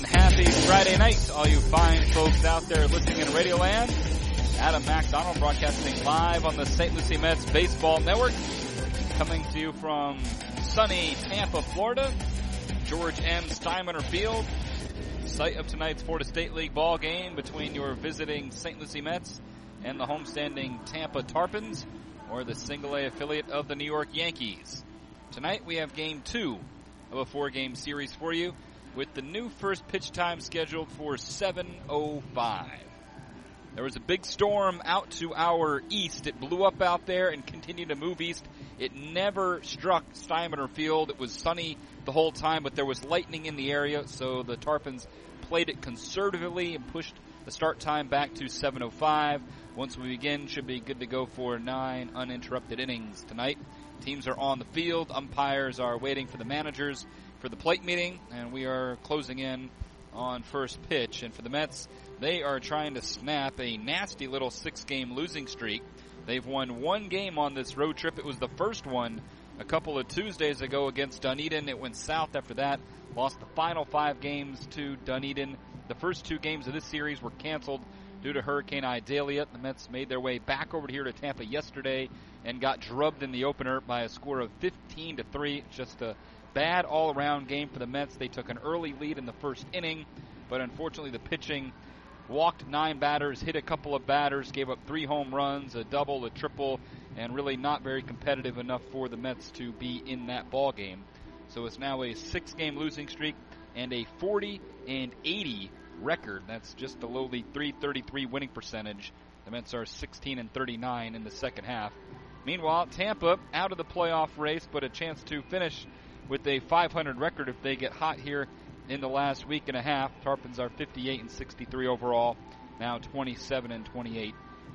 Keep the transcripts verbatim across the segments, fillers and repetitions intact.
and happy Friday night, all you fine folks out there listening in Radioland. Adam MacDonald broadcasting live on the Saint Lucie Mets Baseball Network, coming to you from sunny Tampa, Florida, George M. Steinbrenner Field, site of tonight's Florida State League ball game between your visiting Saint Lucie Mets and the homestanding Tampa Tarpons, or the single-A affiliate of the New York Yankees. Tonight we have game two of a four-game series for you, with the new first pitch time scheduled for seven oh five. There was a big storm out to our east. It blew up out there and continued to move east. It never struck Steinbrenner Field. It was sunny the whole time, but there was lightning in the area, so the Tarpons played it conservatively and pushed the start time back to seven oh five. Once we begin, should be good to go for nine uninterrupted innings tonight. Teams are on the field. Umpires are waiting for the managers for the plate meeting, and we are closing in on first pitch. And for the Mets, they are trying to snap a nasty little six-game losing streak. They've won one game on this road trip. It was the first one a couple of Tuesdays ago against Dunedin. It went south after that. Lost the final five games to Dunedin. The first two games of this series were canceled due to Hurricane Idalia. The Mets made their way back over here to Tampa yesterday and got drubbed in the opener by a score of fifteen to three. Just a bad all-around game for the Mets. They took an early lead in the first inning, but unfortunately the pitching walked nine batters, hit a couple of batters, gave up three home runs, a double, a triple, and really not very competitive enough for the Mets to be in that ball game. So it's now a six-game losing streak and a forty and eighty record. That's just the lowly three thirty-three winning percentage. The Mets are sixteen and thirty-nine in the second half. Meanwhile, Tampa out of the playoff race, but a chance to finish with a five hundred record if they get hot here in the last week and a half. Tarpons are fifty-eight and sixty-three overall, now twenty-seven and twenty-eight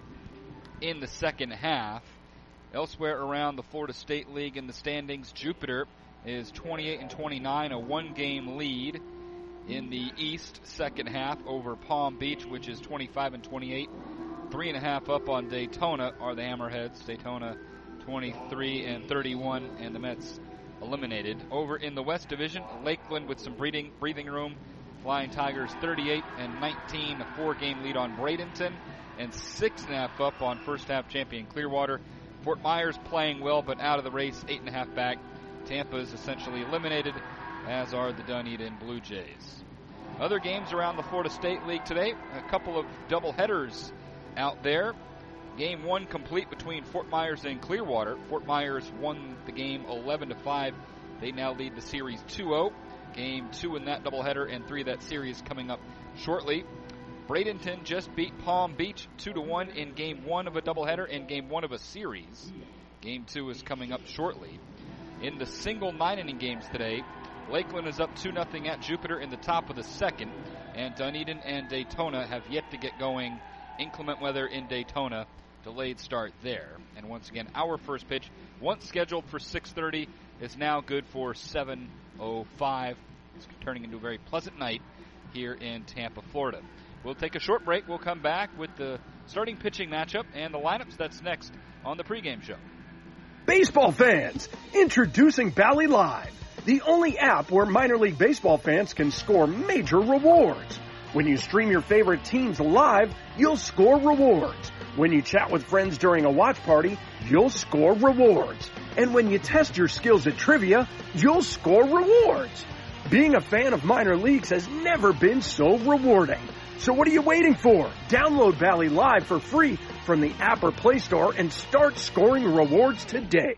in the second half. Elsewhere around the Florida State League in the standings, Jupiter is twenty-eight and twenty-nine, a one-game lead in the East second half over Palm Beach, which is twenty-five and twenty-eight. Three and a half up on Daytona are the Hammerheads. Daytona twenty-three and thirty-one, and the Mets eliminated. Over in the West Division, Lakeland with some breathing breathing room. Flying Tigers thirty-eight and nineteen, a four-game lead on Bradenton, and six and a half up on first half champion Clearwater. Fort Myers playing well, but out of the race, eight and a half back. Tampa is essentially eliminated, as are the Dunedin Blue Jays. Other games around the Florida State League today, a couple of double headers out there. Game one complete between Fort Myers and Clearwater. Fort Myers won the game eleven to five. They now lead the series two oh. Game two in that doubleheader and three of that series coming up shortly. Bradenton just beat Palm Beach two to one in game one of a doubleheader and game one of a series. Game two is coming up shortly. In the single nine-inning games today, Lakeland is up two nothing at Jupiter in the top of the second, and Dunedin and Daytona have yet to get going. Inclement weather in Daytona, delayed start there. And once again, our first pitch, once scheduled for six thirty, is now good for seven oh five. It's turning into a very pleasant night here in Tampa, Florida. We'll take a short break. We'll come back with the starting pitching matchup and the lineups. That's next on the pregame show. Baseball fans, introducing Bally Live, the only app where minor league baseball fans can score major rewards. When you stream your favorite teams live, you'll score rewards. When you chat with friends during a watch party, you'll score rewards. And when you test your skills at trivia, you'll score rewards. Being a fan of minor leagues has never been so rewarding. So what are you waiting for? Download Bally Live for free from the app or Play Store and start scoring rewards today.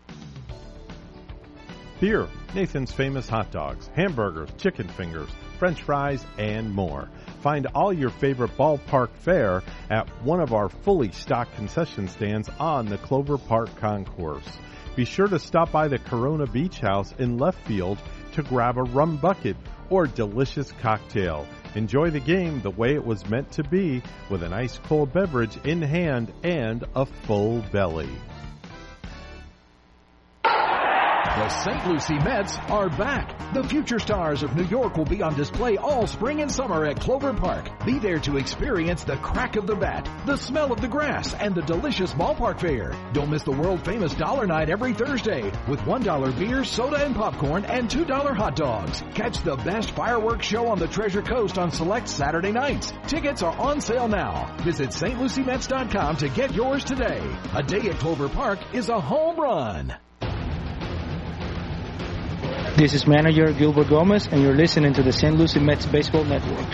Here, Nathan's Famous Hot Dogs, hamburgers, chicken fingers, French fries, and more. Find all your favorite ballpark fare at one of our fully stocked concession stands on the Clover Park Concourse. Be sure to stop by the Corona Beach House in left field to grab a rum bucket or delicious cocktail. Enjoy the game the way it was meant to be, with an ice cold beverage in hand and a full belly. The Saint Lucie Mets are back. The future stars of New York will be on display all spring and summer at Clover Park. Be there to experience the crack of the bat, the smell of the grass, and the delicious ballpark fare. Don't miss the world-famous Dollar Night every Thursday with one dollar beer, soda, and popcorn, and two dollar hot dogs. Catch the best fireworks show on the Treasure Coast on select Saturday nights. Tickets are on sale now. Visit S T Lucie Mets dot com to get yours today. A day at Clover Park is a home run. This is manager Gilbert Gomez, and you're listening to the Saint Lucie Mets Baseball Network.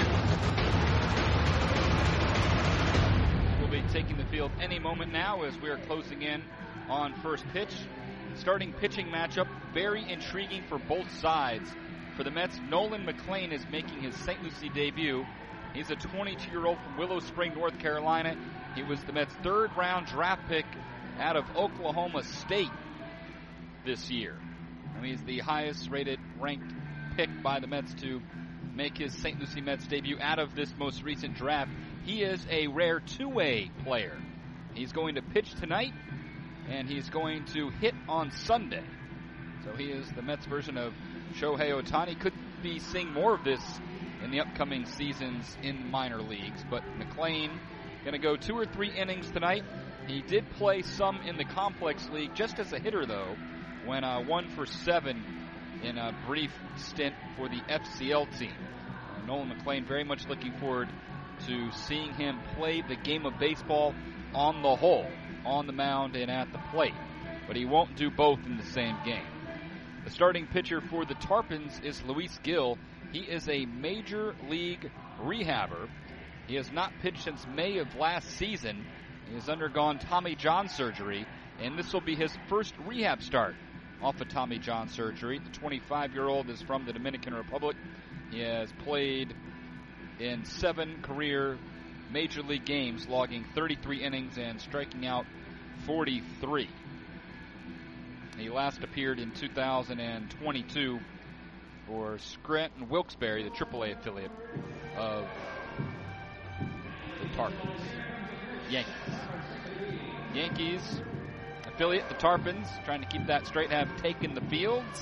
We'll be taking the field any moment now as we are closing in on first pitch. Starting pitching matchup, very intriguing for both sides. For the Mets, Nolan McLean is making his Saint Lucie debut. He's a twenty-two-year-old from Willow Spring, North Carolina. He was the Mets' third-round draft pick out of Oklahoma State this year. I mean, he's the highest-rated ranked pick by the Mets to make his Saint Lucie Mets debut out of this most recent draft. He is a rare two-way player. He's going to pitch tonight, and he's going to hit on Sunday. So he is the Mets' version of Shohei Ohtani. Could be seeing more of this in the upcoming seasons in minor leagues. But McLean going to go two or three innings tonight. He did play some in the Complex League just as a hitter, though, when uh, one for seven in a brief stint for the F C L team. Uh, Nolan McLean, very much looking forward to seeing him play the game of baseball on the whole, on the mound and at the plate. But he won't do both in the same game. The starting pitcher for the Tarpons is Luis Gil. He is a major league rehabber. He has not pitched since May of last season. He has undergone Tommy John surgery, and this will be his first rehab start off of Tommy John surgery. The twenty-five-year-old is from the Dominican Republic. He has played in seven career major league games, logging thirty-three innings and striking out forty-three. He last appeared in two thousand twenty-two for Scranton Wilkes-Barre, the triple A affiliate of the Tarpons. Yankees. Yankees affiliate, the Tarpons, trying to keep that straight, have taken the fields.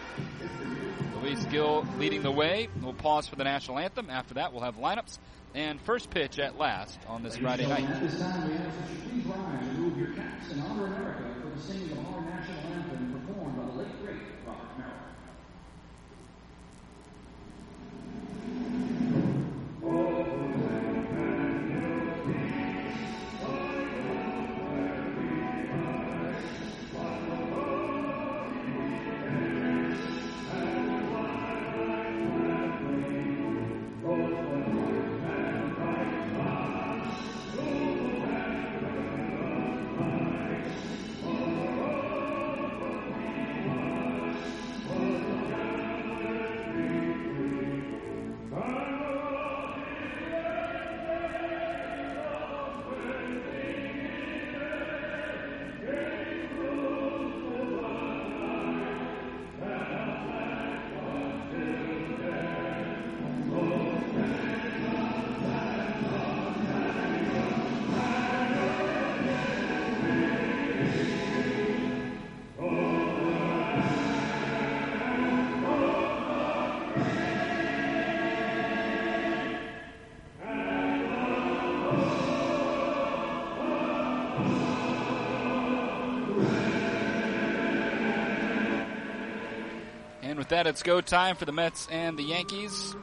Luis Gil leading the way. We'll pause for the national anthem. After that, we'll have lineups and first pitch at last on this Friday night. At this time, we ask that you please rise and move your caps and honor America for the singing of our national anthem performed by the late, great Robert Merrill. With that, it's go time for the Mets and the Yankees.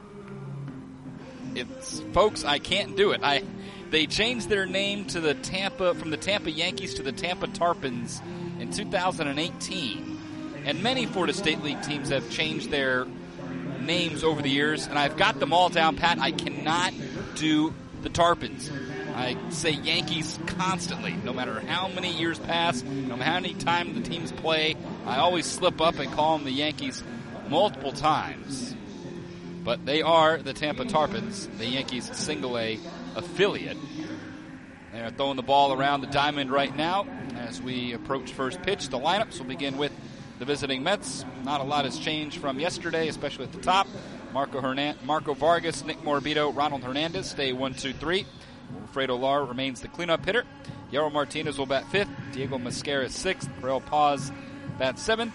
It's, folks, I can't do it. I they changed their name to the Tampa from the Tampa Yankees to the Tampa Tarpons in two thousand eighteen, and many Florida State League teams have changed their names over the years, and I've got them all down pat. I cannot do the Tarpons. I say Yankees constantly, no matter how many years pass, no matter how many times the teams play. I always slip up and call them the Yankees multiple times. But they are the Tampa Tarpons, the Yankees single A affiliate. They're throwing the ball around the diamond right now as we approach first pitch. The lineups will begin with the visiting Mets. Not a lot has changed from yesterday, especially at the top. Marco Hernan- Marco Vargas, Nick Morabito, Ronald Hernandez stay one, two, three. Alfredo Lara remains the cleanup hitter. Yaro Martinez will bat fifth. Diego Mascara sixth. Correll Paz bat seventh.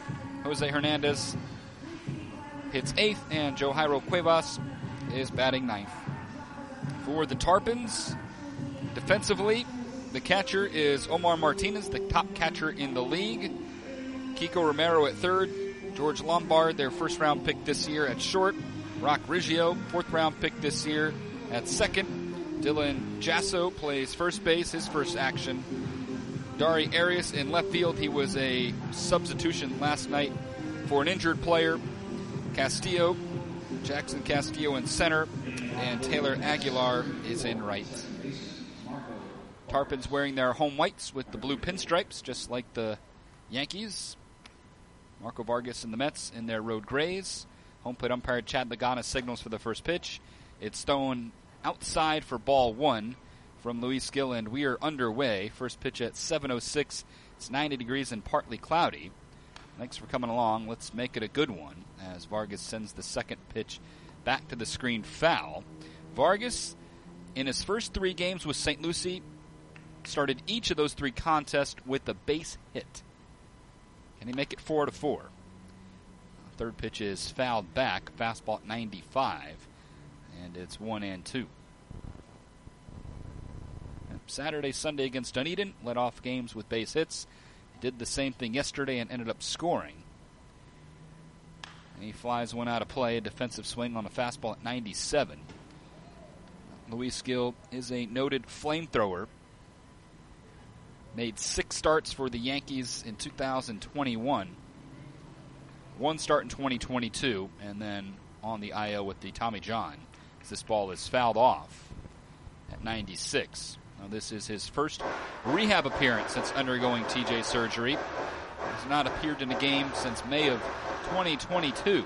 Jose Hernandez hits eighth, and Johairo Cuevas is batting ninth. For the Tarpons, defensively, the catcher is Omar Martinez, the top catcher in the league. Kiko Romero at third. George Lombard, their first-round pick this year at short. Rock Riggio, fourth-round pick this year at second. Dylan Jasso plays first base, his first action. Dari Arias in left field. He was a substitution last night for an injured player. Castillo, Jackson Castillo in center, and Taylor Aguilar is in right. Tarpons wearing their home whites with the blue pinstripes, just like the Yankees. Marco Vargas and the Mets in their road grays. Home plate umpire Chad Lagana signals for the first pitch. It's thrown outside for ball one from Luis Gil, and we are underway. First pitch at seven oh six. It's ninety degrees and partly cloudy. Thanks for coming along. Let's make it a good one as Vargas sends the second pitch back to the screen foul. Vargas, in his first three games with Saint Lucie, started each of those three contests with a base hit. Can he make it four to four? Third pitch is fouled back, fastball at ninety-five, and it's one and two. Saturday, Sunday against Dunedin, led off games with base hits. Did the same thing yesterday and ended up scoring. And he flies one out of play, a defensive swing on a fastball at ninety-seven. Luis Gil is a noted flamethrower. Made six starts for the Yankees in two thousand twenty-one. One start in twenty twenty-two, and then on the I L with the Tommy John. As this ball is fouled off at ninety-six. Now this is his first rehab appearance since undergoing T J surgery. He has not appeared in a game since May of twenty twenty-two.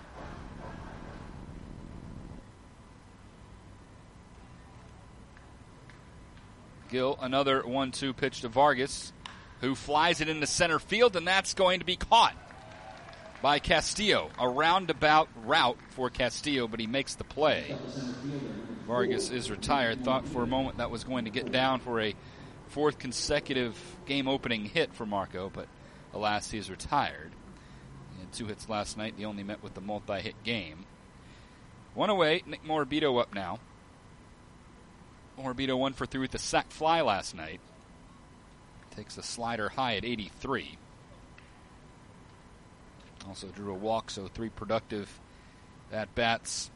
Gil, another one two pitch to Vargas, who flies it into center field, and that's going to be caught by Castillo. A roundabout route for Castillo, but he makes the play. Vargas is retired. Thought for a moment that was going to get down for a fourth consecutive game-opening hit for Marco, but alas, he is retired. He had two hits last night. He only met with the multi-hit game. One away. Nick Morabito up now. Morabito one for three with the sac fly last night. Takes a slider high at eighty-three. Also drew a walk, so three productive at-bats.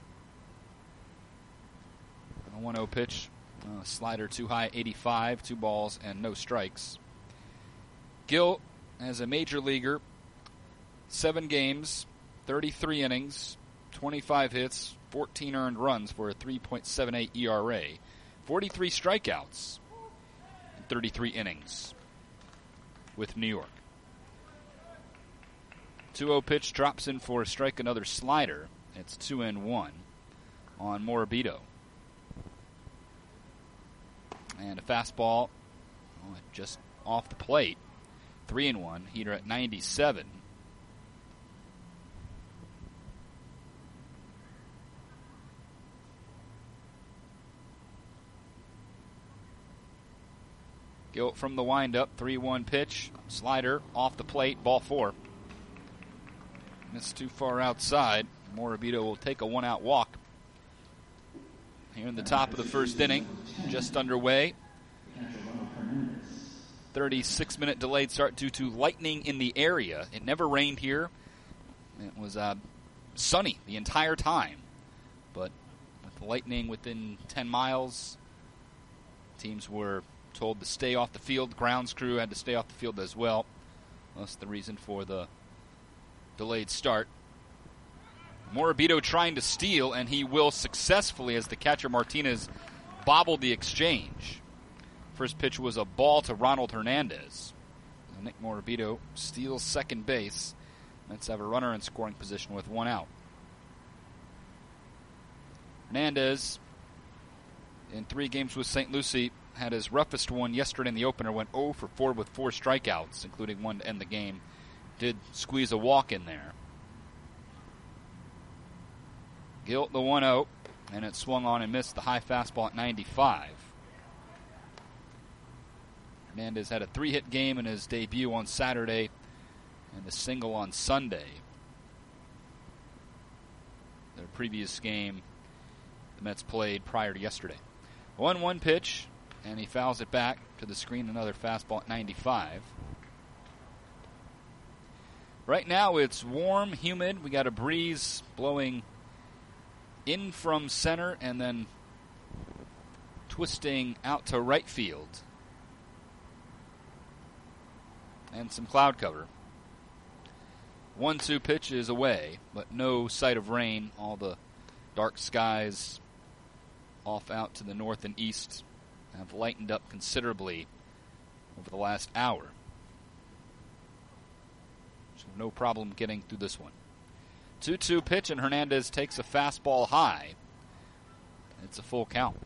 A one oh pitch. Uh, slider too high, eighty-five. Two balls and no strikes. Gil, as a major leaguer, seven games, thirty-three innings, twenty-five hits, fourteen earned runs for a three point seven eight E R A. forty-three strikeouts in thirty-three innings with New York. two oh pitch drops in for a strike, another slider. It's two and one on Morabito. And a fastball oh, just off the plate. three and one. Heater at ninety-seven. Gil from the windup, three one pitch. Slider off the plate, ball four. Missed too far outside. Morabito will take a one-out walk. Here in the top of the first inning, just underway. thirty-six minute delayed start due to lightning in the area. It never rained here. It was uh, sunny the entire time. But with the lightning within ten miles, teams were told to stay off the field. Grounds crew had to stay off the field as well. That's the reason for the delayed start. Morabito trying to steal, and he will successfully as the catcher Martinez bobbled the exchange. First pitch was a ball to Ronald Hernandez. Nick Morabito steals second base. Mets have a runner in scoring position with one out. Hernandez, in three games with Saint Lucie, had his roughest one yesterday in the opener, went oh for four with four strikeouts, including one to end the game. Did squeeze a walk in there. Gil the one oh, and it swung on and missed the high fastball at ninety-five. Hernandez had a three-hit game in his debut on Saturday, and the single on Sunday. Their previous game the Mets played prior to yesterday. one one pitch, and he fouls it back to the screen. Another fastball at ninety-five. Right now it's warm, humid. We got a breeze blowing in from center and then twisting out to right field. And some cloud cover. one two pitch is away, but no sight of rain. All the dark skies off out to the north and east have lightened up considerably over the last hour. So no problem getting through this one. two two pitch, and Hernandez takes a fastball high. It's a full count.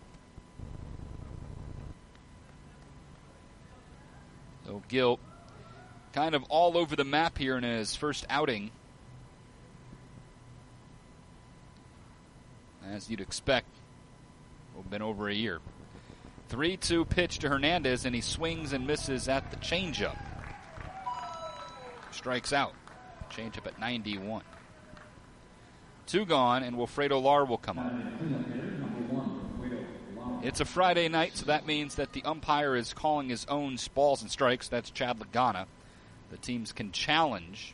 So Gil kind of all over the map here in his first outing. As you'd expect, it's been over a year. three two pitch to Hernandez, and he swings and misses at the changeup. Strikes out. Changeup at ninety-one. Two gone, and Wilfredo Lara will come up. It's a Friday night, so that means that the umpire is calling his own balls and strikes. That's Chad Lagana. The teams can challenge.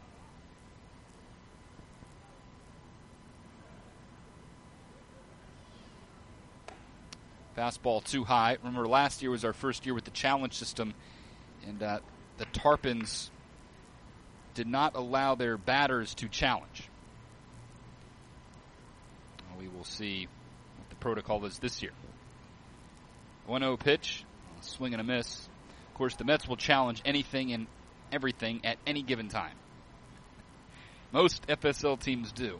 Fastball too high. Remember, last year was our first year with the challenge system, and uh, the Tarpons did not allow their batters to challenge. We will see what the protocol is this year. one oh pitch, swing and a miss. Of course, the Mets will challenge anything and everything at any given time. Most F S L teams do.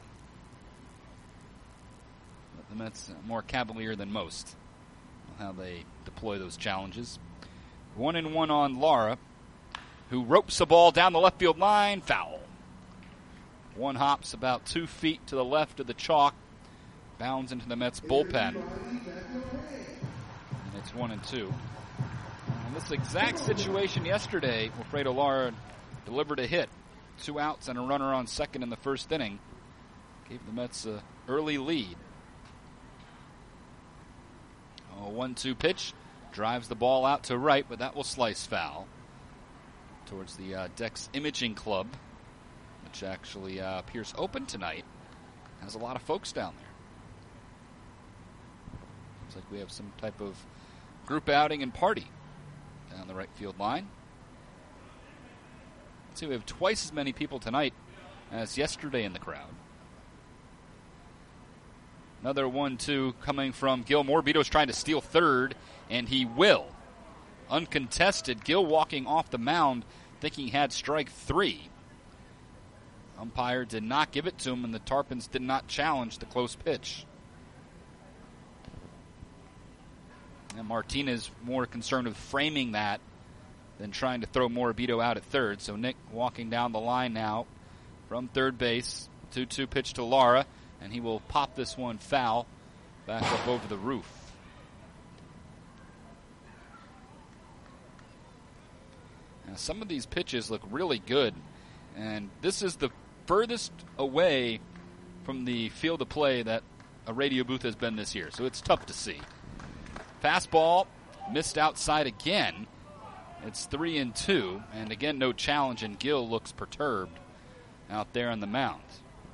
But the Mets are more cavalier than most how they deploy those challenges. One and one on Lara, who ropes the ball down the left field line. Foul. One hops about two feet to the left of the chalk. Bounds into the Mets bullpen. And it's one and two. In this exact situation yesterday, Wilfredo Lara delivered a hit. Two outs and a runner on second in the first inning. Gave the Mets an early lead. A one two pitch. Drives the ball out to right, but that will slice foul. Towards the uh, Dex Imaging Club, which actually uh, appears open tonight. Has a lot of folks down there. Looks like we have some type of group outing and party down the right field line. Let's see, we have twice as many people tonight as yesterday in the crowd. Another one two coming from Gil. Morbido's trying to steal third, and he will. Uncontested, Gil walking off the mound thinking he had strike three. Umpire did not give it to him, and the Tarpons did not challenge the close pitch. And Martinez more concerned with framing that than trying to throw Morbido out at third. So Nick walking down the line now from third base. two two pitch to Lara, and he will pop this one foul back up over the roof. Now, some of these pitches look really good, and this is the furthest away from the field of play that a radio booth has been this year, so it's tough to see. Fastball missed outside again. It's three and two, and again no challenge, and Gil looks perturbed out there on the mound.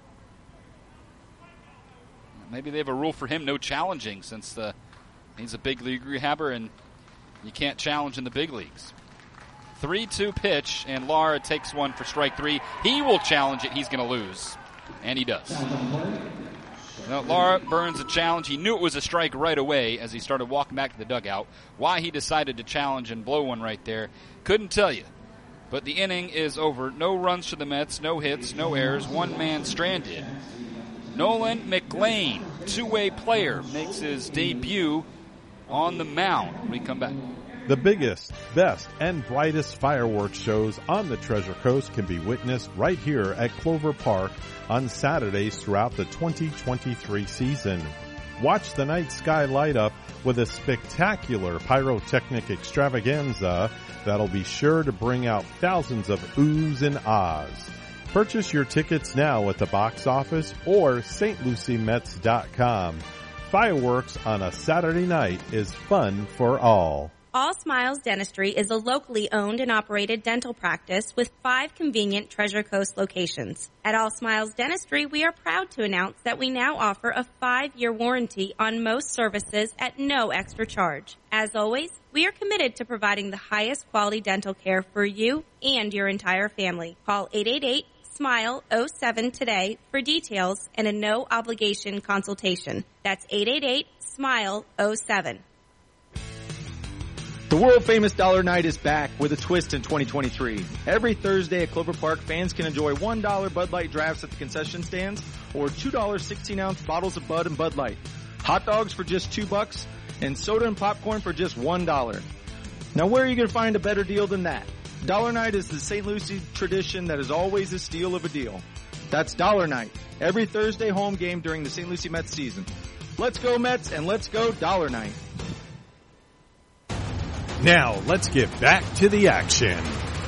Maybe they have a rule for him, no challenging, since the, he's a big league rehabber and you can't challenge in the big leagues. three two pitch, and Lara takes one for strike three. He will challenge it. He's going to lose, and he does. Now, Lara burns a challenge. He knew it was a strike right away as he started walking back to the dugout. Why he decided to challenge and blow one right there, couldn't tell you. But the inning is over. No runs for the Mets, no hits, no errors, one man stranded. Nolan McLean, two-way player, makes his debut on the mound when we come back. The biggest, best, and brightest fireworks shows on the Treasure Coast can be witnessed right here at Clover Park on Saturdays throughout the twenty twenty-three season. Watch the night sky light up with a spectacular pyrotechnic extravaganza that'll be sure to bring out thousands of oohs and ahs. Purchase your tickets now at the box office or St Lucie Mets dot com. Fireworks on a Saturday night is fun for all. All Smiles Dentistry is a locally owned and operated dental practice with five convenient Treasure Coast locations. At All Smiles Dentistry, we are proud to announce that we now offer a five-year warranty on most services at no extra charge. As always, we are committed to providing the highest quality dental care for you and your entire family. Call eight eight eight, S M I L E, oh seven today for details and a no-obligation consultation. That's eight eight eight, S M I L E, oh seven. The world-famous Dollar Night is back with a twist in twenty twenty-three. Every Thursday at Clover Park, fans can enjoy one dollar Bud Light drafts at the concession stands or two dollar sixteen-ounce bottles of Bud and Bud Light, hot dogs for just two bucks, and soda and popcorn for just one dollar. Now, where are you going to find a better deal than that? Dollar Night is the Saint Lucie tradition that is always a steal of a deal. That's Dollar Night, every Thursday home game during the Saint Lucie Mets season. Let's go Mets, and let's go Dollar Night. Now, let's get back to the action.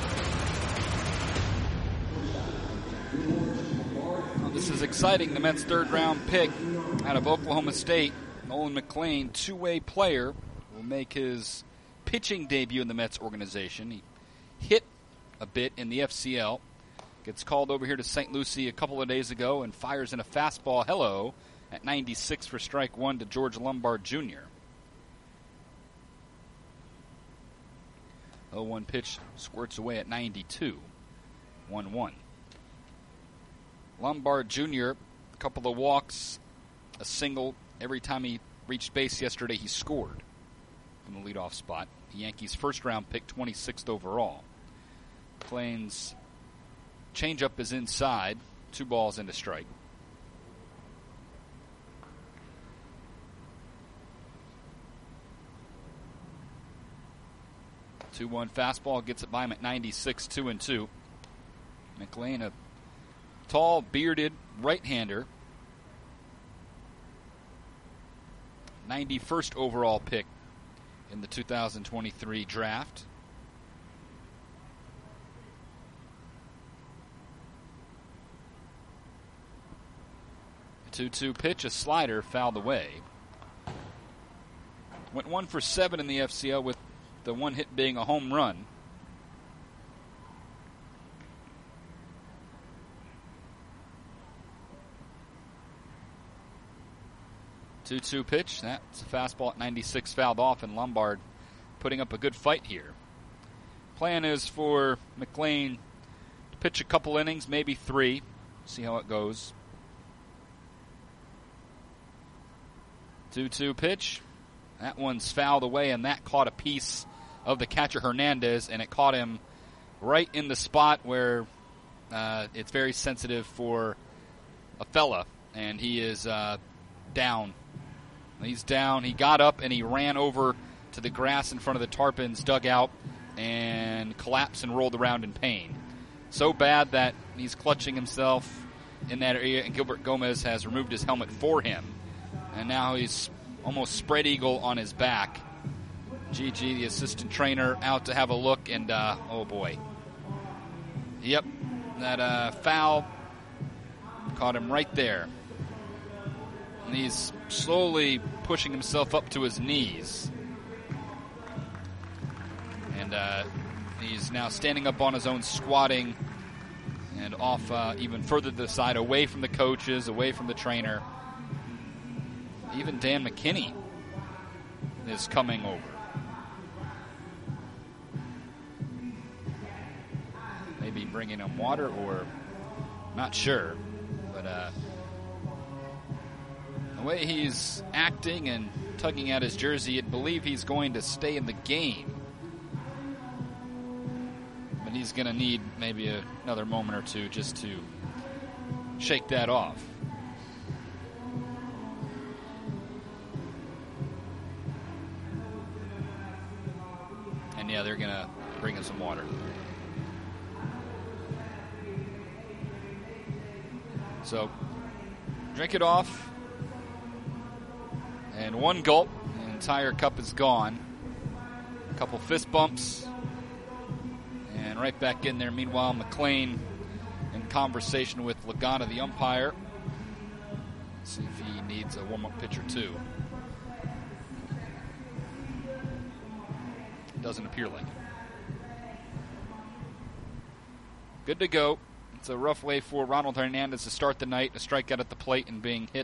Well, this is exciting. The Mets' third-round pick out of Oklahoma State, Nolan McLean, two-way player, will make his pitching debut in the Mets organization. He hit a bit in the F C L, gets called over here to Saint Lucie a couple of days ago, and fires in a fastball hello at ninety-six for strike one to George Lombard Junior oh one pitch squirts away at ninety-two. one one. Lombard Junior, a couple of walks, a single. Every time he reached base yesterday, he scored from the leadoff spot. The Yankees' first-round pick, twenty-sixth overall. McLean's changeup is inside. Two balls into strike. two one fastball gets it by him at ninety-six, two and two. McLean, a tall, bearded right-hander. ninety-first overall pick in the two thousand twenty-three draft. two two pitch, a slider, fouled away. Went one for seven in the F C L with the one hit being a home run. two two pitch. That's a fastball at ninety-six, fouled off, and Lombard putting up a good fight here. Plan is for McLean to pitch a couple innings, maybe three. See how it goes. two two pitch. That one's fouled away, and that caught a piece of the catcher Hernandez, and it caught him right in the spot where uh, it's very sensitive for a fella, and he is uh, down. He's down. He got up, and he ran over to the grass in front of the Tarpons dugout and collapsed and rolled around in pain. So bad that he's clutching himself in that area, and Gilbert Gomez has removed his helmet for him, and now he's almost spread eagle on his back. Gigi, the assistant trainer, out to have a look, and uh, oh boy. Yep, that uh, foul caught him right there. And he's slowly pushing himself up to his knees. And uh, he's now standing up on his own, squatting, and off uh, even further to the side, away from the coaches, away from the trainer. Even Dan McKinney is coming over. Maybe bringing him water, or not sure. But uh, the way he's acting and tugging at his jersey, you'd believe he's going to stay in the game. But he's going to need maybe a, another moment or two just to shake that off. And yeah, they're going to bring him some water. So, drink it off. And one gulp, the entire cup is gone. A couple fist bumps. And right back in there. Meanwhile, McLean in conversation with Lagana, the umpire. Let's see if he needs a warm-up pitch or two. Doesn't appear like it. Good to go. It's a rough way for Ronald Hernandez to start the night. A strikeout at the plate and being hit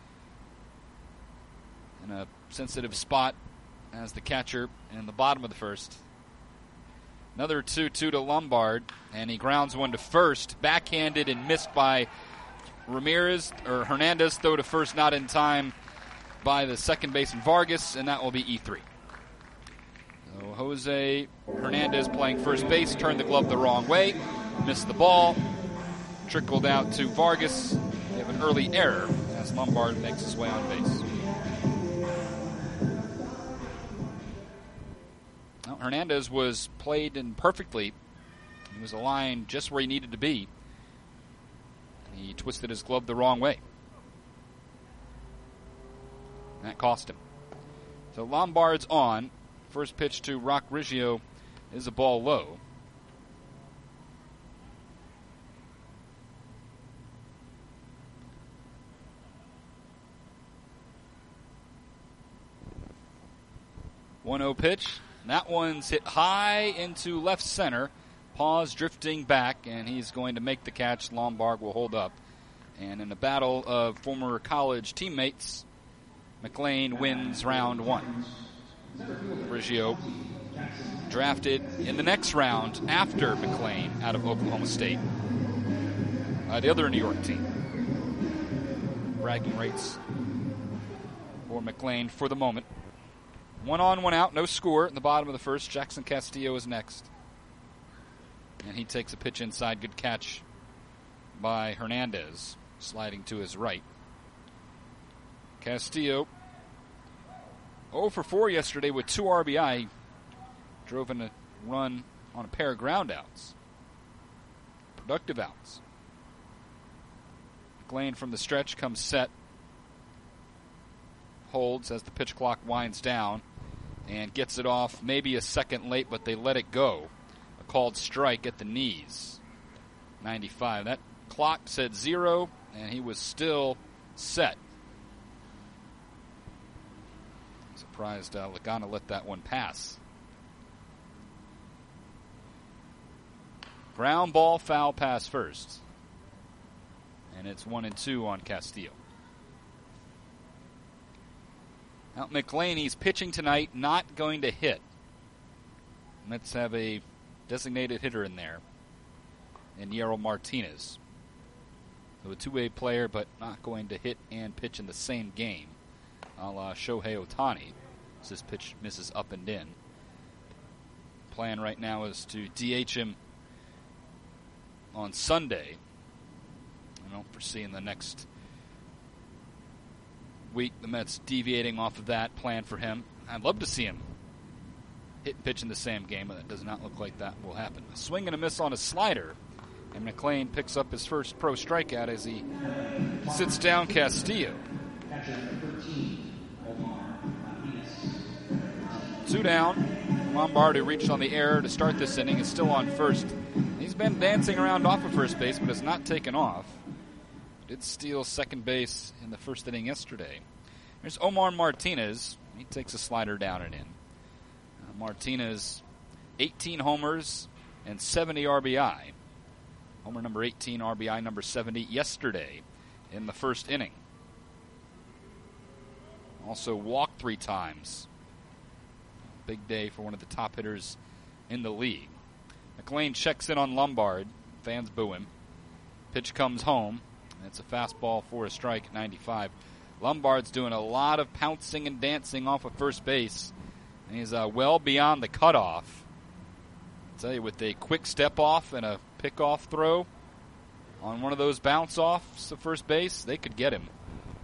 in a sensitive spot as the catcher in the bottom of the first. Another two two to Lombard, and he grounds one to first. Backhanded and missed by Ramirez, or Hernandez, throw to first not in time by the second baseman Vargas, and that will be E three. So Jose Hernandez playing first base, turned the glove the wrong way, missed the ball, trickled out to Vargas. They have an early error as Lombard makes his way on base. Well, Hernandez was played in perfectly. He was aligned just where he needed to be. He twisted his glove the wrong way. That cost him. So Lombard's on. First pitch to Rock Riggio is a ball low. one oh pitch. That one's hit high into left center. Paws drifting back, and he's going to make the catch. Lombard will hold up. And in a battle of former college teammates, McLean wins round one. Riggio drafted in the next round after McLean out of Oklahoma State. Uh, the other New York team. Bragging rights for McLean for the moment. One on, one out, no score in the bottom of the first. Jackson Castillo is next. And he takes a pitch inside. Good catch by Hernandez, sliding to his right. Castillo oh for four yesterday with two R B I. He drove in a run on a pair of ground outs. Productive outs. McLean from the stretch comes set. Holds as the pitch clock winds down and gets it off maybe a second late, but they let it go. A called strike at the knees. ninety-five. That clock said zero, and he was still set. Surprised uh, Lagana let that one pass. Ground ball, foul pass first. And it's one and two on Castillo. Now, McLean, he's pitching tonight, not going to hit. Let's have a designated hitter in there. And Yero Martinez. So a two-way player, but not going to hit and pitch in the same game. A la Shohei Ohtani. As this pitch misses up and in. Plan right now is to D H him on Sunday. I don't foresee in the next week the Mets deviating off of that plan for him. I'd love to see him hit and pitch in the same game, but it does not look like that will happen. A swing and a miss on a slider, and McLean picks up his first pro strikeout as he sits down Castillo. Two down. Lombard, who reached on the error to start this inning, is still on first. He's been dancing around off of first base, but has not taken off. Did steal second base in the first inning yesterday. There's Omar Martinez. He takes a slider down and in. Uh, Martinez, eighteen homers and seventy R B I. Homer number eighteen, R B I number seventy yesterday in the first inning. Also walked three times. Big day for one of the top hitters in the league. McLean checks in on Lombard. Fans boo him. Pitch comes home. It's a fastball for a strike at ninety-five. Lombard's doing a lot of pouncing and dancing off of first base. And he's uh, well beyond the cutoff. I'll tell you, with a quick step off and a pickoff throw on one of those bounce offs to first base, they could get him.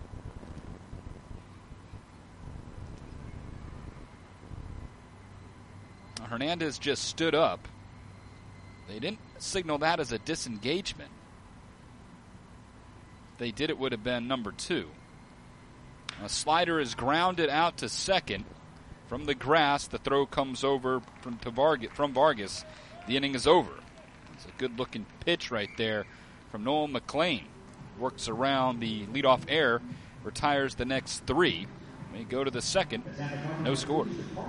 Now, Hernandez just stood up. They didn't signal that as a disengagement. If they did, it would have been number two. A slider is grounded out to second from the grass. The throw comes over from, to Vargas, from Vargas. The inning is over. It's a good-looking pitch right there from Noel McLean. Works around the leadoff air, retires the next three. We go to the second. No score.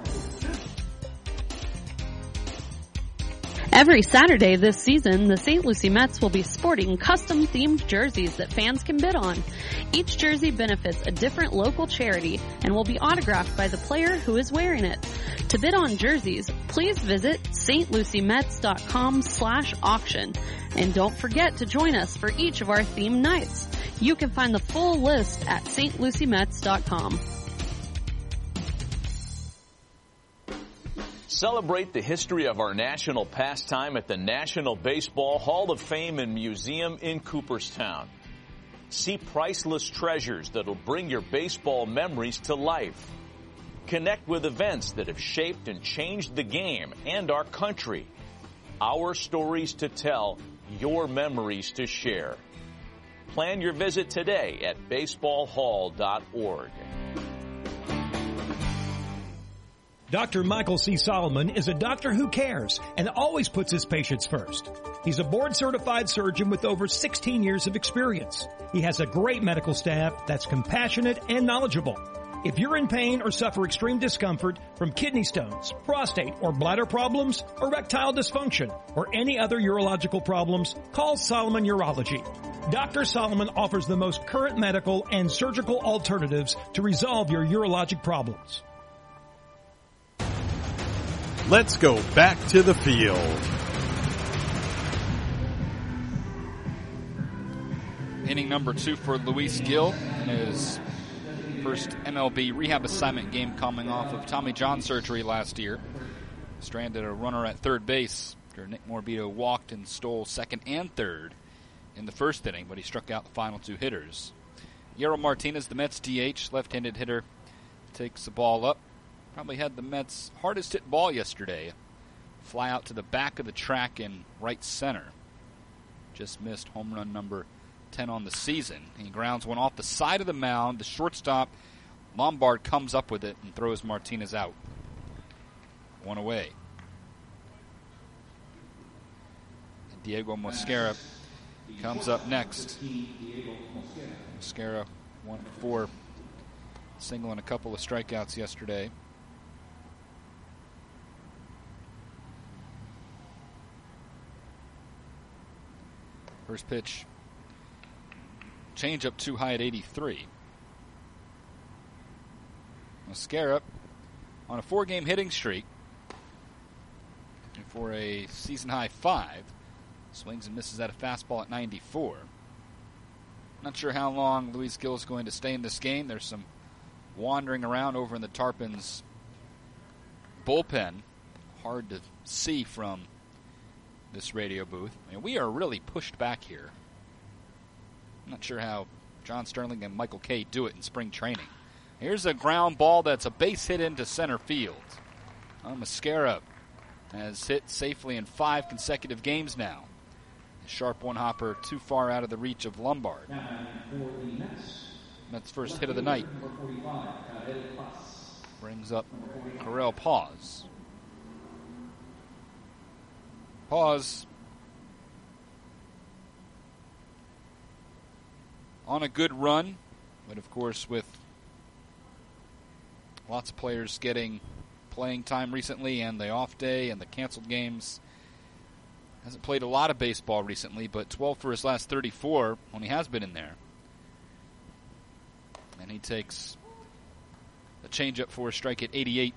Every Saturday this season, the Saint Lucie Mets will be sporting custom-themed jerseys that fans can bid on. Each jersey benefits a different local charity and will be autographed by the player who is wearing it. To bid on jerseys, please visit stluciemets.com slash auction. And don't forget to join us for each of our themed nights. You can find the full list at s t lucie mets dot com. Celebrate the history of our national pastime at the National Baseball Hall of Fame and Museum in Cooperstown. See priceless treasures that'll bring your baseball memories to life. Connect with events that have shaped and changed the game and our country. Our stories to tell, your memories to share. Plan your visit today at baseball hall dot org. Doctor Michael C. Solomon is a doctor who cares and always puts his patients first. He's a board-certified surgeon with over sixteen years of experience. He has a great medical staff that's compassionate and knowledgeable. If you're in pain or suffer extreme discomfort from kidney stones, prostate or bladder problems, erectile dysfunction, or any other urological problems, call Solomon Urology. Doctor Solomon offers the most current medical and surgical alternatives to resolve your urologic problems. Let's go back to the field. Inning number two for Luis Gil in his first M L B rehab assignment game coming off of Tommy John surgery last year. Stranded a runner at third base after Nick Morbido walked and stole second and third in the first inning, but he struck out the final two hitters. Yero Martinez, the Mets D H, left-handed hitter, takes the ball up. Probably had the Mets' hardest hit ball yesterday. Fly out to the back of the track in right center. Just missed home run number ten on the season. He grounds one off the side of the mound. The shortstop, Lombard, comes up with it and throws Martinez out. One away. And Diego Mosquera comes up next. Mosquera, one for four. Single and a couple of strikeouts yesterday. First pitch, change up too high at eighty-three. Mosquera on a four-game hitting streak and for a season-high five. Swings and misses at a fastball at ninety-four. Not sure how long Luis Gil is going to stay in this game. There's some wandering around over in the Tarpons bullpen. Hard to see from this radio booth. I mean, we are really pushed back here. I'm not sure how John Sterling and Michael Kay do it in spring training. Here's a ground ball that's a base hit into center field. Oh, Mosquera has hit safely in five consecutive games now. A sharp one-hopper too far out of the reach of Lombard. Mets' first hit of the night. Brings up Correll Pause. Pause on a good run, but of course with lots of players getting playing time recently and the off day and the canceled games. Hasn't played a lot of baseball recently, but twelve for his last thirty-four when he has been in there. And he takes a changeup for a strike at eighty-eight.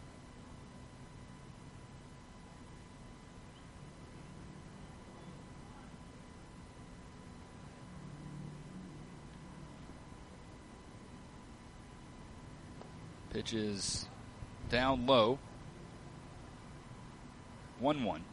Pitch is down low. one one.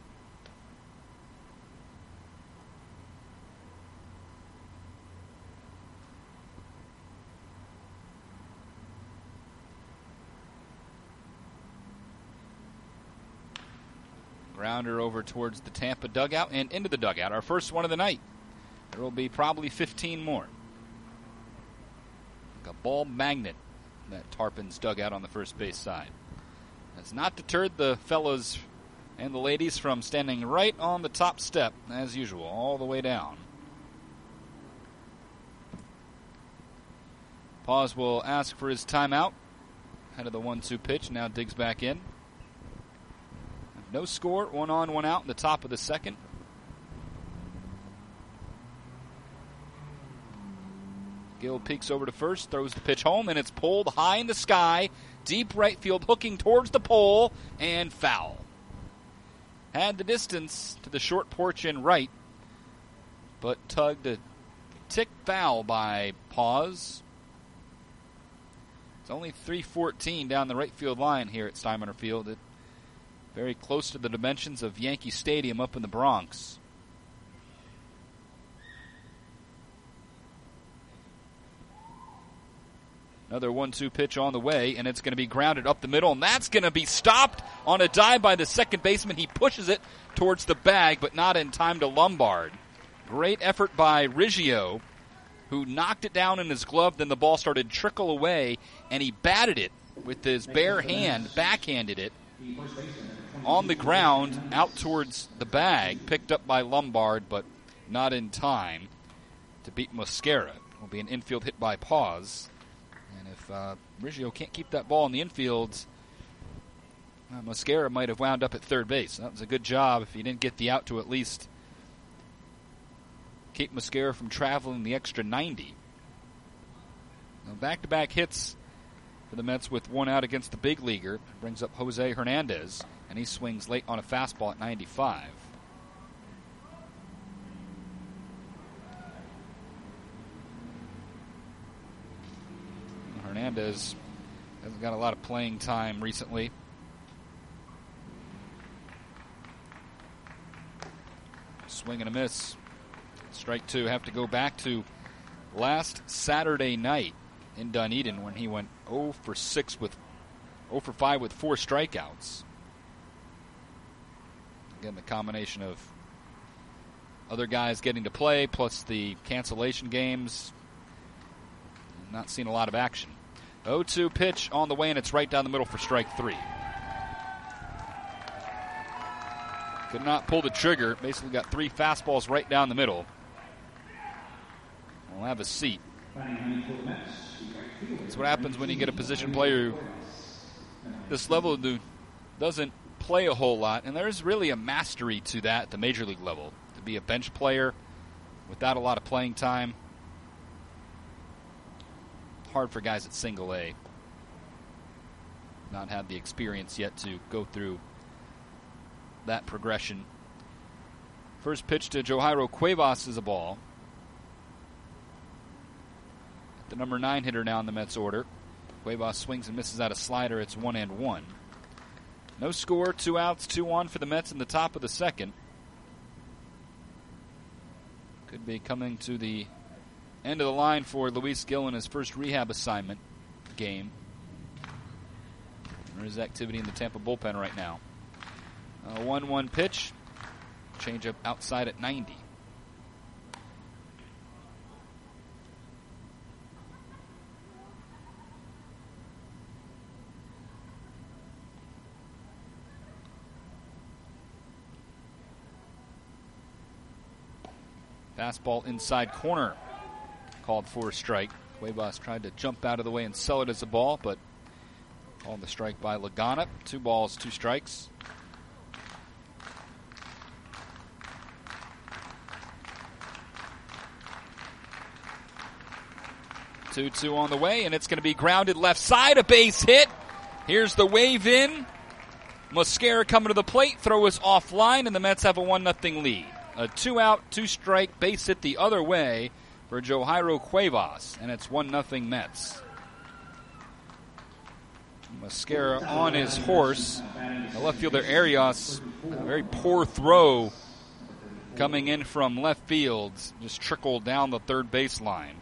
Grounder over towards the Tampa dugout and into the dugout. Our first one of the night. There will be probably fifteen more. A ball magnet that Tarpon's dug out on the first base side. Has not deterred the fellows and the ladies from standing right on the top step, as usual, all the way down. Paz will ask for his timeout. Ahead of the one two pitch, now digs back in. No score, one on, one out in the top of the second. Gill peeks over to first, throws the pitch home, and it's pulled high in the sky, deep right field, hooking towards the pole, and foul. Had the distance to the short porch and right, but tugged a tick foul by Paz. It's only three fourteen down the right field line here at Steinbrenner Field. It, very close to the dimensions of Yankee Stadium up in the Bronx. Another one two pitch on the way, and it's going to be grounded up the middle, and that's going to be stopped on a dive by the second baseman. He pushes it towards the bag, but not in time to Lombard. Great effort by Riggio, who knocked it down in his glove. Then the ball started to trickle away, and he batted it with his bare hand, backhanded it on the ground out towards the bag, picked up by Lombard, but not in time to beat Mosquera. It will be an infield hit by Paz. And if uh, Riggio can't keep that ball in the infield, uh, Mosquera might have wound up at third base. That was a good job if he didn't get the out to at least keep Mosquera from traveling the extra ninety. Now back-to-back hits for the Mets with one out against the big leaguer. Brings up Jose Hernandez, and he swings late on a fastball at ninety-five. Hernandez hasn't got a lot of playing time recently. Swing and a miss. Strike two. Have to go back to last Saturday night in Dunedin when he went oh for six with oh for five with four strikeouts. Again, the combination of other guys getting to play plus the cancellation games. Not seeing a lot of action. oh two pitch on the way, and it's right down the middle for strike three. Could not pull the trigger. Basically got three fastballs right down the middle. We'll have a seat. That's what happens when you get a position player who this level who doesn't play a whole lot. And there's really a mastery to that at the major league level. To be a bench player without a lot of playing time. Hard for guys at single A. Not have the experience yet to go through that progression. First pitch to Johairo Cuevas is a ball. The number nine hitter now in the Mets order. Cuevas swings and misses out a slider. It's one and one. No score, two outs, two on for the Mets in the top of the second. Could be coming to the end of the line for Luis Gil in his first rehab assignment game. There is activity in the Tampa bullpen right now. A one one pitch. Changeup outside at ninety. Fastball inside corner. Called for a strike. Cuevas tried to jump out of the way and sell it as a ball, but called the strike by Lagana. Two balls, two strikes. two two on the way, and it's going to be grounded left side, a base hit. Here's the wave in. Mosquera coming to the plate, throw is offline, and the Mets have a one nothing lead. A two-out, two-strike base hit the other way for Johairo Cuevas, and it's one nothing Mets. Mosquera on his horse. The left fielder Arias, a very poor throw coming in from left field, just trickled down the third baseline.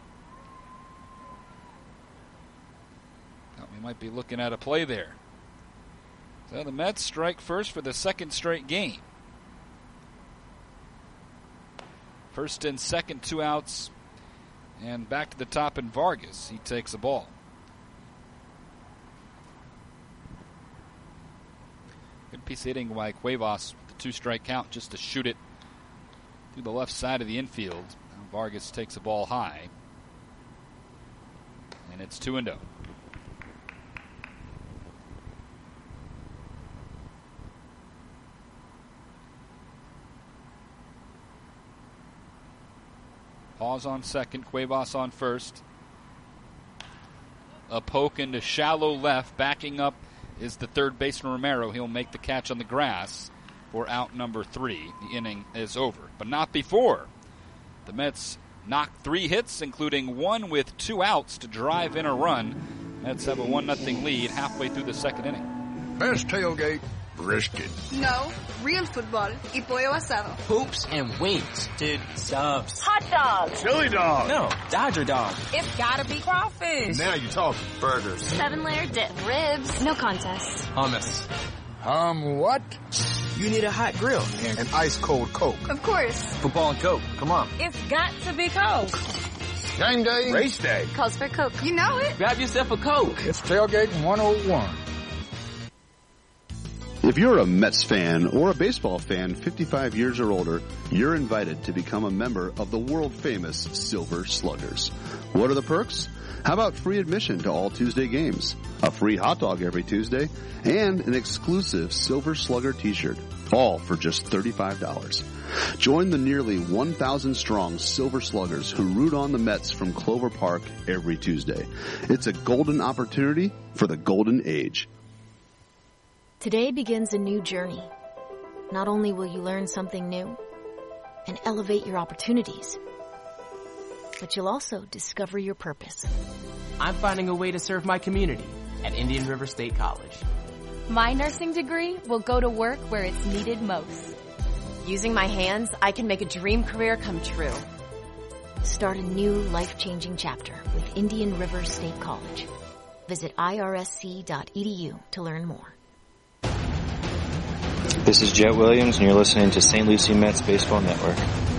We might be looking at a play there. So the Mets strike first for the second straight game. First and second, two outs And back to the top in Vargas. He takes the ball. Good piece of hitting by Cuevas. The two-strike count just to shoot it through the left side of the infield. Now Vargas takes the ball high. And it's two and oh. Pause on second, Cuevas on first. A poke into shallow left. Backing up is the third baseman Romero. He'll make the catch on the grass for out number three. The inning is over, but not before. The Mets knocked three hits, including one with two outs to drive in a run. Mets have a one nothing lead halfway through the second inning. Best tailgate, brisket. No, real football y pollo asado. Hoops and wings. Dude, subs. Hot dogs. Chili dog. No, Dodger dog. It's gotta be crawfish. Now you're talking. Burgers. Seven layer dip. Ribs. No contest. Hummus. Um, what? You need a hot grill. And an ice cold Coke. Of course. Football and Coke. Come on. It's got to be Coke. Game day. Race day. Calls for Coke. You know it. Grab yourself a Coke. It's Tailgate one oh one. If you're a Mets fan or a baseball fan fifty-five years or older, you're invited to become a member of the world-famous Silver Sluggers. What are the perks? How about free admission to all Tuesday games, a free hot dog every Tuesday, and an exclusive Silver Slugger t-shirt, all for just thirty-five dollars. Join the nearly one thousand strong Silver Sluggers who root on the Mets from Clover Park every Tuesday. It's a golden opportunity for the golden age. Today begins a new journey. Not only will you learn something new and elevate your opportunities, but you'll also discover your purpose. I'm finding a way to serve my community at Indian River State College. My nursing degree will go to work where it's needed most. Using my hands, I can make a dream career come true. Start a new life-changing chapter with Indian River State College. Visit I R S C dot E D U to learn more. This is Jet Williams, and you're listening to Saint Lucie Mets Baseball Network.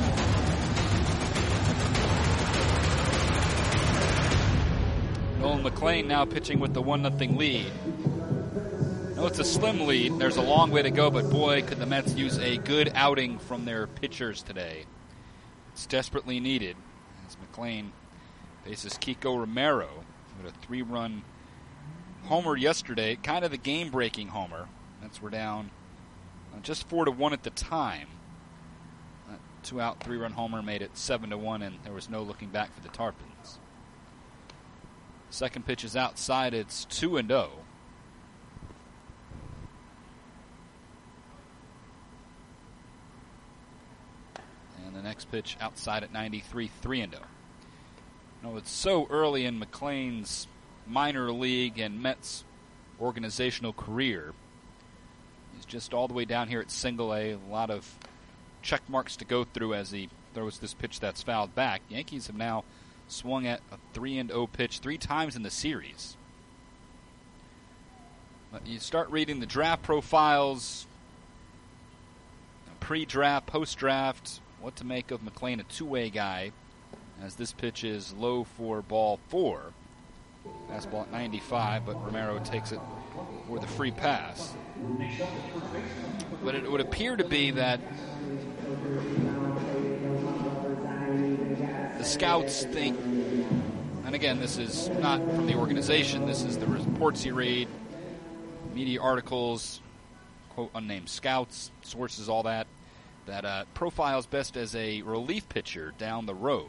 Nolan McLean now pitching with the one nothing lead. No, it's a slim lead. There's a long way to go, but boy, could the Mets use a good outing from their pitchers today. It's desperately needed as McLean faces Kiko Romero with a three-run homer yesterday, kind of the game-breaking homer. Mets were down just four to one at the time. Uh, two out, three run homer made it seven to one, and there was no looking back for the Tarpons. Second pitch is outside. It's two and oh. And the next pitch outside at ninety-three, three and oh. You know, it's so early in McLean's minor league and Mets organizational career. He's just all the way down here at single A. A lot of check marks to go through as he throws this pitch that's fouled back. Yankees have now swung at a three and oh pitch three times in the series. But you start reading the draft profiles, pre-draft, post-draft, what to make of McLean, a two-way guy, as this pitch is low for ball four. Fastball at ninety-five, but Romero takes it for the free pass. But it would appear to be that the scouts think, and again, this is not from the organization, this is the reports you read, media articles, quote, unnamed scouts, sources, all that, that uh, profiles best as a relief pitcher down the road.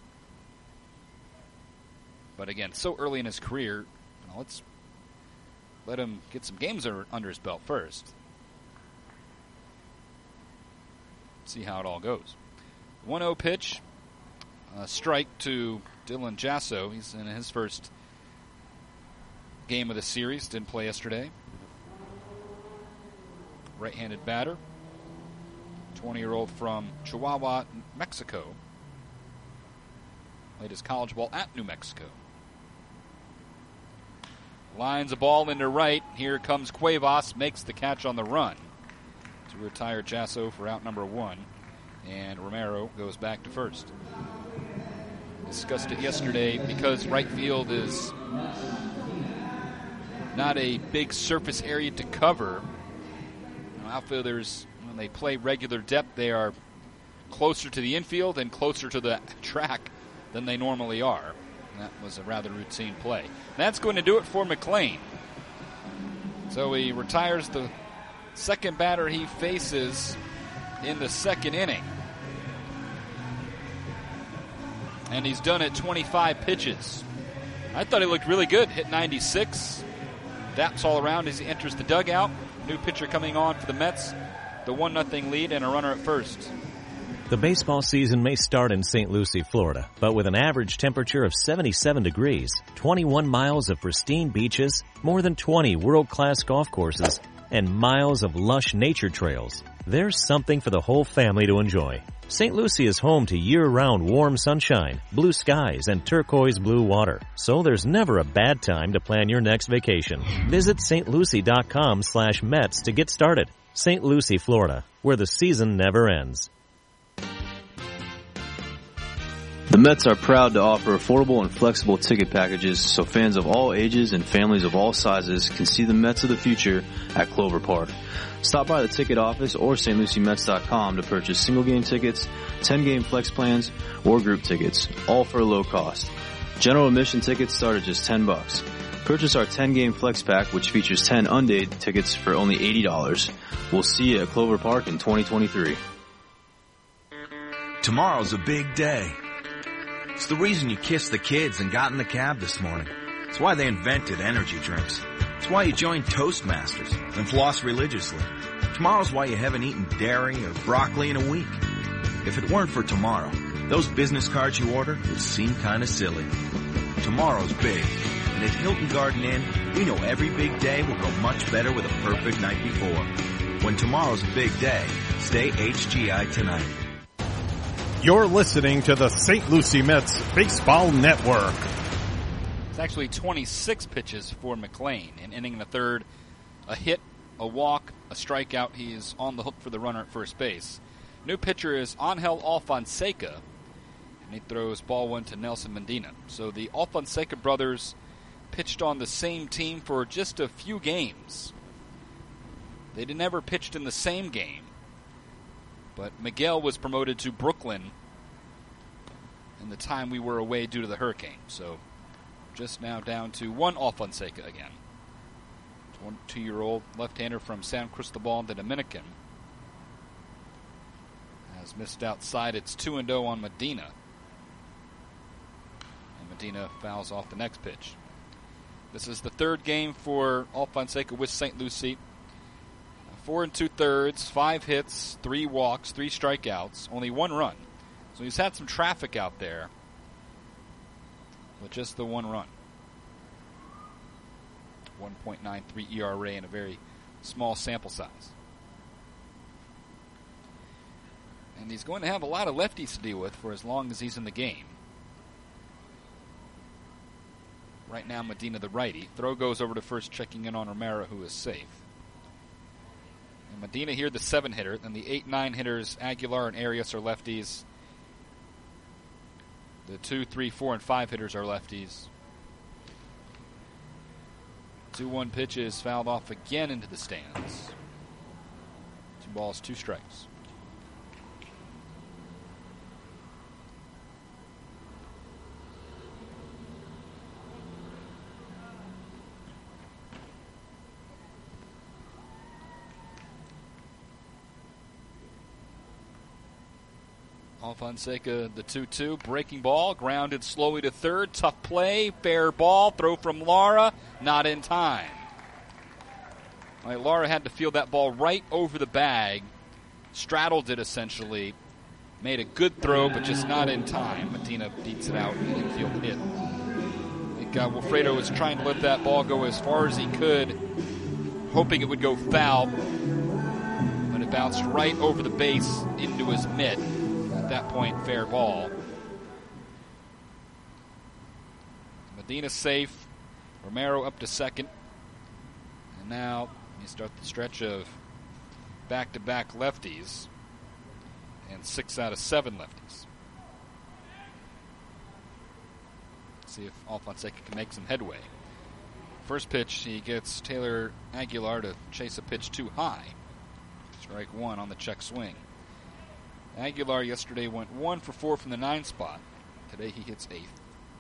But again, so early in his career, you know, let's let him get some games under his belt first. See how it all goes. one oh pitch. A strike to Dylan Jasso. He's in his first game of the series. Didn't play yesterday. Right-handed batter. twenty-year-old from Chihuahua, Mexico. Played his college ball at New Mexico. Lines a ball into right. Here comes Cuevas. Makes the catch on the run to retire Jasso for out number one. And Romero goes back to first. discussed it yesterday, because right field is not a big surface area to cover. You know, outfielders, when they play regular depth, they are closer to the infield and closer to the track than they normally are. That was a rather routine play. That's going to do it for McLean. So he retires the second batter he faces in the second inning. And he's done it twenty-five pitches. I thought he looked really good. Hit ninety-six. Daps all around as he enters the dugout. New pitcher coming on for the Mets. The one nothing lead and a runner at first. The baseball season may start in Saint Lucie, Florida, but with an average temperature of seventy-seven degrees, twenty-one miles of pristine beaches, more than twenty world-class golf courses, and miles of lush nature trails, there's something for the whole family to enjoy. Saint Lucie is home to year-round warm sunshine, blue skies, and turquoise blue water, so there's never a bad time to plan your next vacation. Visit stlucie.com slash Mets to get started. Saint Lucie, Florida, where the season never ends. The Mets are proud to offer affordable and flexible ticket packages so fans of all ages and families of all sizes can see the Mets of the future at Clover Park. Stop by the ticket office or St Lucie Mets dot com to purchase single-game tickets, ten-game flex plans, or group tickets, all for a low cost. General admission tickets start at just ten bucks. Purchase our ten-game flex pack, which features ten undated tickets for only eighty dollars. We'll see you at Clover Park in twenty twenty-three. Tomorrow's a big day. It's the reason you kissed the kids and got in the cab this morning. It's why they invented energy drinks. It's why you joined Toastmasters and floss religiously. Tomorrow's why you haven't eaten dairy or broccoli in a week. If it weren't for tomorrow, those business cards you ordered would seem kind of silly. Tomorrow's big, and at Hilton Garden Inn, we know every big day will go much better with a perfect night before. When tomorrow's a big day, stay H G I tonight. You're listening to the Saint Lucie Mets Baseball Network. It's actually twenty-six pitches for McLean. An inning and a third, a hit, a walk, a strikeout. He is on the hook for the runner at first base. New pitcher is Angel Alfonseca, and he throws ball one to Nelson Medina. So the Alfonseca brothers pitched on the same team for just a few games. They never pitched in the same game. But Miguel was promoted to Brooklyn in the time we were away due to the hurricane. So just now down to one Alfonseca again. twenty-two-year-old left-hander from San Cristobal, the Dominican. Has missed outside. It's two and oh on Medina. And Medina fouls off the next pitch. This is the third game for Alfonseca with Saint Lucie. Four and two-thirds, five hits, three walks, three strikeouts, only one run. So he's had some traffic out there, but just the one run. one point nine three E R A in a very small sample size. And he's going to have a lot of lefties to deal with for as long as he's in the game. Right now, Medina the righty. Throw goes over to first, checking in on Romero, who is safe. And Medina here, the seven hitter. Then the eight nine hitters, Aguilar and Arias, are lefties. The two, three, four, and five hitters are lefties. two one pitches fouled off again into the stands. Two balls, two strikes. Alfonseca, the two two, breaking ball, grounded slowly to third, tough play, fair ball, throw from Lara, not in time. All right, Lara had to feel that ball right over the bag, straddled it essentially, made a good throw, but just not in time. Medina beats it out, an infield hit. I think uh, Wilfredo was trying to let that ball go as far as he could, hoping it would go foul, but it bounced right over the base into his mitt. At that point, fair ball. Medina safe. Romero up to second. And now you start the stretch of back-to-back lefties. And six out of seven lefties. See if Alfonseca can make some headway. First pitch, he gets Taylor Aguilar to chase a pitch too high. Strike one on the check swing. Aguilar yesterday went one for four from the nine spot. Today he hits eighth.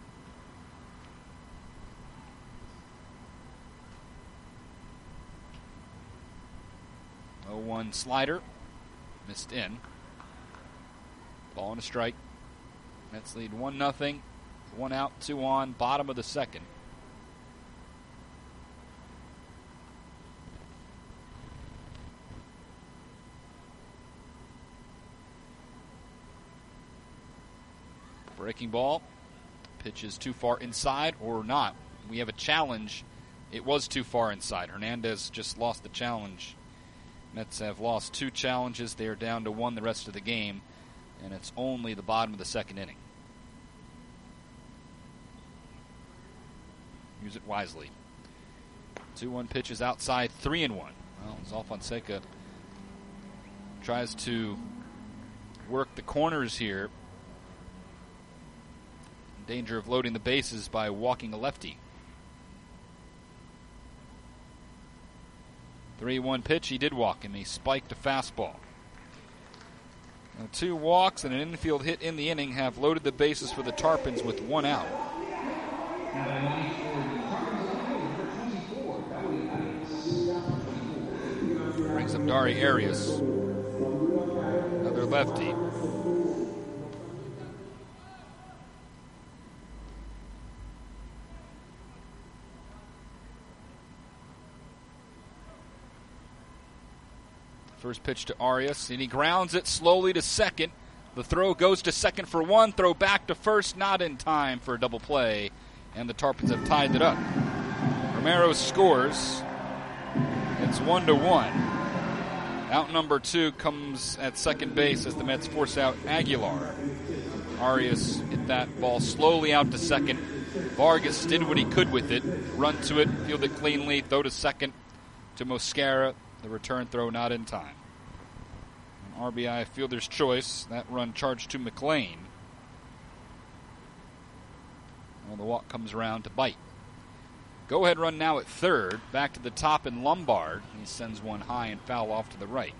oh one slider. Missed in. Ball and a strike. Mets lead one nothing. One out, two on, bottom of the second. Breaking ball. Pitch is too far inside or not. We have a challenge. It was too far inside. Hernandez just lost the challenge. Mets have lost two challenges. They are down to one the rest of the game, and it's only the bottom of the second inning. Use it wisely. two one pitches outside, three and one. Well, as Alfonseca tries to work the corners here, in danger of loading the bases by walking a lefty. three one pitch, he did walk him. He spiked a fastball. Now, two walks and an infield hit in the inning have loaded the bases for the Tarpons with one out. Brings up Dari Arias, another lefty. First pitch to Arias, and he grounds it slowly to second. The throw goes to second for one, throw back to first, not in time for a double play, and the Tarpons have tied it up. Romero scores. It's one to one. Out number two comes at second base as the Mets force out Aguilar. Arias hit that ball slowly out to second. Vargas did what he could with it. Run to it, field it cleanly, throw to second to Mosquera. The return throw not in time. An R B I fielder's choice. That run charged to McLean. Well, the walk comes around to bite. Go-ahead run now at third. Back to the top in Lombard. He sends one high and foul off to the right.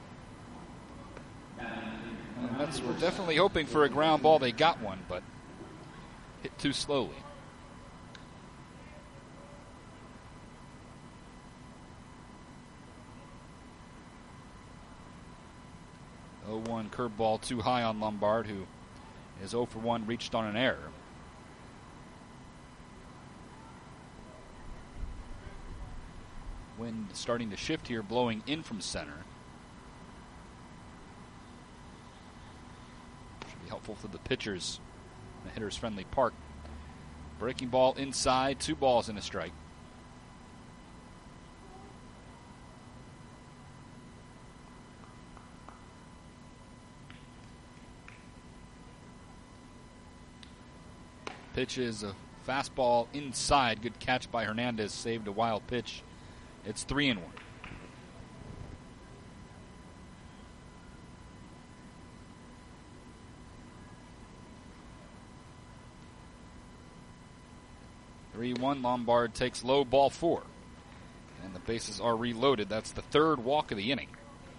The Mets were definitely hoping for a ground ball. They got one, but hit too slowly. oh one curveball too high on Lombard, who is oh for one, reached on an error. Wind starting to shift here, blowing in from center. Should be helpful for the pitchers in the hitter's friendly park. Breaking ball inside, two balls and a strike. Pitch is a fastball inside. Good catch by Hernandez. Saved a wild pitch. It's three and one. three one. Lombard takes low, ball four. And the bases are reloaded. That's the third walk of the inning.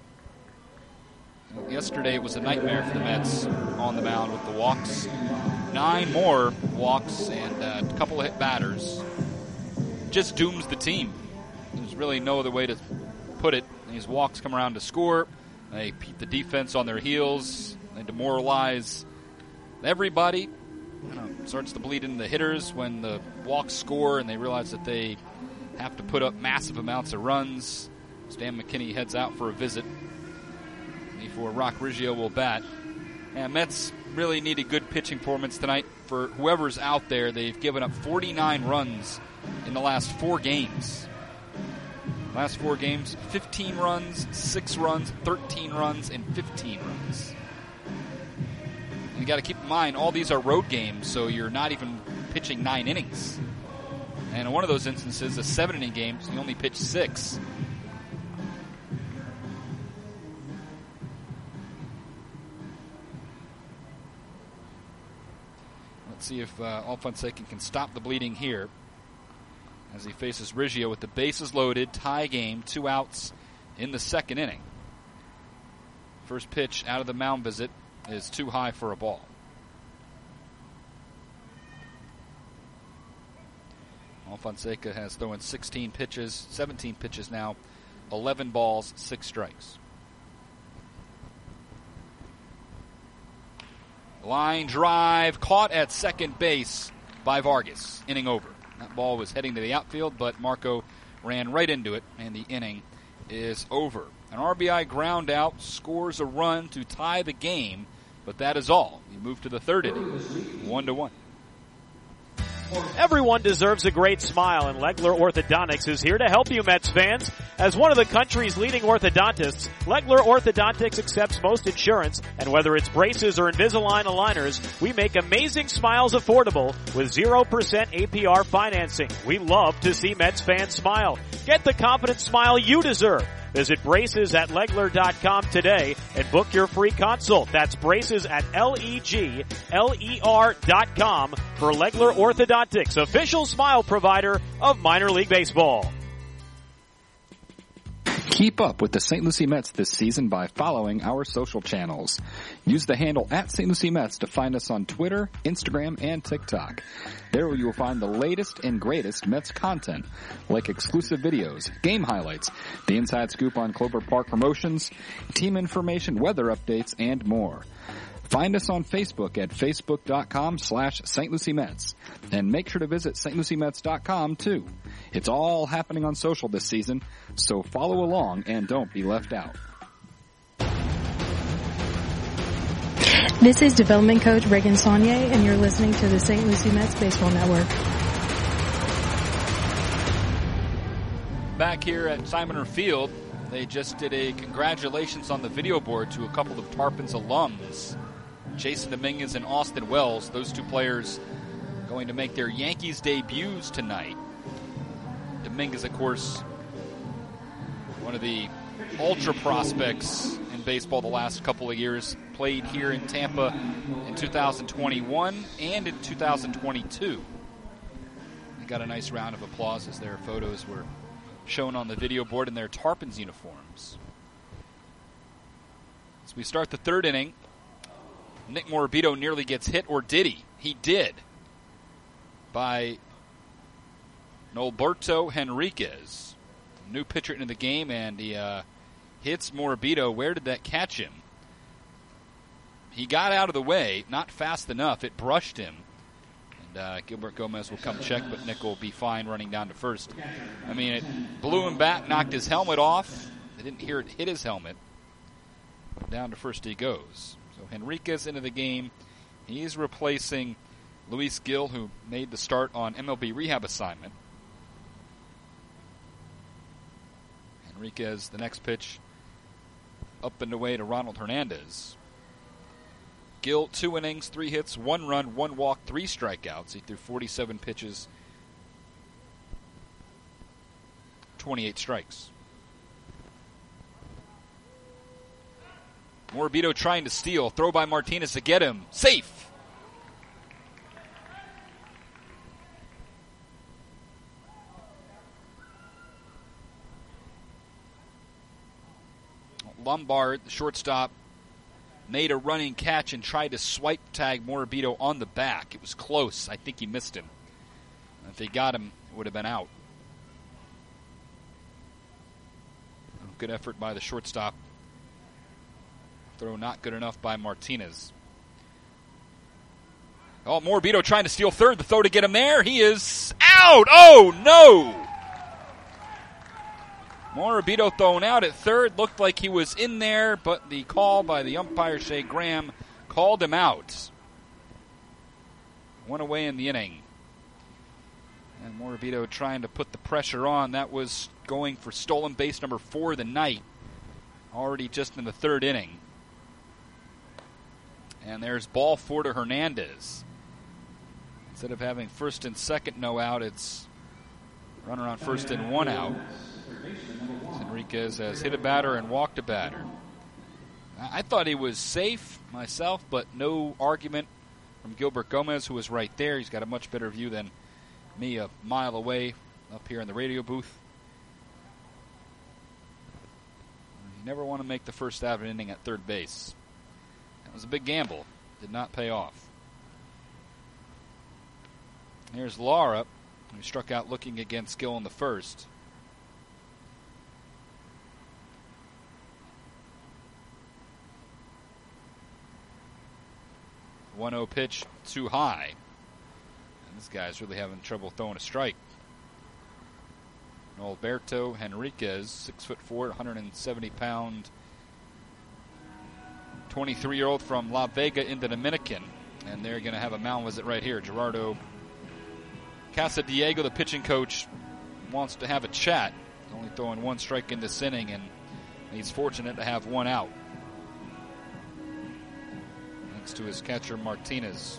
Yesterday was a nightmare for the Mets on the mound with the walks. Nine more walks and a couple of hit batters. Just dooms the team. There's really no other way to put it. These walks come around to score. They keep the defense on their heels. They demoralize everybody. You know, starts to bleed into the hitters when the walks score and they realize that they have to put up massive amounts of runs. Stan McKinney heads out for a visit before Rock Riggio will bat. And Mets really need a good pitching performance tonight for whoever's out there. They've given up forty-nine runs in the last four games. Last four games, fifteen runs, six runs, thirteen runs, and fifteen runs. And you got to keep in mind, all these are road games, so you're not even pitching nine innings. And in one of those instances, a seven-inning game, so you only pitch six. Let's see if uh, Alfonseca can stop the bleeding here as he faces Riggio with the bases loaded, tie game, two outs in the second inning. First pitch out of the mound visit is too high for a ball. Alfonseca has thrown sixteen pitches, seventeen pitches now, eleven balls, six strikes. Line drive caught at second base by Vargas. Inning over. That ball was heading to the outfield, but Marco ran right into it, and the inning is over. An R B I ground out scores a run to tie the game, but that is all. We move to the third inning, one to one. Everyone deserves a great smile, and Legler Orthodontics is here to help you, Mets fans. As one of the country's leading orthodontists, Legler Orthodontics accepts most insurance, and whether it's braces or Invisalign aligners, we make amazing smiles affordable with zero percent A P R financing. We love to see Mets fans smile. Get the confident smile you deserve. Visit braces at legler dot com today and book your free consult. That's braces at L E G L E R dot com for Legler Orthodontics, official smile provider of minor league baseball. Keep up with the Saint Lucie Mets this season by following our social channels. Use the handle at Saint Lucie Mets to find us on Twitter, Instagram, and TikTok. There you will find the latest and greatest Mets content, like exclusive videos, game highlights, the inside scoop on Clover Park promotions, team information, weather updates, and more. Find us on Facebook at facebook.com slash Saint Lucie Mets. And make sure to visit Saint Lucie Mets dot com too. It's all happening on social this season, so follow along and don't be left out. This is development coach Reagan Saunier, and you're listening to the Saint Lucie Mets Baseball Network. Back here at Simon Field, they just did a congratulations on the video board to a couple of Tarpons alums. Jason Dominguez and Austin Wells, those two players going to make their Yankees debuts tonight. Dominguez, of course, one of the ultra prospects in baseball the last couple of years, played here in Tampa in two thousand twenty-one and in two thousand twenty-two. They got a nice round of applause as their photos were shown on the video board in their Tarpons uniforms. As we start the third inning, Nick Morabito nearly gets hit, or did he? He did. By Norberto Henriquez. New pitcher into the game, and he uh, hits Morabito. Where did that catch him? He got out of the way, not fast enough. It brushed him. And uh, Gilbert Gomez will come check, but Nick will be fine running down to first. I mean, it blew him back, knocked his helmet off. I didn't hear it hit his helmet. Down to first he goes. So Henriquez into the game. He's replacing Luis Gil, who made the start on M L B rehab assignment. Henriquez, the next pitch, up and away to Ronald Hernandez. Gil, two innings, three hits, one run, one walk, three strikeouts. He threw forty-seven pitches, twenty-eight strikes. Morabito trying to steal. Throw by Martinez to get him. Safe. Lombard, the shortstop, made a running catch and tried to swipe tag Morabito on the back. It was close. I think he missed him. If they got him, it would have been out. Good effort by the shortstop. Throw not good enough by Martinez. Oh, Morabito trying to steal third. The throw to get him there. He is out. Oh, no. Morabito thrown out at third. Looked like he was in there, but the call by the umpire, Shea Graham, called him out. One away in the inning. And Morabito trying to put the pressure on. That was going for stolen base number four of the night. Already just in the third inning. And there's ball four to Hernandez. Instead of having first and second no out, it's runner on first and one out. Henriquez has hit a batter and walked a batter. I thought he was safe myself, but no argument from Gilbert Gomez, who was right there. He's got a much better view than me a mile away up here in the radio booth. You never want to make the first out of an inning at third base. That was a big gamble. Did not pay off. Here's Lara, who struck out looking against Gill in the first. one oh pitch too high. And this guy's really having trouble throwing a strike. Alberto Henriquez, six foot four, one hundred seventy pound, twenty-three-year-old from La Vega in the Dominican. And they're going to have a mound visit right here. Gerardo Casadiego, the pitching coach, wants to have a chat. He's only throwing one strike in this inning, and he's fortunate to have one out. Thanks to his catcher, Martinez.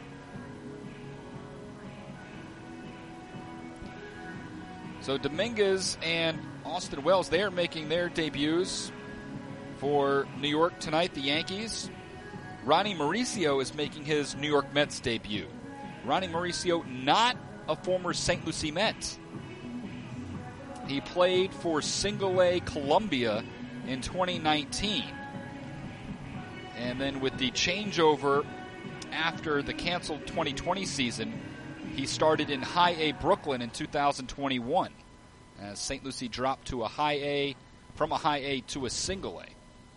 So Dominguez and Austin Wells, they are making their debuts for New York tonight, the Yankees. Ronnie Mauricio is making his New York Mets debut. Ronnie Mauricio, not a former Saint Lucie Met. He played for Single A Columbia in twenty nineteen. And then with the changeover after the canceled twenty twenty season, he started in High A Brooklyn in two thousand twenty-one, as Saint Lucie dropped to a High A, from a High A to a Single A.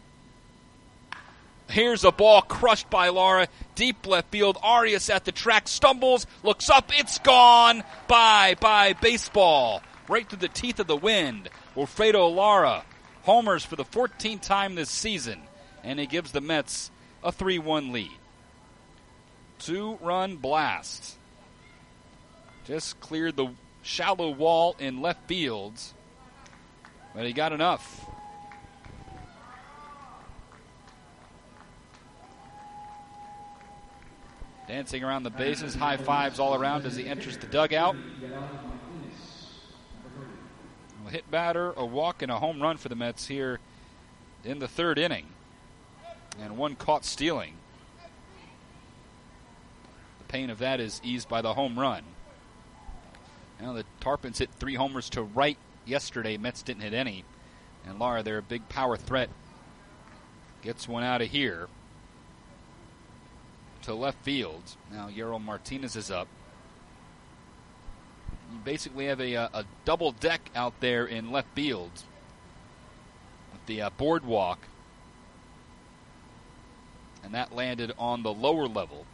Here's a ball crushed by Lara, deep left field. Arias at the track, stumbles, looks up, it's gone. Bye, bye, baseball. Right through the teeth of the wind. Wilfredo Lara homers for the fourteenth time this season, and he gives the Mets a three one lead. Two-run blast. Just cleared the shallow wall in left field, but he got enough. Dancing around the bases, high fives all around as he enters the dugout. A hit batter, a walk, and a home run for the Mets here in the third inning. And one caught stealing. The pain of that is eased by the home run. Now the Tarpons hit three homers to right yesterday. Mets didn't hit any. And Lara, their big power threat, gets one out of here to left field. Now Yarel Martinez is up. You basically have a, a double deck out there in left field with the uh, boardwalk. And that landed on the lower level.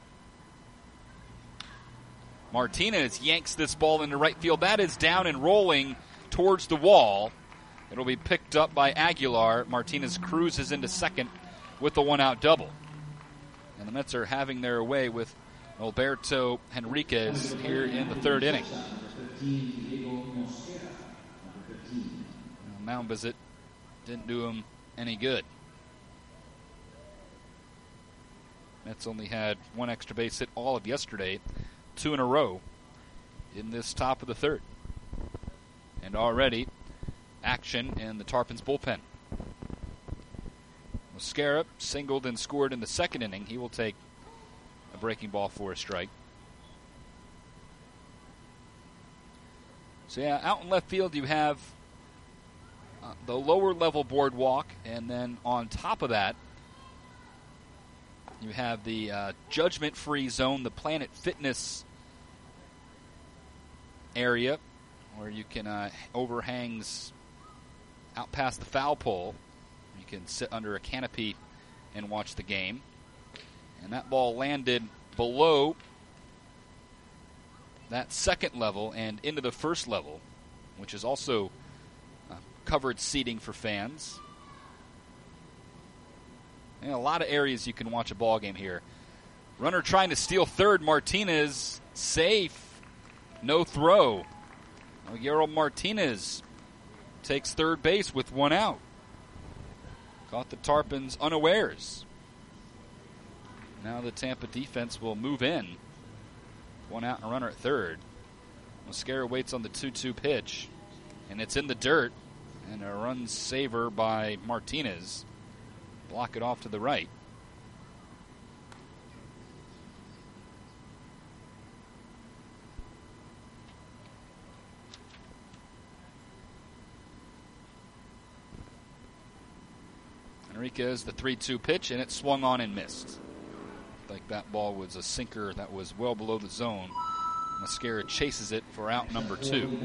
Martinez yanks this ball into right field. That is down and rolling towards the wall. It'll be picked up by Aguilar. Martinez cruises into second with the one-out double. And the Mets are having their way with Alberto Henriquez here in the third inning. Mound visit didn't do him any good. Mets only had one extra base hit all of yesterday, two in a row in this top of the third. And already action in the Tarpons bullpen. Mosquera singled and scored in the second inning. He will take a breaking ball for a strike. So yeah, out in left field you have uh, the lower level boardwalk, and then on top of that you have the uh, judgment-free zone, the Planet Fitness area, where you can uh, overhangs out past the foul pole. You can sit under a canopy and watch the game. And that ball landed below that second level and into the first level, which is also uh, covered seating for fans. And a lot of areas you can watch a ball game here. Runner trying to steal third. Martinez safe. No throw. Yarel Martinez takes third base with one out. Caught the Tarpons unawares. Now the Tampa defense will move in. One out and a runner at third. Mosquera waits on the two two pitch. And it's in the dirt. And a run saver by Martinez. Block it off to the right. Enriquez, the three two pitch, and it swung on and missed. Like that ball was a sinker that was well below the zone. Mascara chases it for out number two.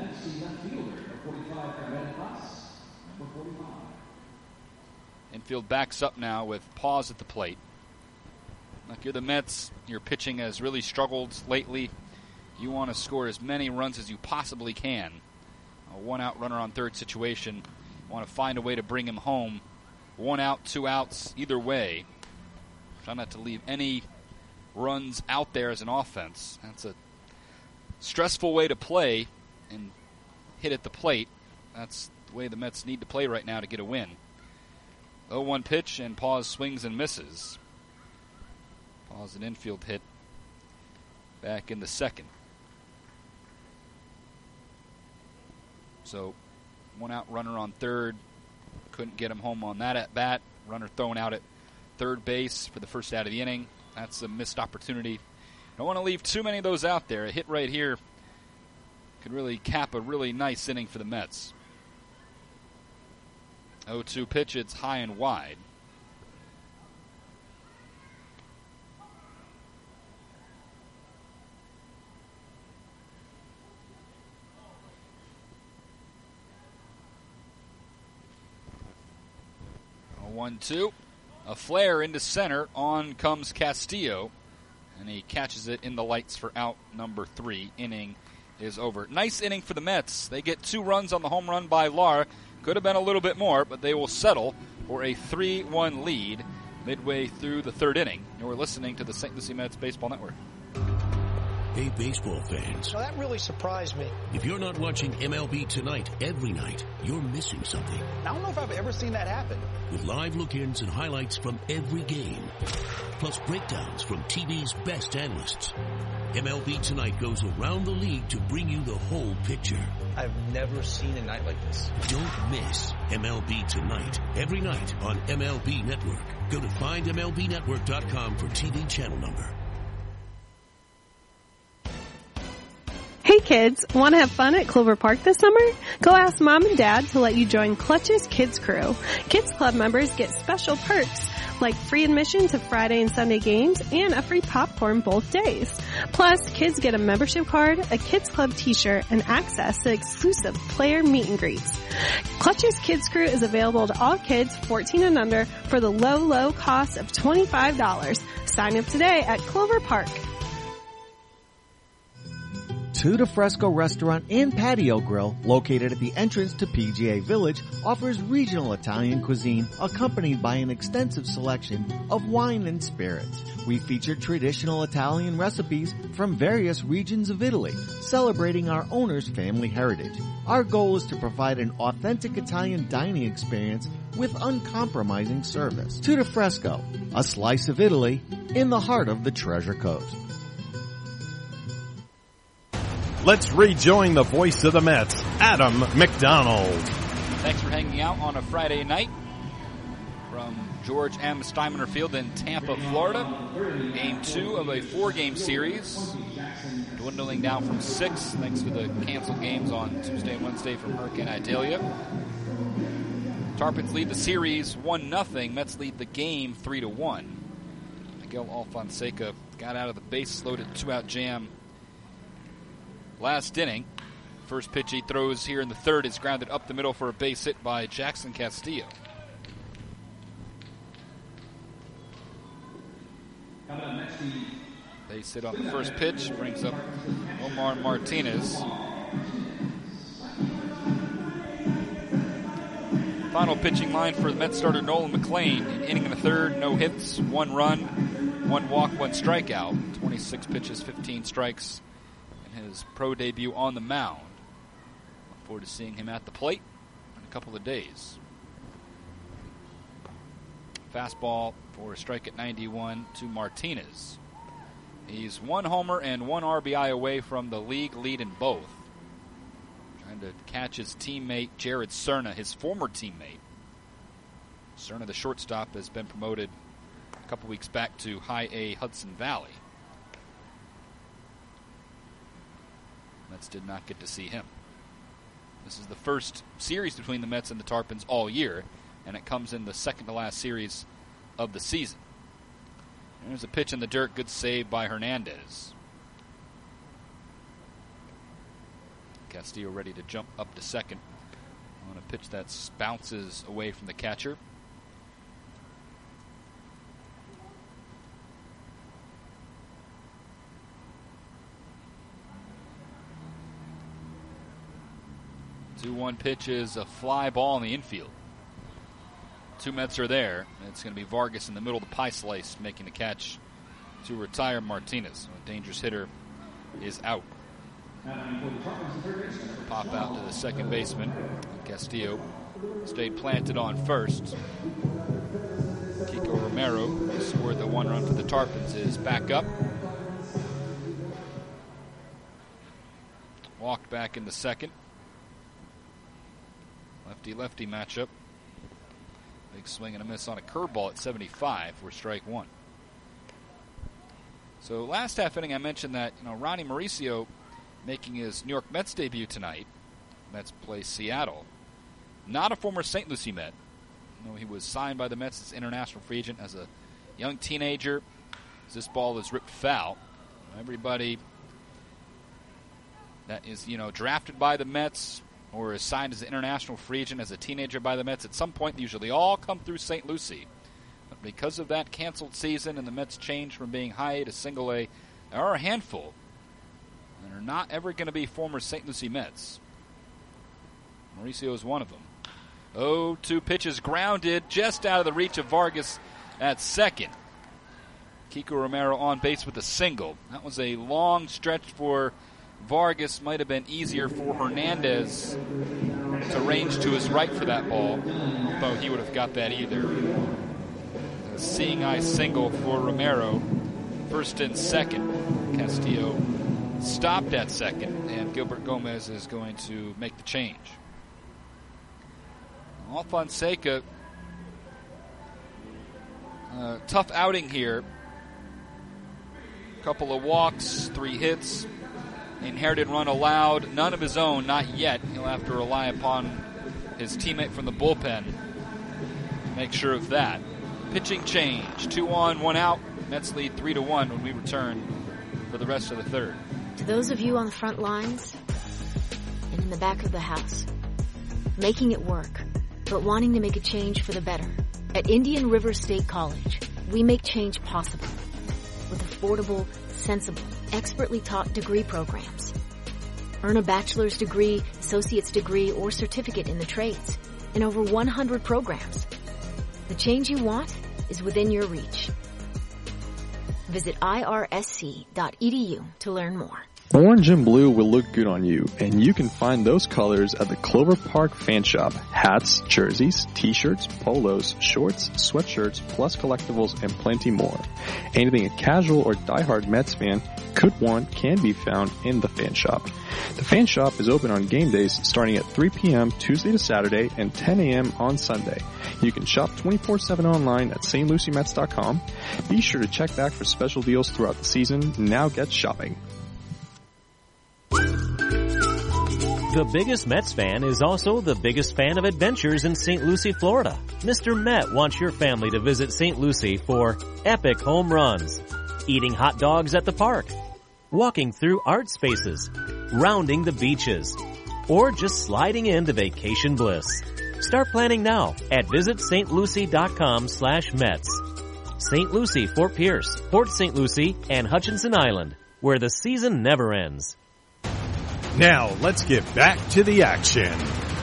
Infield backs up now with Pause at the plate. Like you're the Mets, your pitching has really struggled lately. You want to score as many runs as you possibly can. A one-out runner on third situation. You want to find a way to bring him home. One out, two outs, either way. Try not to leave any runs out there as an offense. That's a stressful way to play and hit at the plate. That's the way the Mets need to play right now to get a win. oh one pitch, and Pause swings and misses. Pause an infield hit back in the second. So, one out runner on third. Couldn't get him home on that at bat. Runner thrown out at third base for the first out of the inning. That's a missed opportunity. Don't want to leave too many of those out there. A hit right here could really cap a really nice inning for the Mets. oh two pitch, it's high and wide. one two. A flare into center. On comes Castillo. And he catches it in the lights for out number three. Inning is over. Nice inning for the Mets. They get two runs on the home run by Lar. Could have been a little bit more, but they will settle for a three one lead midway through the third inning. And we're listening to the Saint Lucie Mets Baseball Network. Hey, baseball fans. Well, that really surprised me. If you're not watching M L B Tonight every night, you're missing something. I don't know if I've ever seen that happen. With live look-ins and highlights from every game, plus breakdowns from T V's best analysts. M L B Tonight goes around the league to bring you the whole picture. I've never seen a night like this. Don't miss M L B Tonight every night on M L B Network. Go to find M L B network dot com for T V channel number. Hey kids, want to have fun at Clover Park this summer? Go ask Mom and Dad to let you join Clutch's Kids Crew. Kids Club members get special perks like free admission to Friday and Sunday games and a free popcorn both days. Plus, kids get a membership card, a Kids Club t-shirt, and access to exclusive player meet and greets. Clutch's Kids Crew is available to all kids fourteen and under for the low, low cost of twenty-five dollars. Sign up today at Clover Park. Tuda Fresco Restaurant and Patio Grill, located at the entrance to P G A Village, offers regional Italian cuisine accompanied by an extensive selection of wine and spirits. We feature traditional Italian recipes from various regions of Italy, celebrating our owner's family heritage. Our goal is to provide an authentic Italian dining experience with uncompromising service. Tuda Fresco, a slice of Italy in the heart of the Treasure Coast. Let's rejoin the voice of the Mets, Adam McDonald. Thanks for hanging out on a Friday night from George M. Steinbrenner Field in Tampa, Florida. Game two of a four-game series, dwindling down from six thanks to the canceled games on Tuesday and Wednesday from Hurricane Idalia. Tarpons lead the series one nothing. Mets lead the game three to one. Miguel Alfonseca got out of the base-loaded two-out jam last inning. First pitch he throws here in the third is grounded up the middle for a base hit by Jackson Castillo. Base hit on the first pitch brings up Omar Martinez. Final pitching line for the Mets starter Nolan McLean. An inning and a third, no hits, one run, one walk, one strikeout. twenty-six pitches, fifteen strikes. His pro debut on the mound. Look forward to seeing him at the plate in a couple of days. Fastball for a strike at ninety-one to Martinez. He's one homer and one R B I away from the league lead in both. Trying to catch his teammate Jared Cerna, his former teammate. Cerna, the shortstop, has been promoted a couple weeks back to High A Hudson Valley. Mets did not get to see him. This is the first series between the Mets and the Tarpons all year. and it comes in the second to last series of the season. There's a pitch in the dirt, good save by Hernandez. Castillo ready to jump up to second on a pitch that bounces away from the catcher. two one pitch is a fly ball in the infield. Two Mets are there. It's going to be Vargas in the middle of the pie slice making the catch to retire Martinez. A dangerous hitter is out. Pop out to the second baseman. Castillo stayed planted on first. Kiko Romero, who scored the one run for the Tarpons, is back up. Walked back in the second. Lefty-lefty matchup. Big swing and a miss on a curveball at seventy-five for strike one. So last half inning I mentioned that, you know, Ronnie Mauricio making his New York Mets debut tonight. Mets play Seattle. Not a former Saint Lucie Met. You know, he was signed by the Mets as international free agent as a young teenager. As this ball is ripped foul. Everybody that is, you know, drafted by the Mets or is signed as an international free agent as a teenager by the Mets, at some point they usually all come through Saint Lucie. But because of that canceled season and the Mets changed from being high A to single A, there are a handful that are not ever going to be former Saint Lucie Mets. Mauricio is one of them. oh two pitches grounded just out of the reach of Vargas at second. Kiko Romero on base with a single. That was a long stretch for Vargas. Might have been easier for Hernandez to range to his right for that ball, though he would have got that either. A seeing eye single for Romero. First and second. Castillo stopped at second, and Gilbert Gomez is going to make the change. Alfonseca, uh, tough outing here. Couple of walks, three hits. Inherited run allowed, none of his own, not yet. He'll have to rely upon his teammate from the bullpen to make sure of that. Pitching change, two on, one out. Mets lead three to one when we return for the rest of the third. To those of you on the front lines and in the back of the house, making it work, but wanting to make a change for the better. At Indian River State College, we make change possible with affordable, sensible, expertly taught degree programs. Earn a bachelor's degree, associate's degree, or certificate in the trades in over one hundred programs. The change you want is within your reach. Visit I R S C dot E D U to learn more. Orange and blue will look good on you, and you can find those colors at the Clover Park Fan Shop. Hats, jerseys, t-shirts, polos, shorts, sweatshirts, plus collectibles, and plenty more. Anything a casual or diehard Mets fan could want can be found in the Fan Shop. The Fan Shop is open on game days starting at three p.m. Tuesday to Saturday and ten a.m. on Sunday. You can shop twenty-four seven online at St Lucie Mets dot com. Be sure to check back for special deals throughout the season. Now get shopping. The biggest Mets fan is also the biggest fan of adventures in Saint Lucie, Florida. Mister Met wants your family to visit Saint Lucie for epic home runs, eating hot dogs at the park, walking through art spaces, rounding the beaches, or just sliding into vacation bliss. Start planning now at visit St Lucie dot com slash Mets. Saint Lucie, Fort Pierce, Port Saint Lucie, and Hutchinson Island, where the season never ends. Now, let's get back to the action.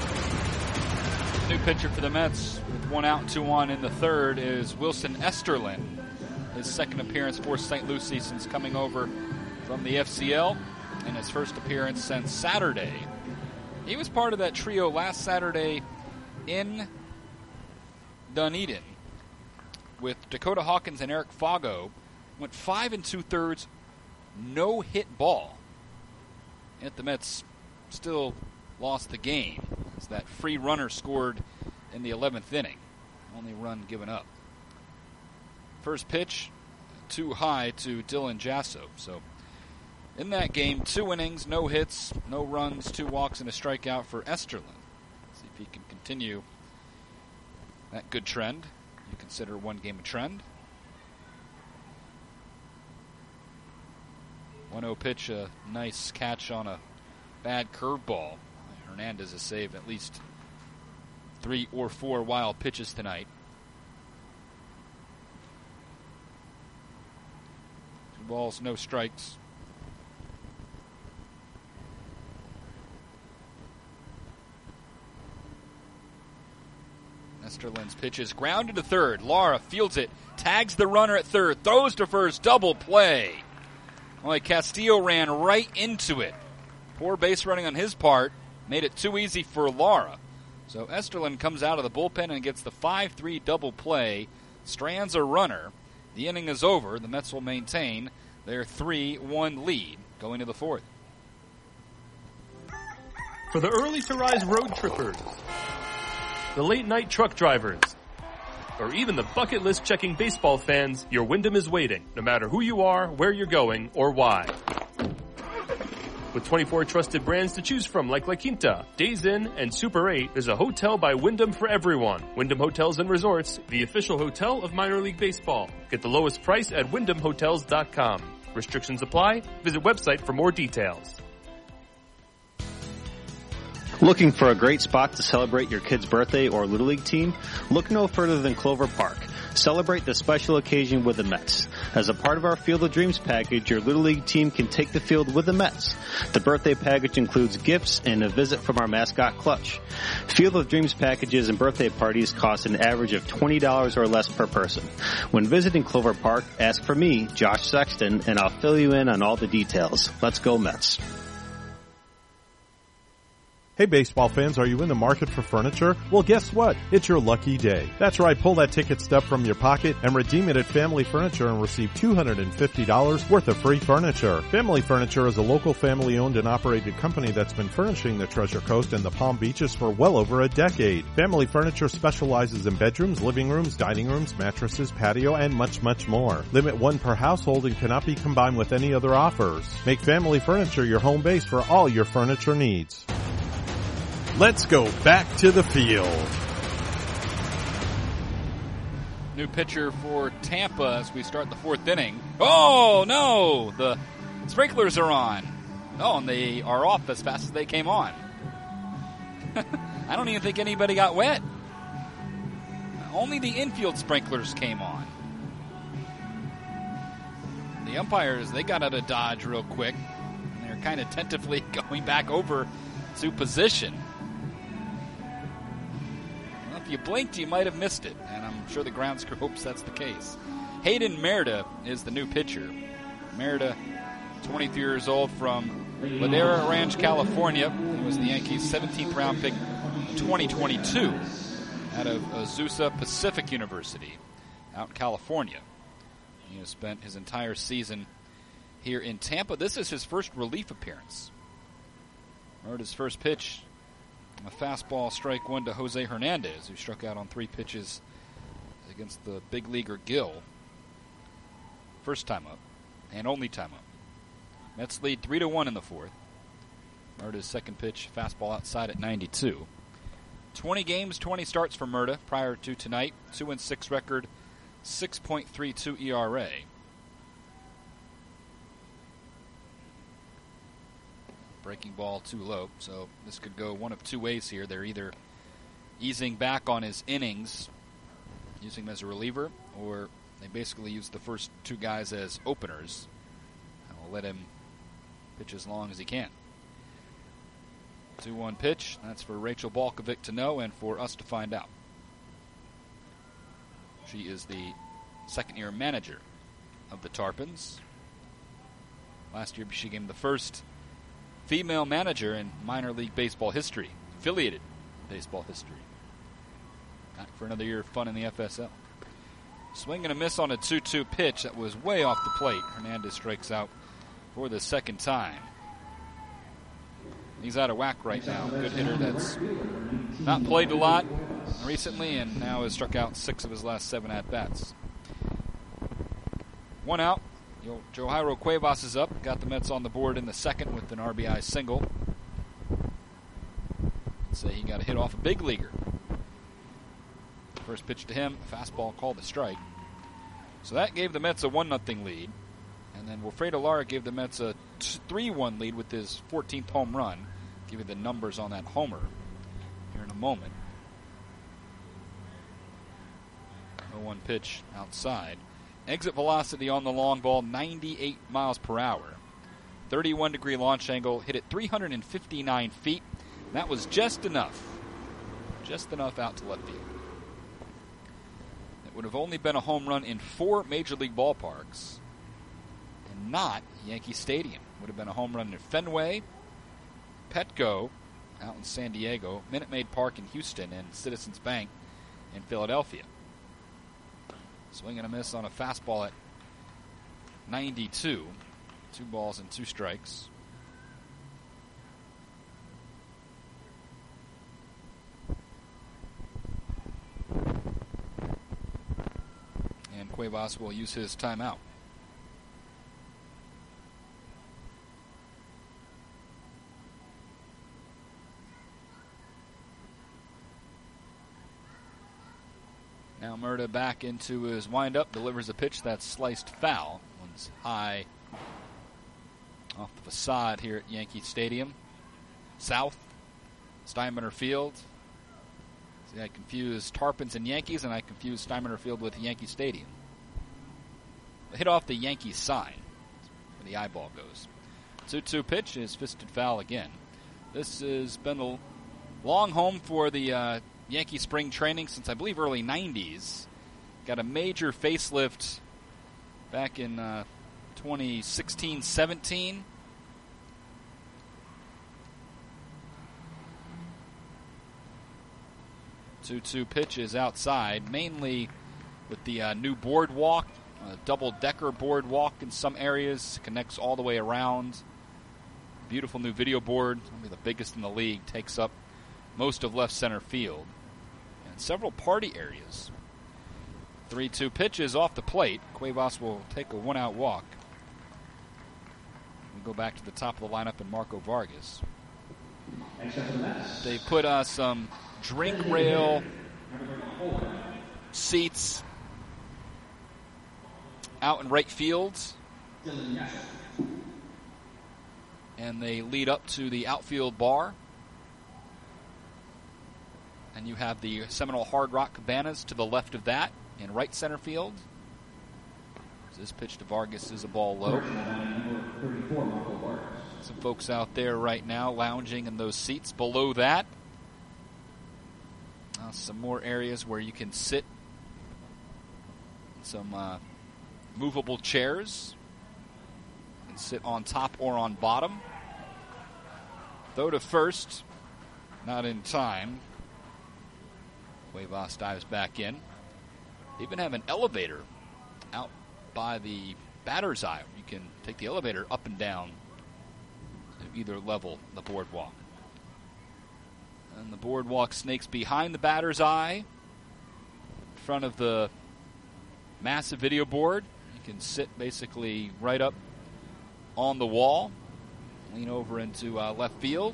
New pitcher for the Mets with one out, two on in the third is Wilson Esterlin. His second appearance for Saint Lucie since coming over from the F C L, and his first appearance since Saturday. He was part of that trio last Saturday in Dunedin with Dakota Hawkins and Eric Fago. Went five and two-thirds, no-hit ball. Yet the Mets still lost the game as that free runner scored in the eleventh inning. Only run given up. First pitch, too high to Dylan Jasso. So in that game, two innings, no hits, no runs, two walks, and a strikeout for Esterlin. See if he can continue that good trend. You consider one game a trend. one oh pitch, a nice catch on a bad curveball. Hernandez has saved at least three or four wild pitches tonight. Two balls, no strikes. Esterlin's pitch is grounded to third. Lara fields it, tags the runner at third, throws to first, double play. Only Castillo ran right into it. Poor base running on his part made it too easy for Lara. So Esterlin comes out of the bullpen and gets the five three double play, strands a runner. The inning is over. The Mets will maintain their three one lead going to the fourth. For the early-to-rise road trippers, the late-night truck drivers, or even the bucket list checking baseball fans, your Wyndham is waiting, no matter who you are, where you're going, or why. With twenty-four trusted brands to choose from like La Quinta, Days Inn, and Super eight, there's a hotel by Wyndham for everyone. Wyndham Hotels and Resorts, the official hotel of minor league baseball. Get the lowest price at wyndham hotels dot com. Restrictions apply. Visit website for more details. Looking for a great spot to celebrate your kid's birthday or Little League team? Look no further than Clover Park. Celebrate the special occasion with the Mets. As a part of our Field of Dreams package, your Little League team can take the field with the Mets. The birthday package includes gifts and a visit from our mascot, Clutch. Field of Dreams packages and birthday parties cost an average of twenty dollars or less per person. When visiting Clover Park, ask for me, Josh Sexton, and I'll fill you in on all the details. Let's go Mets. Hey baseball fans, are you in the market for furniture? Well, guess what? It's your lucky day. That's right, pull that ticket stub from your pocket and redeem it at Family Furniture and receive two hundred fifty dollars worth of free furniture. Family Furniture is a local family-owned and operated company that's been furnishing the Treasure Coast and the Palm Beaches for well over a decade. Family Furniture specializes in bedrooms, living rooms, dining rooms, mattresses, patio, and much, much more. Limit one per household and cannot be combined with any other offers. Make Family Furniture your home base for all your furniture needs. Let's go back to the field. New pitcher for Tampa as we start the fourth inning. Oh, no! The sprinklers are on. Oh, and they are off as fast as they came on. I don't even think anybody got wet. Only the infield sprinklers came on. The umpires, they got out of dodge real quick. And they're kind of tentatively going back over to position. If you blinked, you might have missed it, and I'm sure the grounds crew hopes that's the case. Hayden Merida is the new pitcher. Merida, twenty-three years old from Ladera Ranch, California. He was the Yankees' seventeenth round pick in twenty twenty-two out of Azusa Pacific University out in California. He has spent his entire season here in Tampa. This is his first relief appearance. Merida's first pitch, a fastball strike one to Jose Hernandez, who struck out on three pitches against the big leaguer Gill. First time up, and only time up. Mets lead three to one in the fourth. Merida's second pitch, fastball outside at ninety-two. Twenty games, twenty starts for Merida prior to tonight. Two and six record, six point three two E R A. Breaking ball too low, so this could go one of two ways here. They're either easing back on his innings, using him as a reliever, or they basically use the first two guys as openers. And will let him pitch as long as he can. two one pitch. That's for Rachel Balkovic to know and for us to find out. She is the second-year manager of the Tarpons. Last year she became the first female manager in minor league baseball history, affiliated baseball history. Back for another year of fun in the F S L. Swing and a miss on a two two pitch that was way off the plate. Hernandez strikes out for the second time. He's out of whack right now. Good hitter that's not played a lot recently and now has struck out six of his last seven at-bats. One out. Johairo Cuevas is up. Got the Mets on the board in the second with an R B I single. Say he got a hit off a big leaguer. First pitch to him, fastball called a strike. So that gave the Mets a one nothing lead. And then Wilfredo Lara gave the Mets a three one lead with his fourteenth home run. I'll give you the numbers on that homer here in a moment. oh one pitch outside. Exit velocity on the long ball, ninety-eight miles per hour. thirty-one degree launch angle, hit it three hundred fifty-nine feet. That was just enough. Just enough out to left field. It would have only been a home run in four major league ballparks. And not Yankee Stadium. Would have been a home run in Fenway, Petco out in San Diego, Minute Maid Park in Houston, and Citizens Bank in Philadelphia. Swing and a miss on a fastball at ninety-two. Two balls and two strikes. And Cuevas will use his timeout. Now Murta back into his windup, delivers a pitch that's sliced foul. One's high off the facade here at Yankee Stadium. South, Steinbrenner Field. See, I confused Tarpons and Yankees, and I confused Steinbrenner Field with Yankee Stadium. Hit off the Yankee sign, where the eyeball goes. two two pitch is fisted foul again. This has been a long home for the uh, Yankee spring training since, I believe, early nineties. Got a major facelift back in uh, twenty sixteen seventeen. two two pitches outside, mainly with the uh, new boardwalk, a double-decker boardwalk in some areas, connects all the way around. Beautiful new video board, only the biggest in the league, takes up most of left center field. And several party areas. three two pitches off the plate. Cuevas will take a one-out walk. We go back to the top of the lineup and Marco Vargas. They put uh, some drink rail seats out in right field, and they lead up to the outfield bar. And you have the Seminole Hard Rock Cabanas to the left of that in right center field. This pitch to Vargas is a ball low. Some folks out there right now lounging in those seats. Below that, uh, some more areas where you can sit. Some uh, movable chairs. You can sit on top or on bottom. Throw to first. Not in time. Cuevas dives back in. They even have an elevator out by the batter's eye. You can take the elevator up and down to either level the boardwalk. And the boardwalk snakes behind the batter's eye in front of the massive video board. You can sit basically right up on the wall, lean over into uh, left field.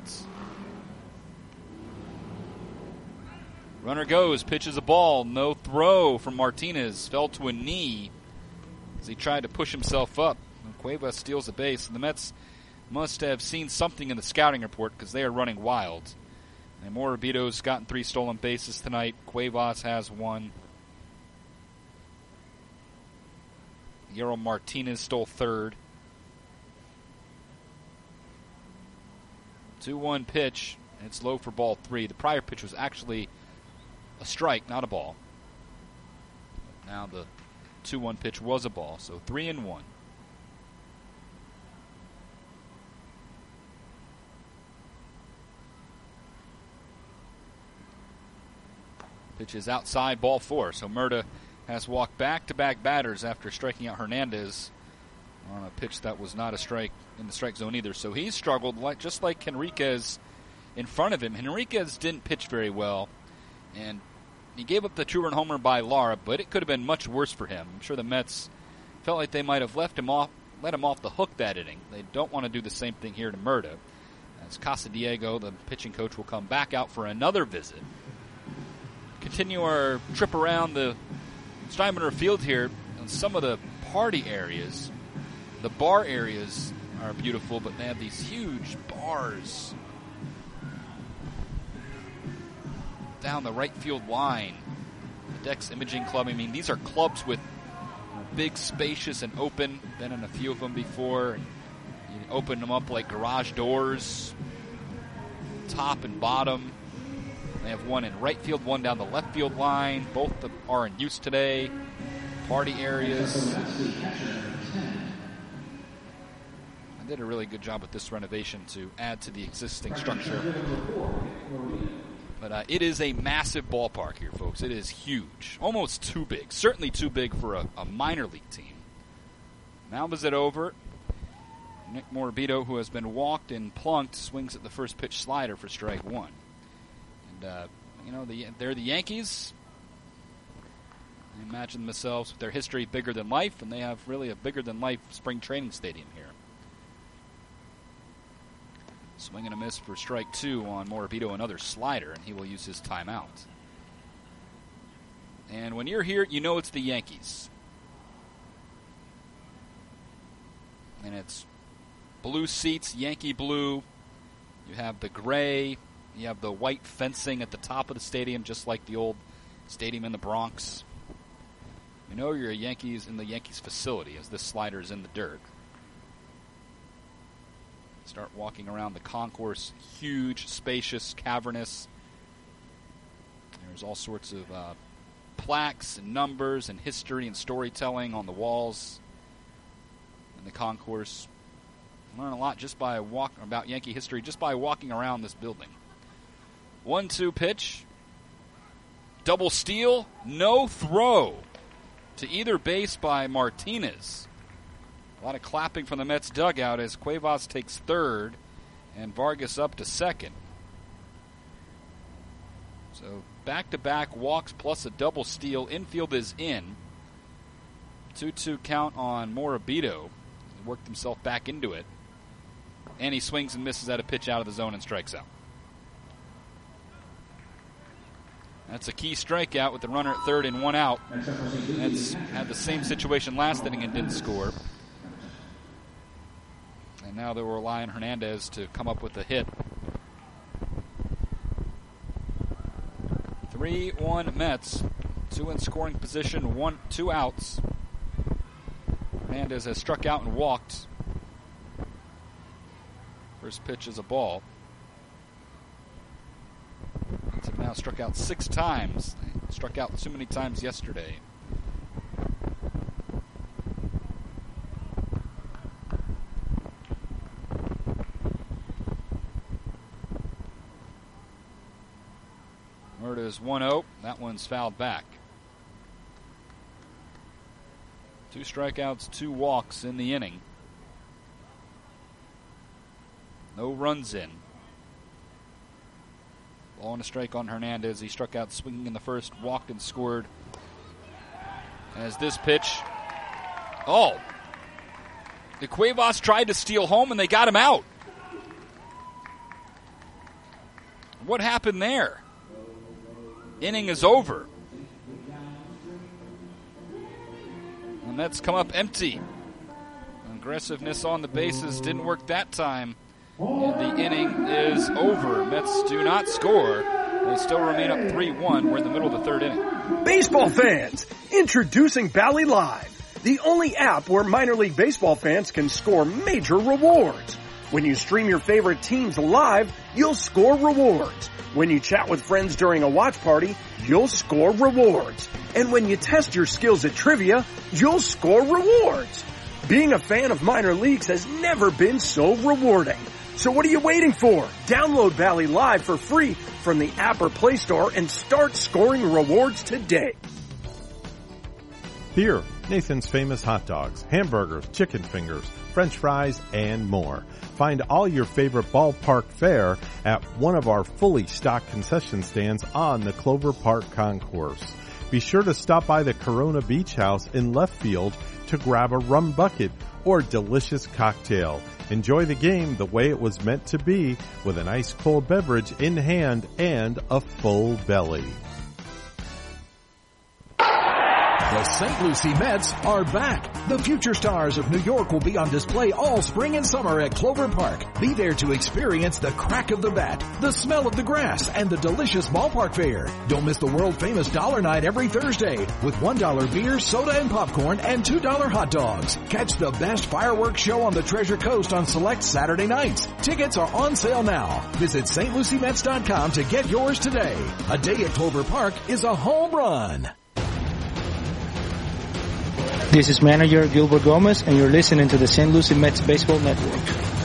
Runner goes, pitches a ball, no throw from Martinez, fell to a knee as he tried to push himself up. And Cuevas steals the base, and the Mets must have seen something in the scouting report because they are running wild. And Morabito's gotten three stolen bases tonight. Cuevas has one. Guillermo Martinez stole third. two one pitch, and it's low for ball three. The prior pitch was actually a strike, not a ball. Now the two one pitch was a ball, so three and one. Pitch is outside, ball four. So Murta has walked back-to-back batters after striking out Hernandez on a pitch that was not a strike in the strike zone either. So he's struggled like just like Henriquez in front of him. Henriquez didn't pitch very well, and he gave up the two-run homer by Lara, but it could have been much worse for him. I'm sure the Mets felt like they might have left him off, let him off the hook that inning. They don't want to do the same thing here to Murta. As Casadiego, the pitching coach, will come back out for another visit. continue our trip around the Steinbrenner Field here, on some of the party areas, the bar areas are beautiful, but they have these huge bars down the right field line. The Dex Imaging Club, I mean, these are clubs with big, spacious, and open. Been in a few of them before. You open them up like garage doors, top and bottom. They have one in right field, one down the left field line. Both are in use today. Party areas. I did a really good job with this renovation to add to the existing structure. But uh, it is a massive ballpark here, folks. It is huge. Almost too big. Certainly too big for a, a minor league team. Now is it over. Nick Morabito, who has been walked and plunked, swings at the first pitch slider for strike one. And, uh, you know, the, they're the Yankees. I imagine themselves with their history bigger than life, and they have really a bigger than life spring training stadium here. Swing and a miss for strike two on Morabito, another slider, and he will use his timeout. And when you're here, you know it's the Yankees. And it's blue seats, Yankee blue. You have the gray. You have the white fencing at the top of the stadium, just like the old stadium in the Bronx. You know you're a Yankees in the Yankees facility as this slider is in the dirt. Start walking around the concourse. Huge, spacious, cavernous. There's all sorts of uh, plaques and numbers and history and storytelling on the walls in the concourse. Learn a lot just by walk about Yankee history just by walking around this building. one two pitch. Double steal. No throw to either base by Martinez. A lot of clapping from the Mets dugout as Cuevas takes third and Vargas up to second. So back-to-back walks plus a double steal. Infield is in. two two count on Morabito. He worked himself back into it. And he swings and misses at a pitch out of the zone and strikes out. That's a key strikeout with the runner at third and one out. That's had the same situation last inning and didn't score. And now they'll rely on Hernandez to come up with a hit. three one Mets. Two in scoring position, one, two outs. Hernandez has struck out and walked. First pitch is a ball. Mets have now struck out six times. They struck out too many times yesterday. Murda is one oh. That one's fouled back. Two strikeouts, two walks in the inning. No runs in. Ball and a strike on Hernandez. He struck out swinging in the first, walked and scored. As this pitch. Oh! The Cuevas tried to steal home and they got him out. What happened there? Inning is over. The Mets come up empty. Aggressiveness on the bases didn't work that time. And the inning is over. Mets do not score. They still remain up three one. We're in the middle of the third inning. Baseball fans, introducing Bally Live, the only app where minor league baseball fans can score major rewards. When you stream your favorite teams live, you'll score rewards. When you chat with friends during a watch party, you'll score rewards. And when you test your skills at trivia, you'll score rewards. Being a fan of minor leagues has never been so rewarding. So what are you waiting for? Download Bally Live for free from the app or Play Store and start scoring rewards today. Here, Nathan's Famous Hot Dogs, hamburgers, chicken fingers, French fries, and more. Find all your favorite ballpark fare at one of our fully stocked concession stands on the Clover Park Concourse. Be sure to stop by the Corona Beach House in left field to grab a rum bucket or delicious cocktail. Enjoy the game the way it was meant to be with an ice cold beverage in hand and a full belly. The Saint Lucie Mets are back. The future stars of New York will be on display all spring and summer at Clover Park. Be there to experience the crack of the bat, the smell of the grass, and the delicious ballpark fare. Don't miss the world-famous Dollar Night every Thursday with one dollar beer, soda, and popcorn, and two dollar hot dogs. Catch the best fireworks show on the Treasure Coast on select Saturday nights. Tickets are on sale now. Visit St Lucie Mets dot com to get yours today. A day at Clover Park is a home run. This is manager Gilbert Gomez, and you're listening to the Saint Lucie Mets Baseball Network.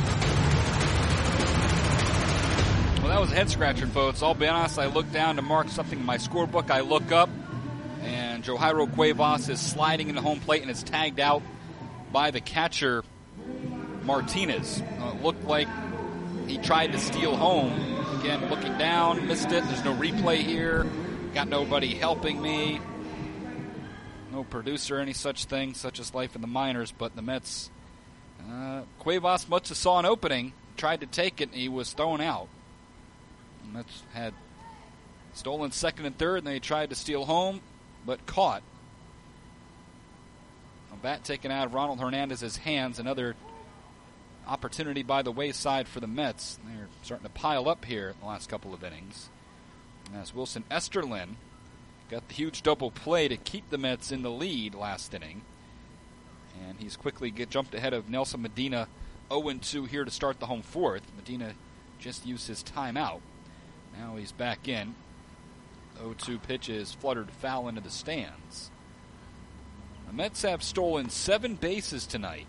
Well, that was a head-scratcher, folks. I'll be honest, I look down to mark something in my scorebook. I look up, and Johairo Cuevas is sliding into home plate and is tagged out by the catcher, Martinez. Uh, it looked like he tried to steal home. Again, looking down, missed it. There's no replay here. Got nobody helping me. No producer, any such thing, such as life in the minors, but the Mets, uh, Cuevas must have saw an opening, tried to take it, and he was thrown out. The Mets had stolen second and third, and they tried to steal home, but caught. A bat taken out of Ronald Hernandez's hands, another opportunity by the wayside for the Mets. They're starting to pile up here in the last couple of innings. As Wilson Esterlin got the huge double play to keep the Mets in the lead last inning. And he's quickly get jumped ahead of Nelson Medina, oh and two here to start the home fourth. Medina just used his timeout. Now he's back in. oh two pitches fluttered foul into the stands. The Mets have stolen seven bases tonight.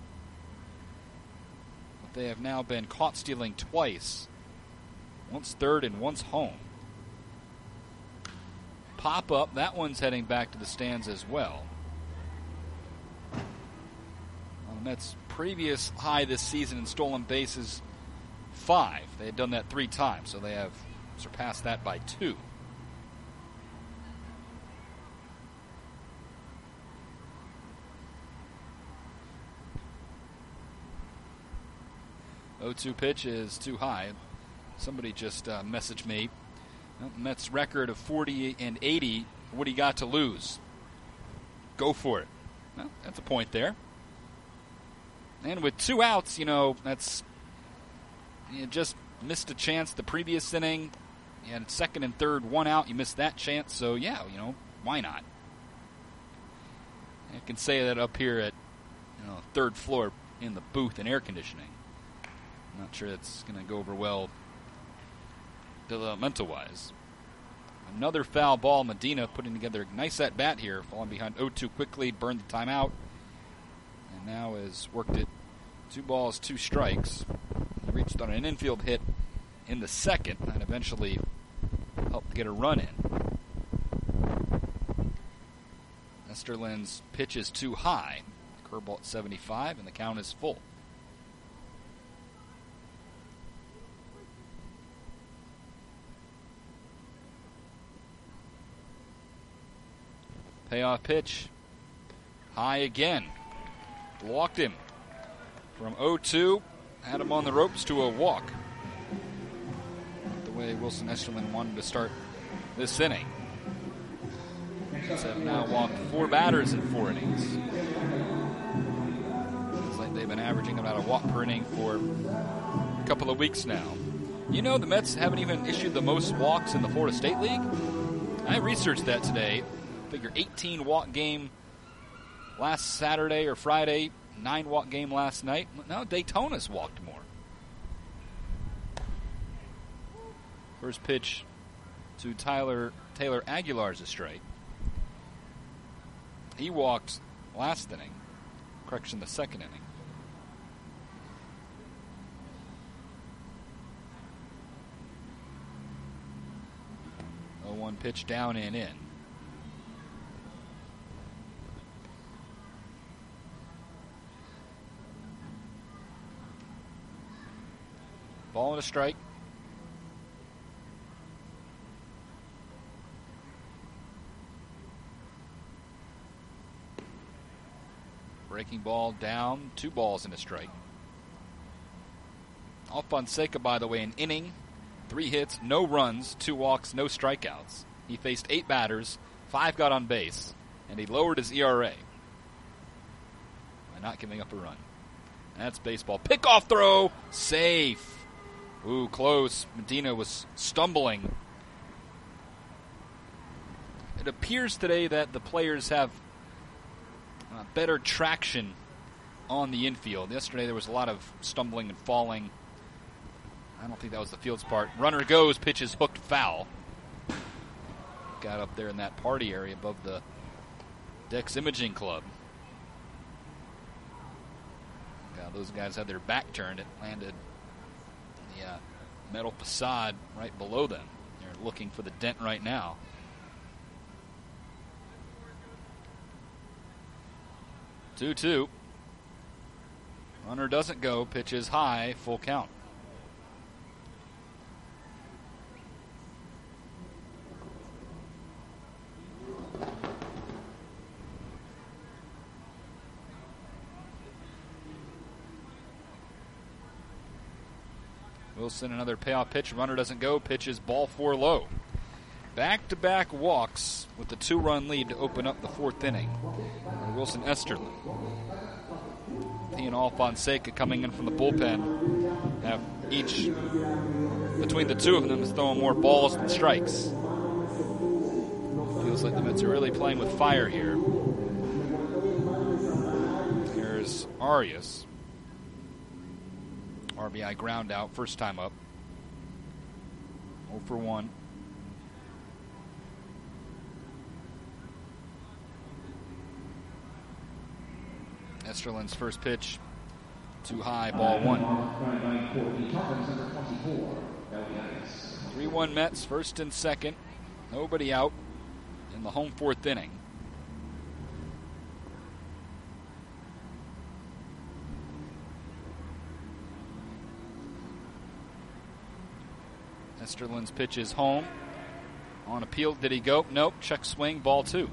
But they have now been caught stealing twice. Once third and once home. Pop up. That one's heading back to the stands as well. Well, the Mets' previous high this season in stolen bases, five. They had done that three times, so they have surpassed that by two. oh two pitch is too high. Somebody just uh, messaged me. Mets record of forty and eighty. What do you got to lose? Go for it. Well, that's a point there. And with two outs, you know, that's you just missed a chance the previous inning. You had second and third, one out. You missed that chance. So, yeah, you know, why not? I can say that up here at you know, third floor in the booth and air conditioning. I'm not sure that's going to go over well developmental-wise. Another foul ball. Medina putting together a nice at-bat here. Falling behind oh two quickly, burned the timeout. And now has worked it two balls, two strikes. He reached on an infield hit in the second and eventually helped get a run in. Esterlin's pitch is too high. Curveball at seventy-five, and the count is full. Payoff pitch. High again. Walked him. From oh two, had him on the ropes to a walk. The way Wilson Esterlin wanted to start this inning. Mets have now walked four batters in four innings. It's like they've been averaging about a walk per inning for a couple of weeks now. You know the Mets haven't even issued the most walks in the Florida State League? I researched that today. Figure eighteen walk game last Saturday or Friday, nine walk game last night. No, Daytona's walked more. First pitch to Tyler Taylor Aguilar's a strike. He walked last inning. Correction, the second inning. oh one pitch down and in. Ball and a strike. Breaking ball down, two balls and a strike. Alfonseca, by the way, an inning, three hits, no runs, two walks, no strikeouts. He faced eight batters, five got on base, And he lowered his E R A by not giving up a run. That's baseball. Pickoff throw. Safe. Ooh, close. Medina was stumbling. It appears today that the players have uh, better traction on the infield. Yesterday there was a lot of stumbling and falling. I don't think that was the field's part. Runner goes, pitches hooked foul. Got up there in that party area above the Dex Imaging Club. God, those guys had their back turned. It landed in the uh, metal facade right below them. They're looking for the dent right now. two two. Runner doesn't go. Pitches high. Full count. Wilson, another payoff pitch. Runner doesn't go. Pitches ball four low. Back-to-back walks with the two-run lead to open up the fourth inning. Wilson Esterlin. He and Alfonseca coming in from the bullpen have each, between the two of them, is throwing more balls than strikes. Feels like the Mets are really playing with fire here. Here's Arias. R B I ground out, first time up. oh for one. Esterlin's first pitch, too high, ball one. three one Mets, first and second. Nobody out in the home fourth inning. Esterlin's pitch is home. On appeal, did he go? Nope, check swing, ball two.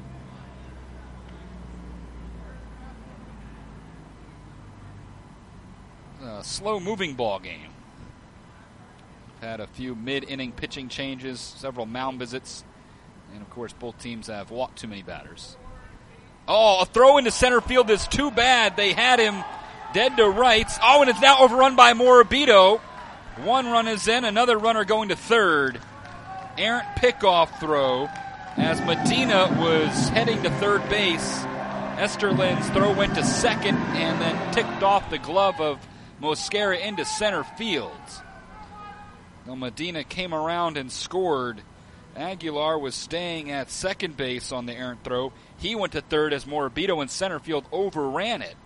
A slow-moving ball game. We've had a few mid-inning pitching changes, several mound visits, and of course both teams have walked too many batters. Oh, a throw into center field is too bad. They had him dead to rights. Oh, and it's now overrun by Morabito. One run is in, another runner going to third. Errant pickoff throw as Medina was heading to third base. Esterlin's throw went to second and then ticked off the glove of Mosquera into center field. Now Medina came around and scored. Aguilar was staying at second base on the errant throw. He went to third as Morabito in center field overran it.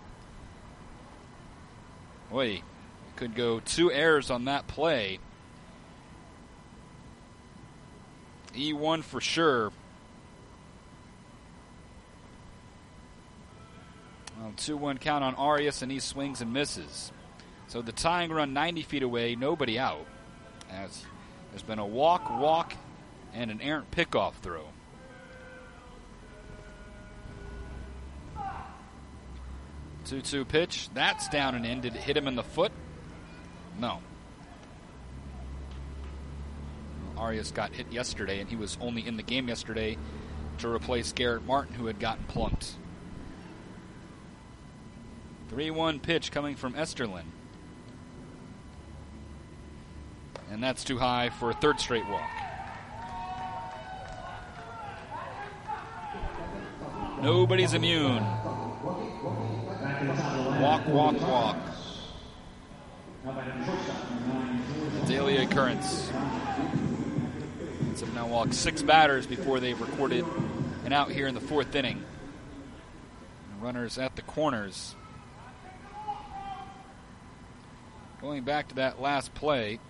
Boy, could go two errors on that play. E one for sure. Well, two one count on Arias, and he swings and misses. So the tying run ninety feet away, nobody out. As there's been a walk, walk, and an errant pickoff throw. two two pitch. That's down and in. Did it hit him in the foot? No. Arias got hit yesterday, and he was only in the game yesterday to replace Garrett Martin, who had gotten plunked. three one pitch coming from Esterlin. And that's too high for a third straight walk. Nobody's immune. Walk, walk, walk. Daily occurrence. So now walked six batters before they've recorded an out here in the fourth inning. Runners at the corners. Going back to that last play.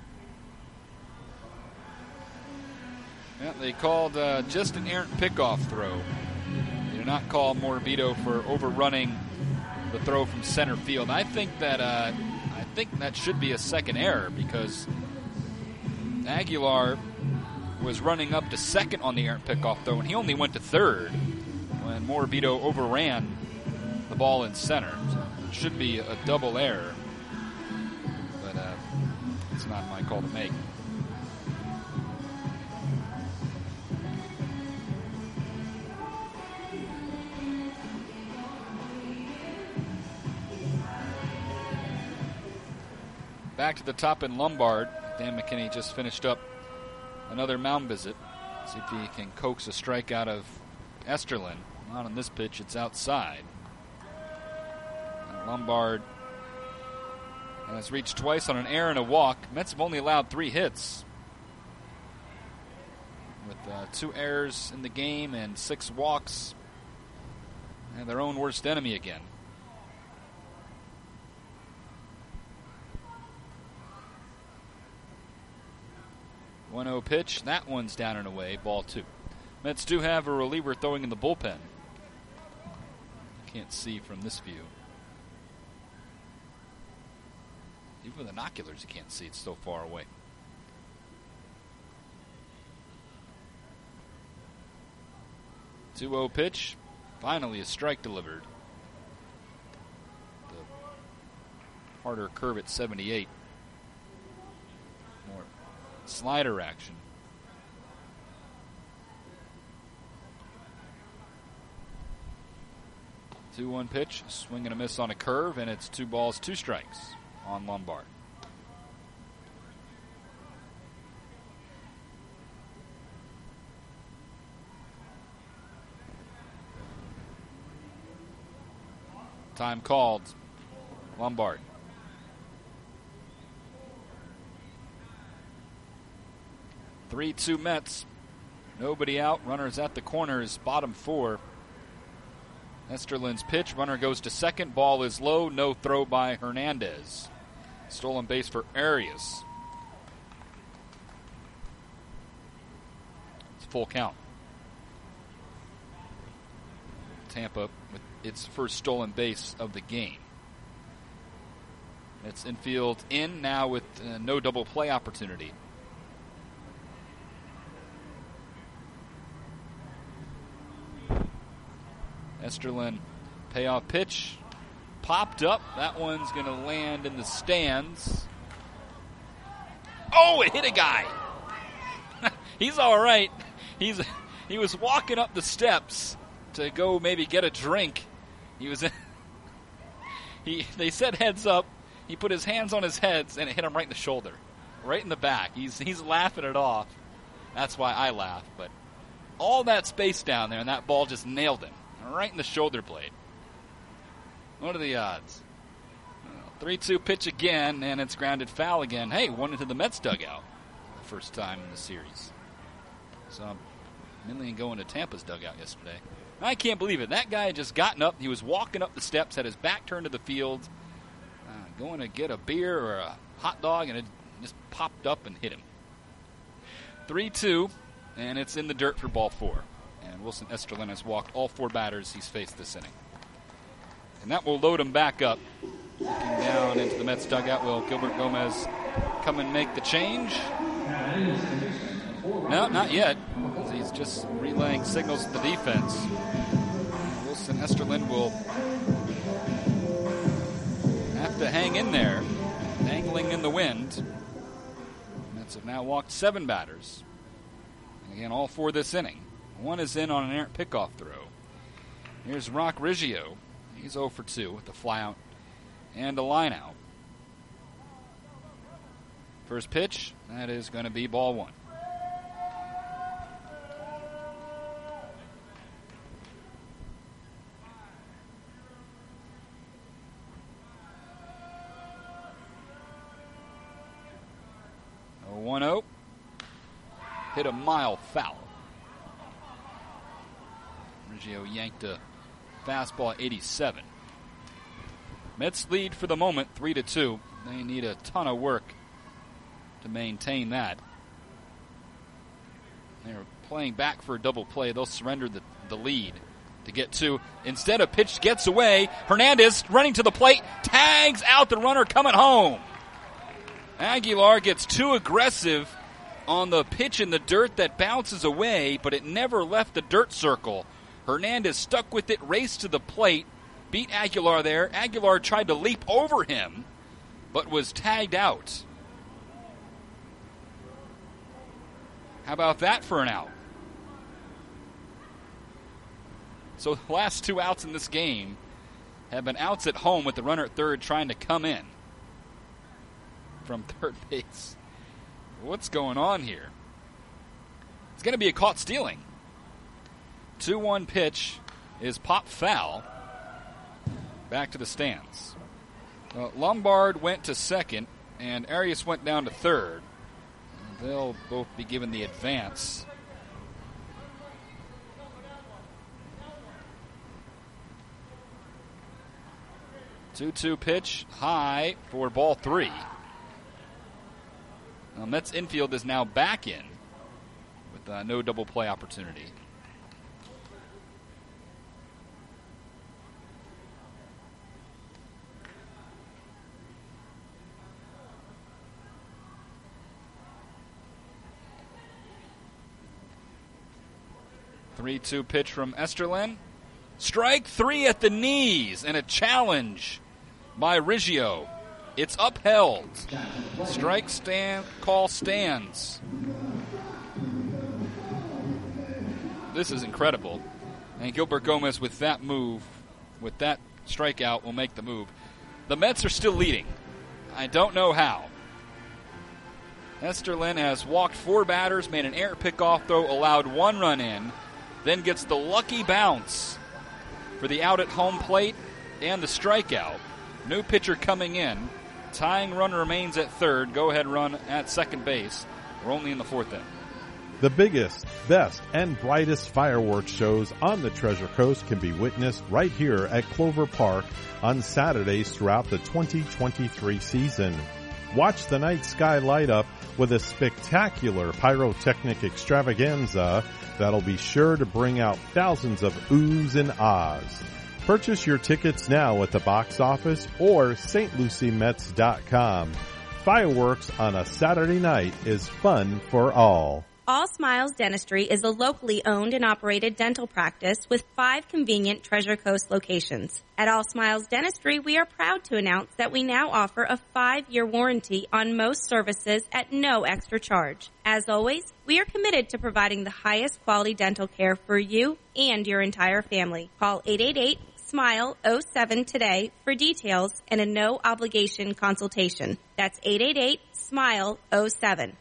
Yeah, they called uh, just an errant pickoff throw. They did not call Morabito for overrunning the throw from center field. I think that uh, I think that should be a second error because Aguilar was running up to second on the errant pickoff throw, and he only went to third when Morabito overran the ball in center. So it should be a double error, but uh, it's not my call to make. back to the top in Lombard. Dan McKinney just finished up another mound visit. See if he can coax a strike out of Esterlin. Not on this pitch, it's outside. And Lombard has reached twice on an error and a walk. Mets have only allowed three hits, with uh, two errors in the game and six walks, and their own worst enemy again. one oh pitch. That one's down and away. Ball two. Mets do have a reliever throwing in the bullpen. Can't see from this view. Even with binoculars, you can't see. It's so far away. two oh pitch. Finally a strike delivered. The harder curve at seventy-eight. More slider action. two one pitch. Swing and a miss on a curve, and it's two balls, two strikes on Lombard. Time called. Lombard. three two Mets. Nobody out. Runners at the corners. Bottom four. Esterlin's pitch. Runner goes to second. Ball is low. No throw by Hernandez. Stolen base for Arias. It's full count. Tampa with its first stolen base of the game. It's infield in now with uh, no double play opportunity. Esterlin, payoff pitch, popped up. That one's going to land in the stands. Oh, it hit a guy. He's all right. He's he was walking up the steps to go maybe get a drink. He was in, he they said heads up. He put his hands on his heads and it hit him right in the shoulder, right in the back. He's he's laughing it off. That's why I laugh. But all that space down there, and that ball just nailed him right in the shoulder blade. What are the odds? three two pitch again, and it's grounded foul again. Hey, one into the Mets dugout. First time in the series. So Millian going to Tampa's dugout yesterday. I can't believe it. That guy had just gotten up. He was walking up the steps, had his back turned to the field, uh, going to get a beer or a hot dog, and it just popped up and hit him. three two, and it's in the dirt for ball four. And Wilson Esterlin has walked all four batters he's faced this inning. And that will load him back up. Looking down into the Mets dugout, will Gilbert Gomez come and make the change? No, not yet. He's just relaying signals to the defense. Wilson Esterlin will have to hang in there, dangling in the wind. Mets have now walked seven batters. And again, all four this inning. One is in on an errant pickoff throw. Here's Rock Riggio. He's oh for two with a flyout and a line out. First pitch, that is going to be ball one. one oh. Hit a mile foul. Riggio yanked a fastball at eighty-seven. Mets lead for the moment, three to two. They need a ton of work to maintain that. They're playing back for a double play. They'll surrender the, the lead to get two. Instead, a pitch gets away. Hernandez running to the plate, tags out the runner coming home. Aguilar gets too aggressive on the pitch in the dirt that bounces away, but it never left the dirt circle. Hernandez stuck with it, raced to the plate, beat Aguilar there. Aguilar tried to leap over him, but was tagged out. How about that for an out? So the last two outs in this game have been outs at home with the runner at third trying to come in. from third base. What's going on here? It's going to be a caught stealing. two one pitch is pop foul. Back to the stands. Uh, Lombard went to second, and Arias went down to third. They'll both be given the advance. two two pitch, high for ball three. Now, Mets infield is now back in with uh, no double play opportunity. three two pitch from Esterlin. Strike three at the knees and a challenge by Riggio. It's upheld. Strike stand call stands. This is incredible. And Gilbert Gomez with that move, with that strikeout, will make the move. The Mets are still leading. I don't know how. Esterlin has walked four batters, made an errant pickoff throw, allowed one run in, then gets the lucky bounce for the out at home plate and the strikeout. New pitcher coming in. Tying run remains at third. Go-ahead run at second base. We're only in the fourth inning. The biggest, best, and brightest fireworks shows on the Treasure Coast can be witnessed right here at Clover Park on Saturdays throughout the twenty twenty-three season. Watch the night sky light up with a spectacular pyrotechnic extravaganza that'll be sure to bring out thousands of oohs and ahs. Purchase your tickets now at the box office or St Lucie Mets dot com. Fireworks on a Saturday night is fun for all. All Smiles Dentistry is a locally owned and operated dental practice with five convenient Treasure Coast locations. At All Smiles Dentistry, we are proud to announce that we now offer a five-year warranty on most services at no extra charge. As always, we are committed to providing the highest quality dental care for you and your entire family. Call eight eight eight, S M I L E, oh seven today for details and a no-obligation consultation. That's eight eight eight, S M I L E, oh seven.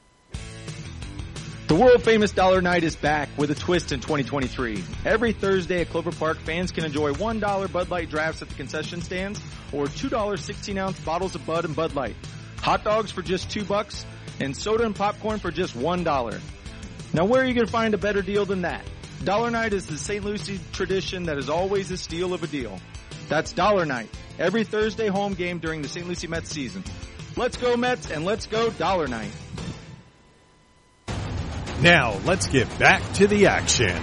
The world-famous Dollar Night is back with a twist in twenty twenty-three. Every Thursday at Clover Park, fans can enjoy one dollar Bud Light drafts at the concession stands or two dollar sixteen-ounce bottles of Bud and Bud Light. Hot dogs for just two bucks and soda and popcorn for just one dollar. Now, where are you going to find a better deal than that? Dollar Night is the Saint Lucie tradition that is always a steal of a deal. That's Dollar Night, every Thursday home game during the Saint Lucie Mets season. Let's go Mets and let's go Dollar Night. Now, let's get back to the action.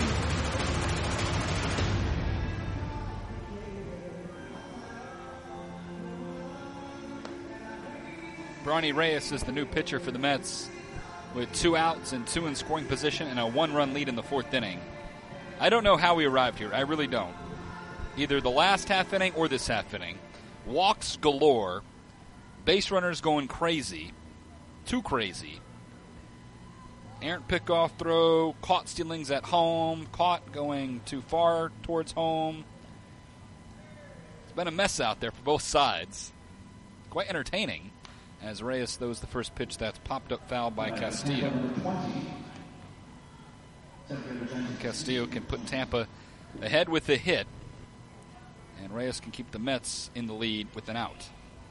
Bronny Reyes is the new pitcher for the Mets with two outs and two in scoring position and a one-run lead in the fourth inning. I don't know how we arrived here. I really don't. Either the last half inning or this half inning. Walks galore. Base runners going crazy. Too crazy. Errant pickoff throw, caught stealings at home, caught going too far towards home. It's been a mess out there for both sides. Quite entertaining as Reyes throws the first pitch that's popped up foul by Castillo. Castillo can put Tampa ahead with the hit, and Reyes can keep the Mets in the lead with an out.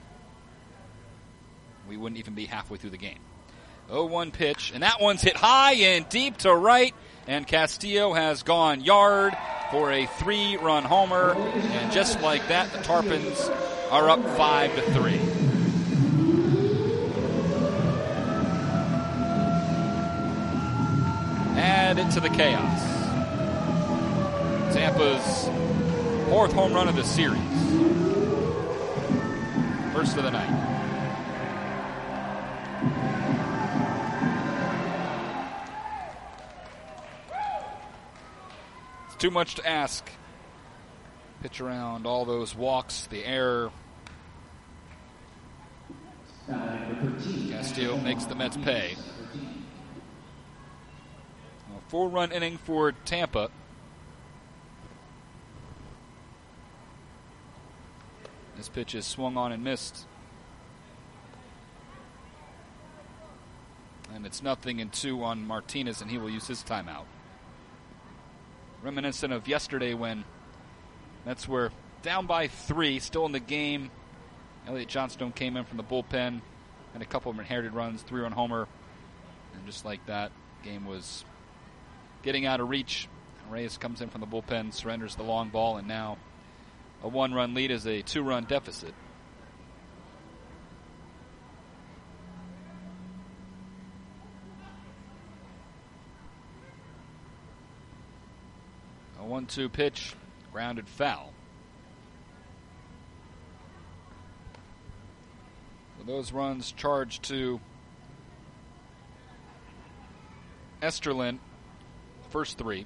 We wouldn't even be halfway through the game. oh one pitch, and that one's hit high and deep to right, and Castillo has gone yard for a three-run homer, and just like that, the Tarpons are up five to three. Add it to the chaos. Tampa's fourth home run of the series. First of the night. Too much to ask. Pitch around all those walks, the error. Castillo makes the Mets pay. A four-run inning for Tampa. This pitch is swung on and missed. And it's nothing and two on Martinez, and he will use his timeout. Reminiscent of yesterday when Mets were down by three, still in the game. Elliott Johnstone came in from the bullpen, had a couple of inherited runs, three-run homer, and just like that, game was getting out of reach. Reyes comes in from the bullpen, surrenders the long ball, and now a one-run lead is a two-run deficit. A one two pitch, grounded foul. So those runs charged to Esterlin, first three.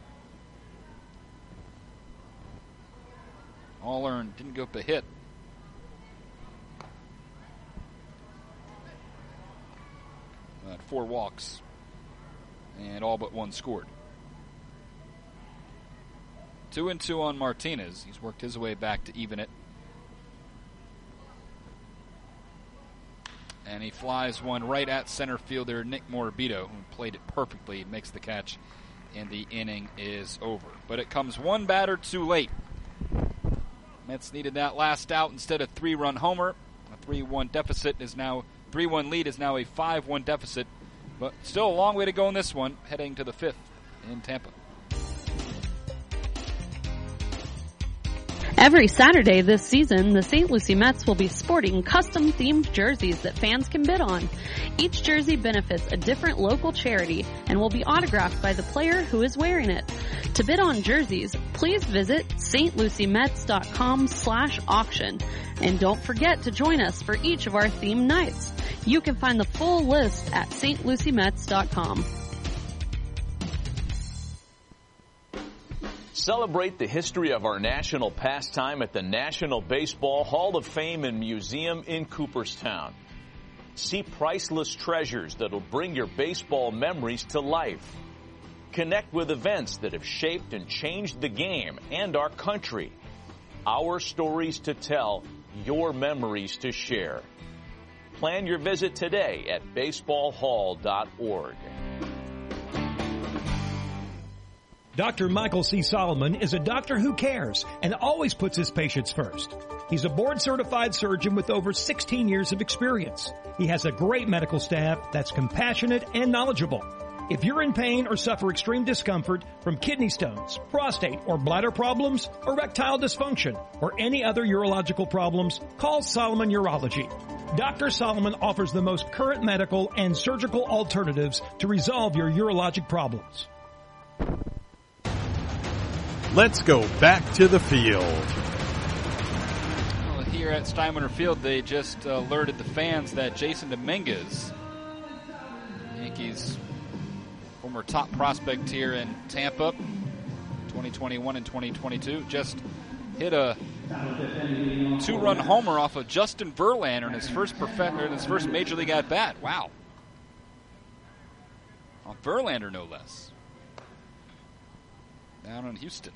All earned, didn't go up a hit. Uh, four walks, and all but one scored. Two and two on Martinez. He's worked his way back to even it. And he flies one right at center fielder Nick Morabito, who played it perfectly, makes the catch, and the inning is over. But it comes one batter too late. Mets needed that last out instead of three-run homer. A three one deficit is now, three one lead is now a five one deficit. But still a long way to go in this one, heading to the fifth in Tampa. Every Saturday this season, the Saint Lucie Mets will be sporting custom-themed jerseys that fans can bid on. Each jersey benefits a different local charity and will be autographed by the player who is wearing it. To bid on jerseys, please visit stluciemets.com slash auction. And don't forget to join us for each of our themed nights. You can find the full list at s t lucie mets dot com. Celebrate the history of our national pastime at the National Baseball Hall of Fame and Museum in Cooperstown. See priceless treasures that'll bring your baseball memories to life. Connect with events that have shaped and changed the game and our country. Our stories to tell, your memories to share. Plan your visit today at baseball hall dot org. Doctor Michael C. Solomon is a doctor who cares and always puts his patients first. He's a board-certified surgeon with over sixteen years of experience. He has a great medical staff that's compassionate and knowledgeable. If you're in pain or suffer extreme discomfort from kidney stones, prostate or bladder problems, erectile dysfunction, or any other urological problems, call Solomon Urology. Doctor Solomon offers the most current medical and surgical alternatives to resolve your urologic problems. Let's go back to the field. Well, here at Steinbrenner Field, they just alerted the fans that Jason Dominguez, Yankees' former top prospect here in Tampa, twenty twenty-one and twenty twenty-two, just hit a two-run homer off of Justin Verlander in his first prof- in his first major league at bat. Wow, on Verlander no less. Down in Houston.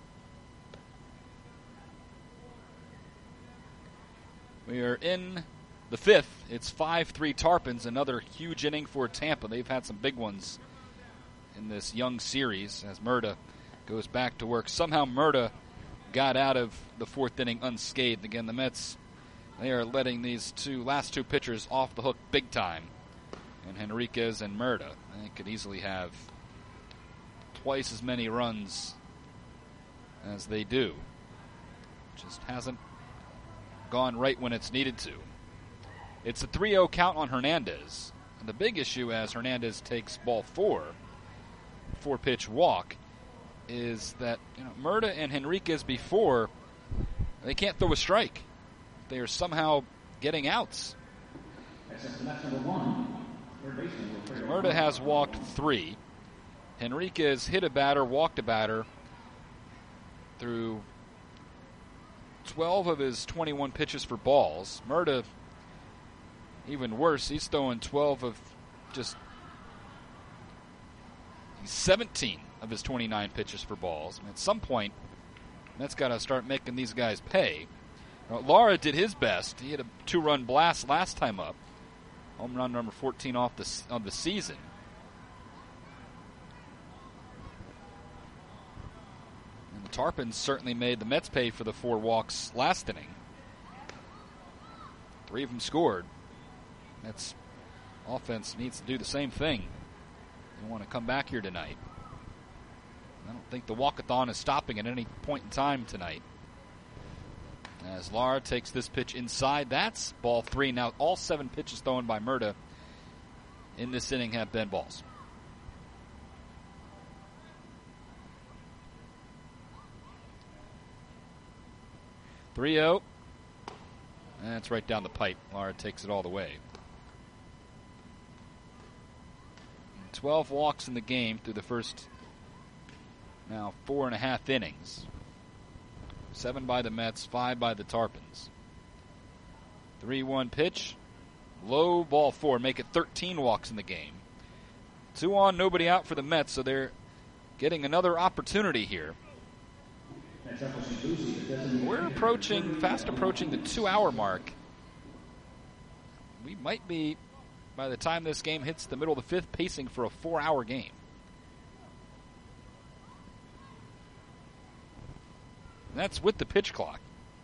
We are in the fifth. It's five three Tarpons, another huge inning for Tampa. They've had some big ones in this young series as Murta goes back to work. Somehow Murta got out of the fourth inning unscathed. Again, the Mets, they are letting these two last two pitchers off the hook big time. And Henriquez and Murta, they could easily have twice as many runs as they do. Just hasn't gone right when it's needed to. It's a three oh count on Hernandez. And the big issue as Hernandez takes ball four, four-pitch walk, is that you know Murta and Henriquez before, they can't throw a strike. They are somehow getting outs. Murta has walked three. Henriquez hit a batter, walked a batter through twelve of his twenty-one pitches for balls. Murta, even worse, he's throwing twelve of just seventeen of his twenty-nine pitches for balls. And at some point, that's got to start making these guys pay. Now, Lara did his best. He had a two-run blast last time up Home run number fourteen off the of the season. And the Tarpons certainly made the Mets pay for the four walks last inning. Three of them scored. Mets offense needs to do the same thing. They want to come back here tonight. I don't think the walkathon is stopping at any point in time tonight. As Lara takes this pitch inside, that's ball three. Now all seven pitches thrown by Murta in this inning have been balls. three oh. And it's right down the pipe. Lara takes it all the way. twelve walks in the game through the first now four and a half innings. Seven by the Mets, five by the Tarpons. three one pitch. Low, ball four. Make it thirteen walks in the game. Two on, nobody out for the Mets, so they're getting another opportunity here. We're approaching, fast approaching the two-hour mark. We might be, by the time this game hits the middle of the fifth, pacing for a four-hour game. That's with the pitch clock.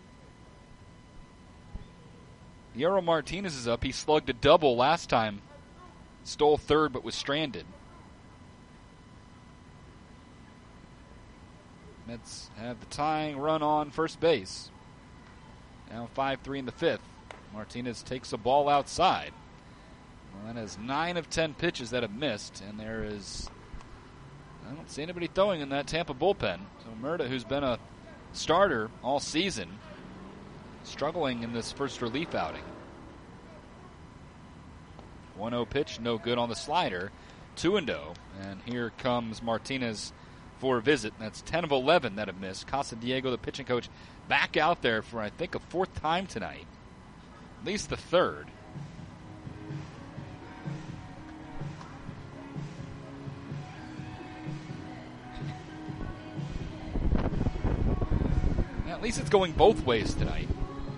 Yaro Martinez is up. He slugged a double last time. Stole third but was stranded. Mets have the tying run on first base. Now five three in the fifth. Martinez takes a ball outside. Well, that has nine of ten pitches that have missed, and there is, I don't see anybody throwing in that Tampa bullpen. So Murta, who's been a starter all season, struggling in this first relief outing. one oh pitch, no good on the slider. two and oh, and here comes Martinez for a visit. That's ten of eleven that have missed. Casadiego, the pitching coach, back out there for, I think, a fourth time tonight. At least the third. At least it's going both ways tonight.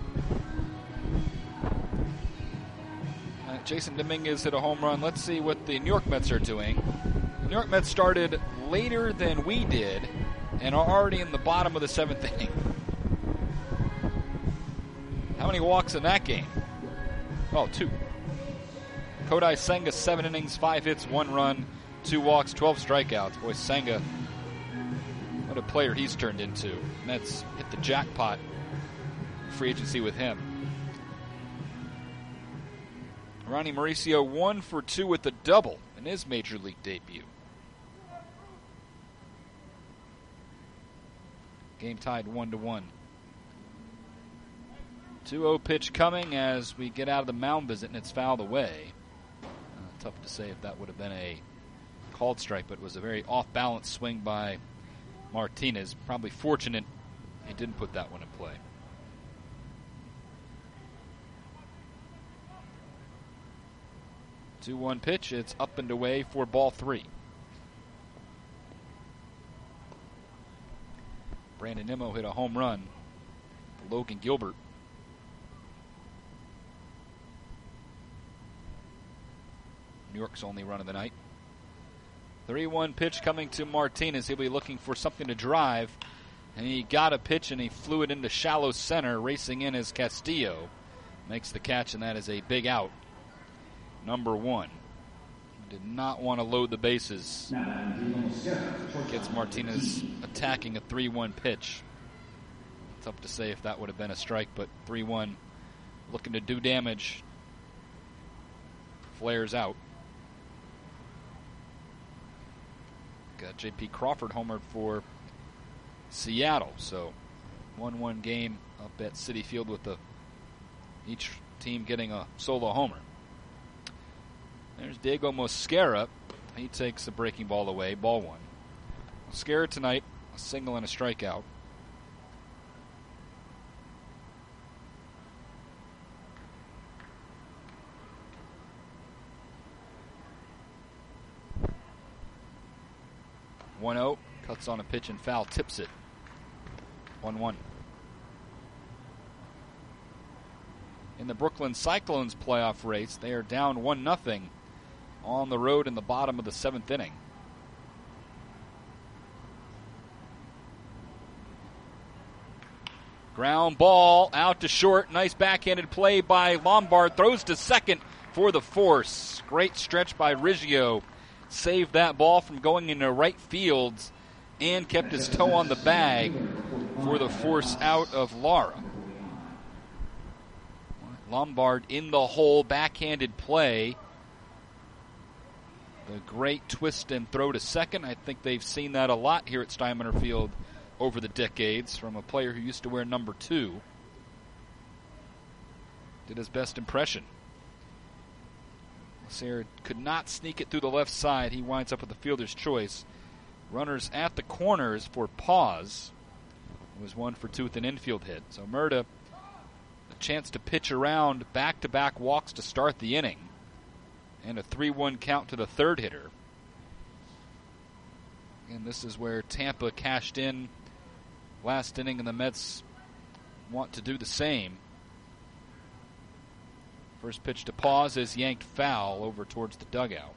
Uh, Jason Dominguez hit a home run. Let's see what the New York Mets are doing. The New York Mets started later than we did and are already in the bottom of the seventh inning. How many walks in that game? Oh, two. Kodai Senga, seven innings, five hits, one run, two walks, twelve strikeouts. Boy, Senga, what a player he's turned into. Mets hit the jackpot free agency with him. Ronnie Mauricio one for two with a double in his major league debut. Game tied one to one. two oh pitch coming as we get out of the mound visit, and it's fouled away. Uh, tough to say if that would have been a called strike, but it was a very off-balance swing by Martinez. Probably fortunate he didn't put that one in play. two one pitch. It's up and away for ball three. Brandon Nimmo hit a home run for Logan Gilbert. New York's only run of the night. three one pitch coming to Martinez. He'll be looking for something to drive. And he got a pitch and he flew it into shallow center. Racing in as Castillo makes the catch, and that is a big out. Number one. Did not want to load the bases. Gets Martinez attacking a three one pitch. Tough to say if that would have been a strike, but three one looking to do damage. Flares out. Got J P Crawford homered for Seattle. So one one game up at Citi Field with the each team getting a solo homer. There's Diego Mosquera. He takes the breaking ball away. Ball one. Mosquera tonight, a single and a strikeout. one oh. Cuts on a pitch and foul. Tips it. one one. in the Brooklyn Cyclones playoff race. They are down one nothing on the road in the bottom of the seventh inning. Ground ball out to short. Nice backhanded play by Lombard. Throws to second for the force. Great stretch by Riggio. Saved that ball from going into right field and kept his toe on the bag for the force out of Lara. Lombard in the hole, backhanded play. The great twist and throw to second. I think they've seen that a lot here at Steinbrenner Field over the decades from a player who used to wear number two. Did his best impression. Lacer could not sneak it through the left side. He winds up with the fielder's choice. Runners at the corners for pause. It was one for two with an infield hit. So Murda, a chance to pitch around back-to-back walks to start the inning. And a three one count to the third hitter. And this is where Tampa cashed in last inning, and the Mets want to do the same. First pitch to pause is yanked foul over towards the dugout.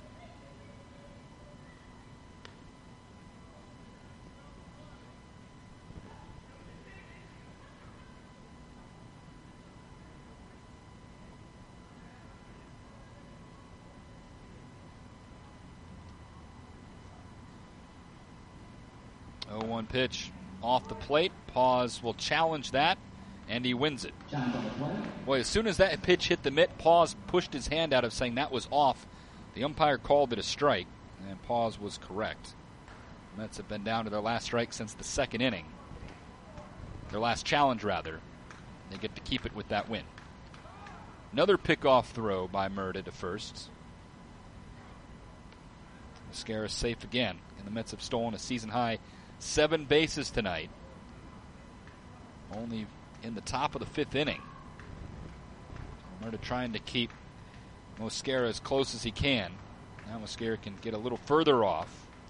oh one pitch off the plate. Pause will challenge that, and he wins it. Boy, as soon as that pitch hit the mitt, Pause pushed his hand out of saying that was off. The umpire called it a strike, and Pause was correct. The Mets have been down to their last strike since the second inning. Their last challenge, rather. They get to keep it with that win. Another pickoff throw by Murda to first. Mascara safe again, and the Mets have stolen a season-high seven bases tonight. Only in the top of the fifth inning. Murda trying to keep Mosquera as close as he can. Now Mosquera can get a little further off.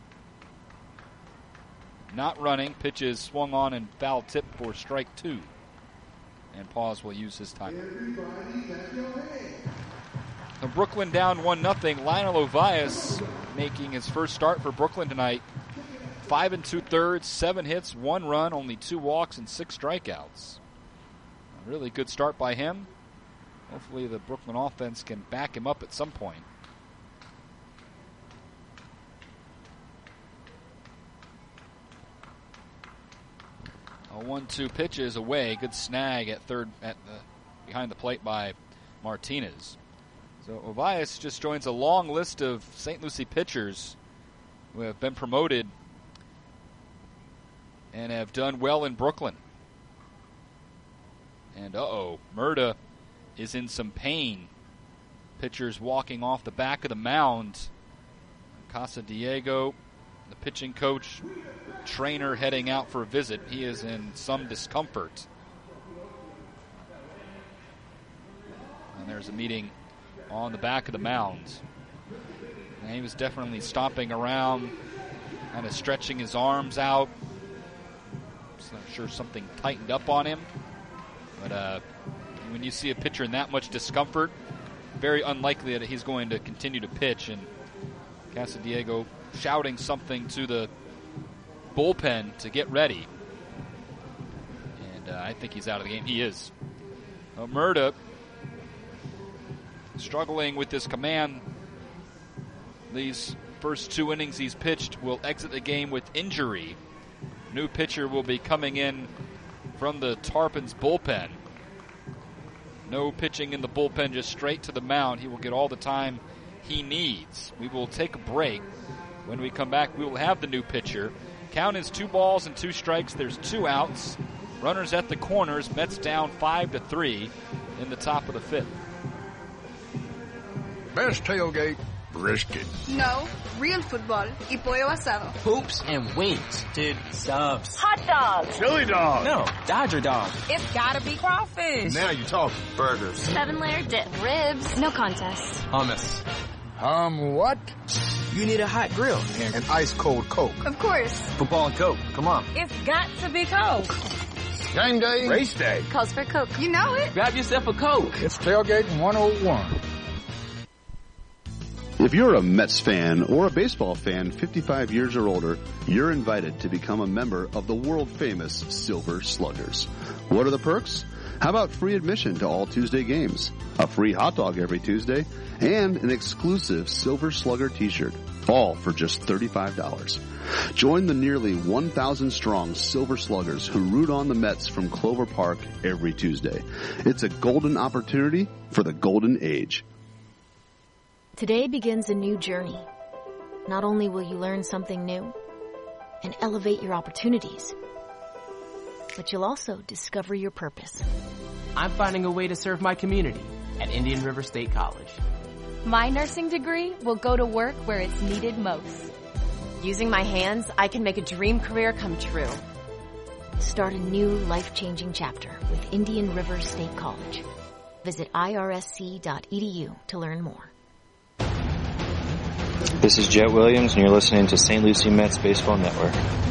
Not running. Pitch is swung on and foul tip for strike two. And Pause will use his time. So Brooklyn down one nothing. Lionel Ovias making his first start for Brooklyn tonight. Five and two-thirds, seven hits, one run, only two walks, and six strikeouts. A really good start by him. Hopefully the Brooklyn offense can back him up at some point. A one two pitch is away. Good snag at third, at the, behind the plate by Martinez. So Ovias just joins a long list of Saint Lucie pitchers who have been promoted and have done well in Brooklyn. And uh-oh, Murda is in some pain. Pitchers walking off the back of the mound. Casa Diego, the pitching coach, trainer heading out for a visit. He is in some discomfort. And there's a meeting on the back of the mound. And he was definitely stomping around, kind of stretching his arms out. I'm sure something tightened up on him. But uh, when you see a pitcher in that much discomfort, very unlikely that he's going to continue to pitch. And Casadiego shouting something to the bullpen to get ready. And uh, I think he's out of the game. He is. Uh, Murda struggling with this command. These first two innings he's pitched will exit the game with injury. New pitcher will be coming in from the Tarpons bullpen. No pitching in the bullpen, just straight to the mound. He will get all the time he needs. We will take a break. When we come back, we will have the new pitcher. Count is two balls and two strikes. There's two outs. Runners at the corners. Mets down five to three in the top of the fifth. Best tailgate, brisket. No, real football y pollo asado. Hoops and wings. Dude, subs. Hot dogs. Chili dog. No, Dodger dog. It's gotta be crawfish. Now you're talking. Burgers. Seven layer dip. Ribs. No contest. Hummus. Um, what? You need a hot grill. And ice cold Coke. Of course. Football and Coke. Come on. It's got to be Coke. Game day. Race day. Calls for Coke. You know it. Grab yourself a Coke. It's Tailgate one oh one. If you're a Mets fan or a baseball fan fifty-five years or older, you're invited to become a member of the world-famous Silver Sluggers. What are the perks? How about free admission to all Tuesday games, a free hot dog every Tuesday, and an exclusive Silver Slugger t-shirt, all for just thirty-five dollars. Join the nearly one thousand strong Silver Sluggers who root on the Mets from Clover Park every Tuesday. It's a golden opportunity for the golden age. Today begins a new journey. Not only will you learn something new and elevate your opportunities, but you'll also discover your purpose. I'm finding a way to serve my community at Indian River State College. My nursing degree will go to work where it's needed most. Using my hands, I can make a dream career come true. Start a new life-changing chapter with Indian River State College. Visit I R S C dot E D U to learn more. This is Jet Williams, and you're listening to Saint Lucie Mets Baseball Network.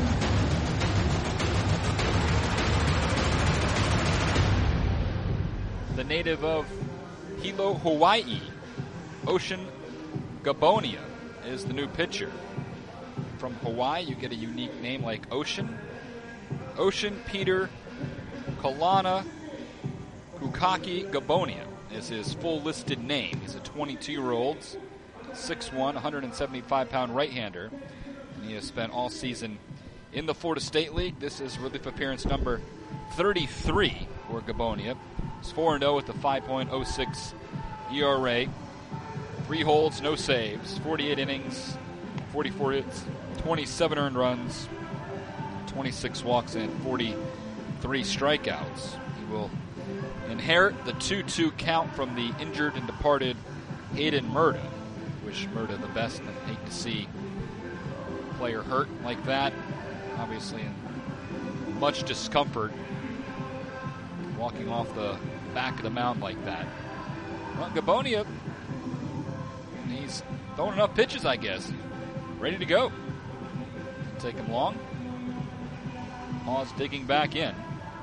The native of Hilo, Hawaii, Ocean Gabonia, is the new pitcher. From Hawaii, you get a unique name like Ocean. Ocean Peter Kalana Kukaki Gabonia is his full listed name. He's a twenty-two-year-old, six one, one hundred seventy-five pound right-hander. And he has spent all season in the Florida State League. This is relief appearance number thirty-three for Gabonia. He's four and oh with a five point oh six E R A. Three holds, no saves, forty-eight innings, forty-four hits, twenty-seven earned runs, twenty-six walks, and forty-three strikeouts. He will inherit the two two count from the injured and departed Hayden Murta. Wish Murta the best and hate to see a player hurt like that. Obviously in much discomfort walking off the back of the mound like that. Well, Gabonia, he's throwing enough pitches, I guess. Ready to go. Doesn't take him long. Hawes digging back in.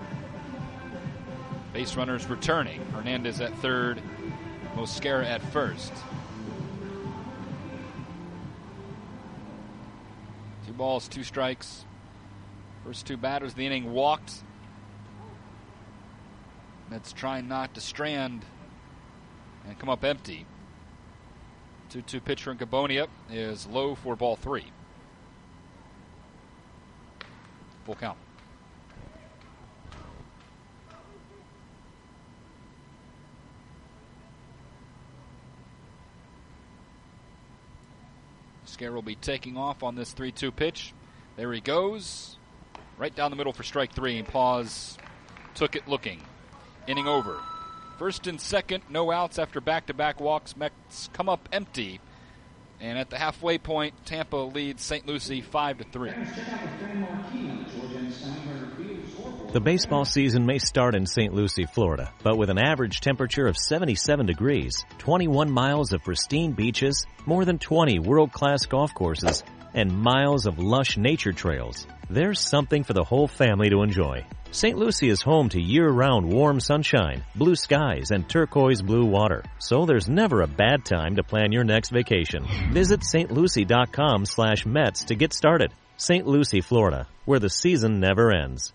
Base runners returning. Hernandez at third. Mosquera at first. Two balls, two strikes. First two batters of the inning walked. Mets trying not to strand and come up empty. two two pitch from Gabonia is low for ball three. Full count. Scare will be taking off on this three two pitch. There he goes. Right down the middle for strike three. Pause. Took it looking. Inning over. First and second, no outs after back-to-back walks. Mets come up empty. And at the halfway point, Tampa leads Saint Lucie five to three. The baseball season may start in Saint Lucie, Florida, but with an average temperature of seventy-seven degrees, twenty-one miles of pristine beaches, more than twenty world-class golf courses, and miles of lush nature trails, there's something for the whole family to enjoy. Saint Lucie is home to year-round warm sunshine, blue skies, and turquoise blue water, so there's never a bad time to plan your next vacation. Visit stlucie.com slash Mets to get started. Saint Lucie, Florida, where the season never ends.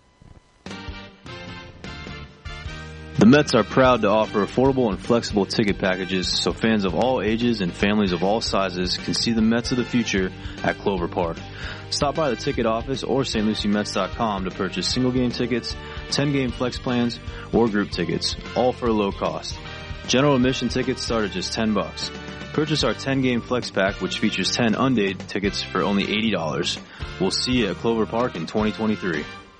The Mets are proud to offer affordable and flexible ticket packages so fans of all ages and families of all sizes can see the Mets of the future at Clover Park. Stop by the ticket office or S T Lucie Mets dot com to purchase single-game tickets, ten-game flex plans, or group tickets, all for a low cost. General admission tickets start at just ten bucks. Purchase our ten-game flex pack, which features ten undated tickets for only eighty dollars. We'll see you at Clover Park in twenty twenty-three.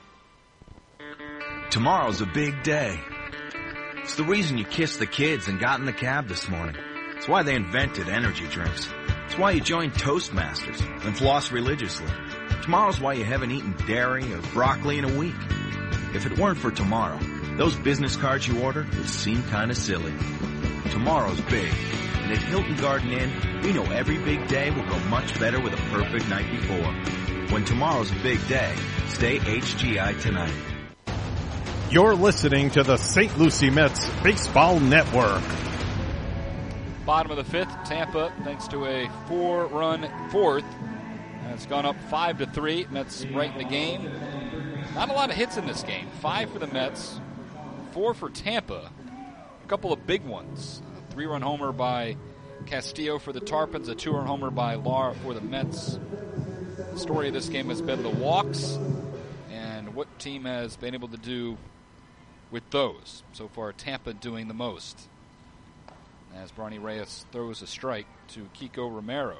Tomorrow's a big day. It's the reason you kissed the kids and got in the cab this morning. It's why they invented energy drinks. It's why you joined Toastmasters and floss religiously. Tomorrow's why you haven't eaten dairy or broccoli in a week. If it weren't for tomorrow, those business cards you ordered would seem kind of silly. Tomorrow's big, and at Hilton Garden Inn, we know every big day will go much better with a perfect night before. When tomorrow's a big day, stay H G I tonight. You're listening to the Saint Lucie Mets Baseball Network. Bottom of the fifth, Tampa, thanks to a four-run fourth, has gone up five to three. Mets right in the game. Not a lot of hits in this game. Five for the Mets, four for Tampa. A couple of big ones. A three-run homer by Castillo for the Tarpons, a two-run homer by Lara for the Mets. The story of this game has been the walks and what team has been able to do with those. So far, Tampa doing the most. As Bronny Reyes throws a strike to Kiko Romero.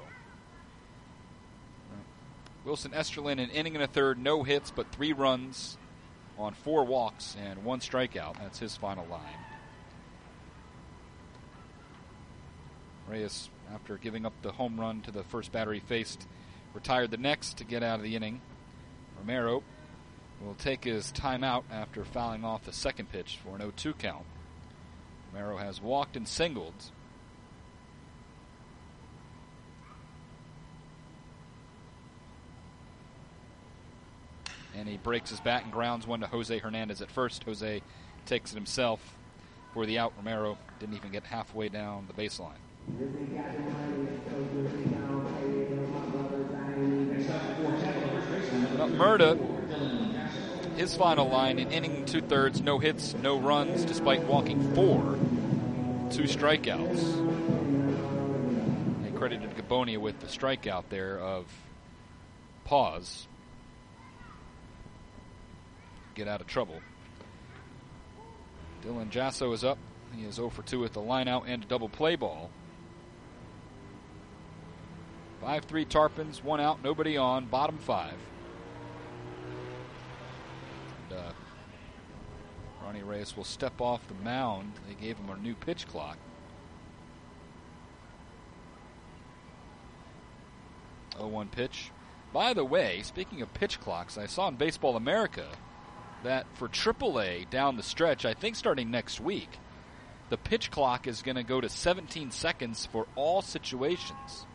Wilson Esterlin, an inning and a third, no hits, but three runs on four walks and one strikeout. That's his final line. Reyes, after giving up the home run to the first batter he faced, retired the next to get out of the inning. Romero will take his timeout after fouling off the second pitch for an oh two count. Romero has walked and singled. And he breaks his bat and grounds one to Jose Hernandez at first. Jose takes it himself for the out. Romero didn't even get halfway down the baseline. Murda, his final line, an inning and two-thirds, no hits, no runs, despite walking four, two strikeouts. They credited Gabonia with the strikeout there of pause. Get out of trouble. Dylan Jasso is up. He is oh for two with the line out and a double play ball. five three Tarpons, one out, nobody on, bottom five. And, uh, Ronnie Reyes will step off the mound. They gave him a new pitch clock. oh one pitch. By the way, speaking of pitch clocks, I saw in Baseball America that for triple A down the stretch, I think starting next week, the pitch clock is going to go to seventeen seconds for all situations.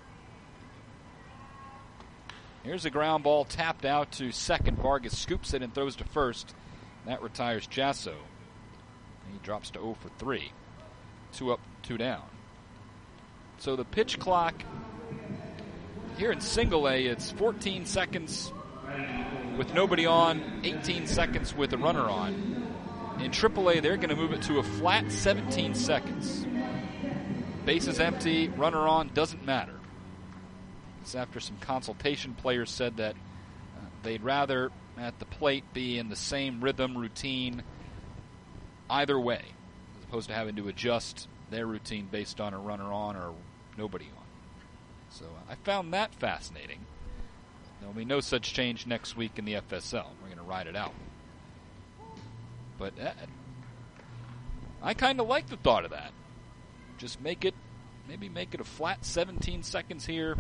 Here's a ground ball tapped out to second. Vargas scoops it and throws to first. That retires Jasso. He drops to oh for three. Two up, two down. So the pitch clock here in single A, it's fourteen seconds with nobody on, eighteen seconds with a runner on. In triple A, they're going to move it to a flat seventeen seconds. Bases empty, runner on, doesn't matter. It's after some consultation, players said that uh, they'd rather at the plate be in the same rhythm, routine, either way, as opposed to having to adjust their routine based on a runner on or nobody on. So uh, I found that fascinating. There'll be no such change next week in the F S L. We're going to ride it out. But uh, I kind of like the thought of that. Just make it, maybe make it a flat seventeen seconds here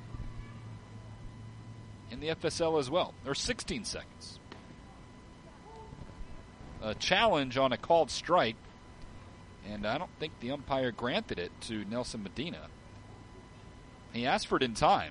in the F S L as well, or sixteen seconds. A challenge on a called strike, and I don't think the umpire granted it to Nelson Medina. He asked for it in time.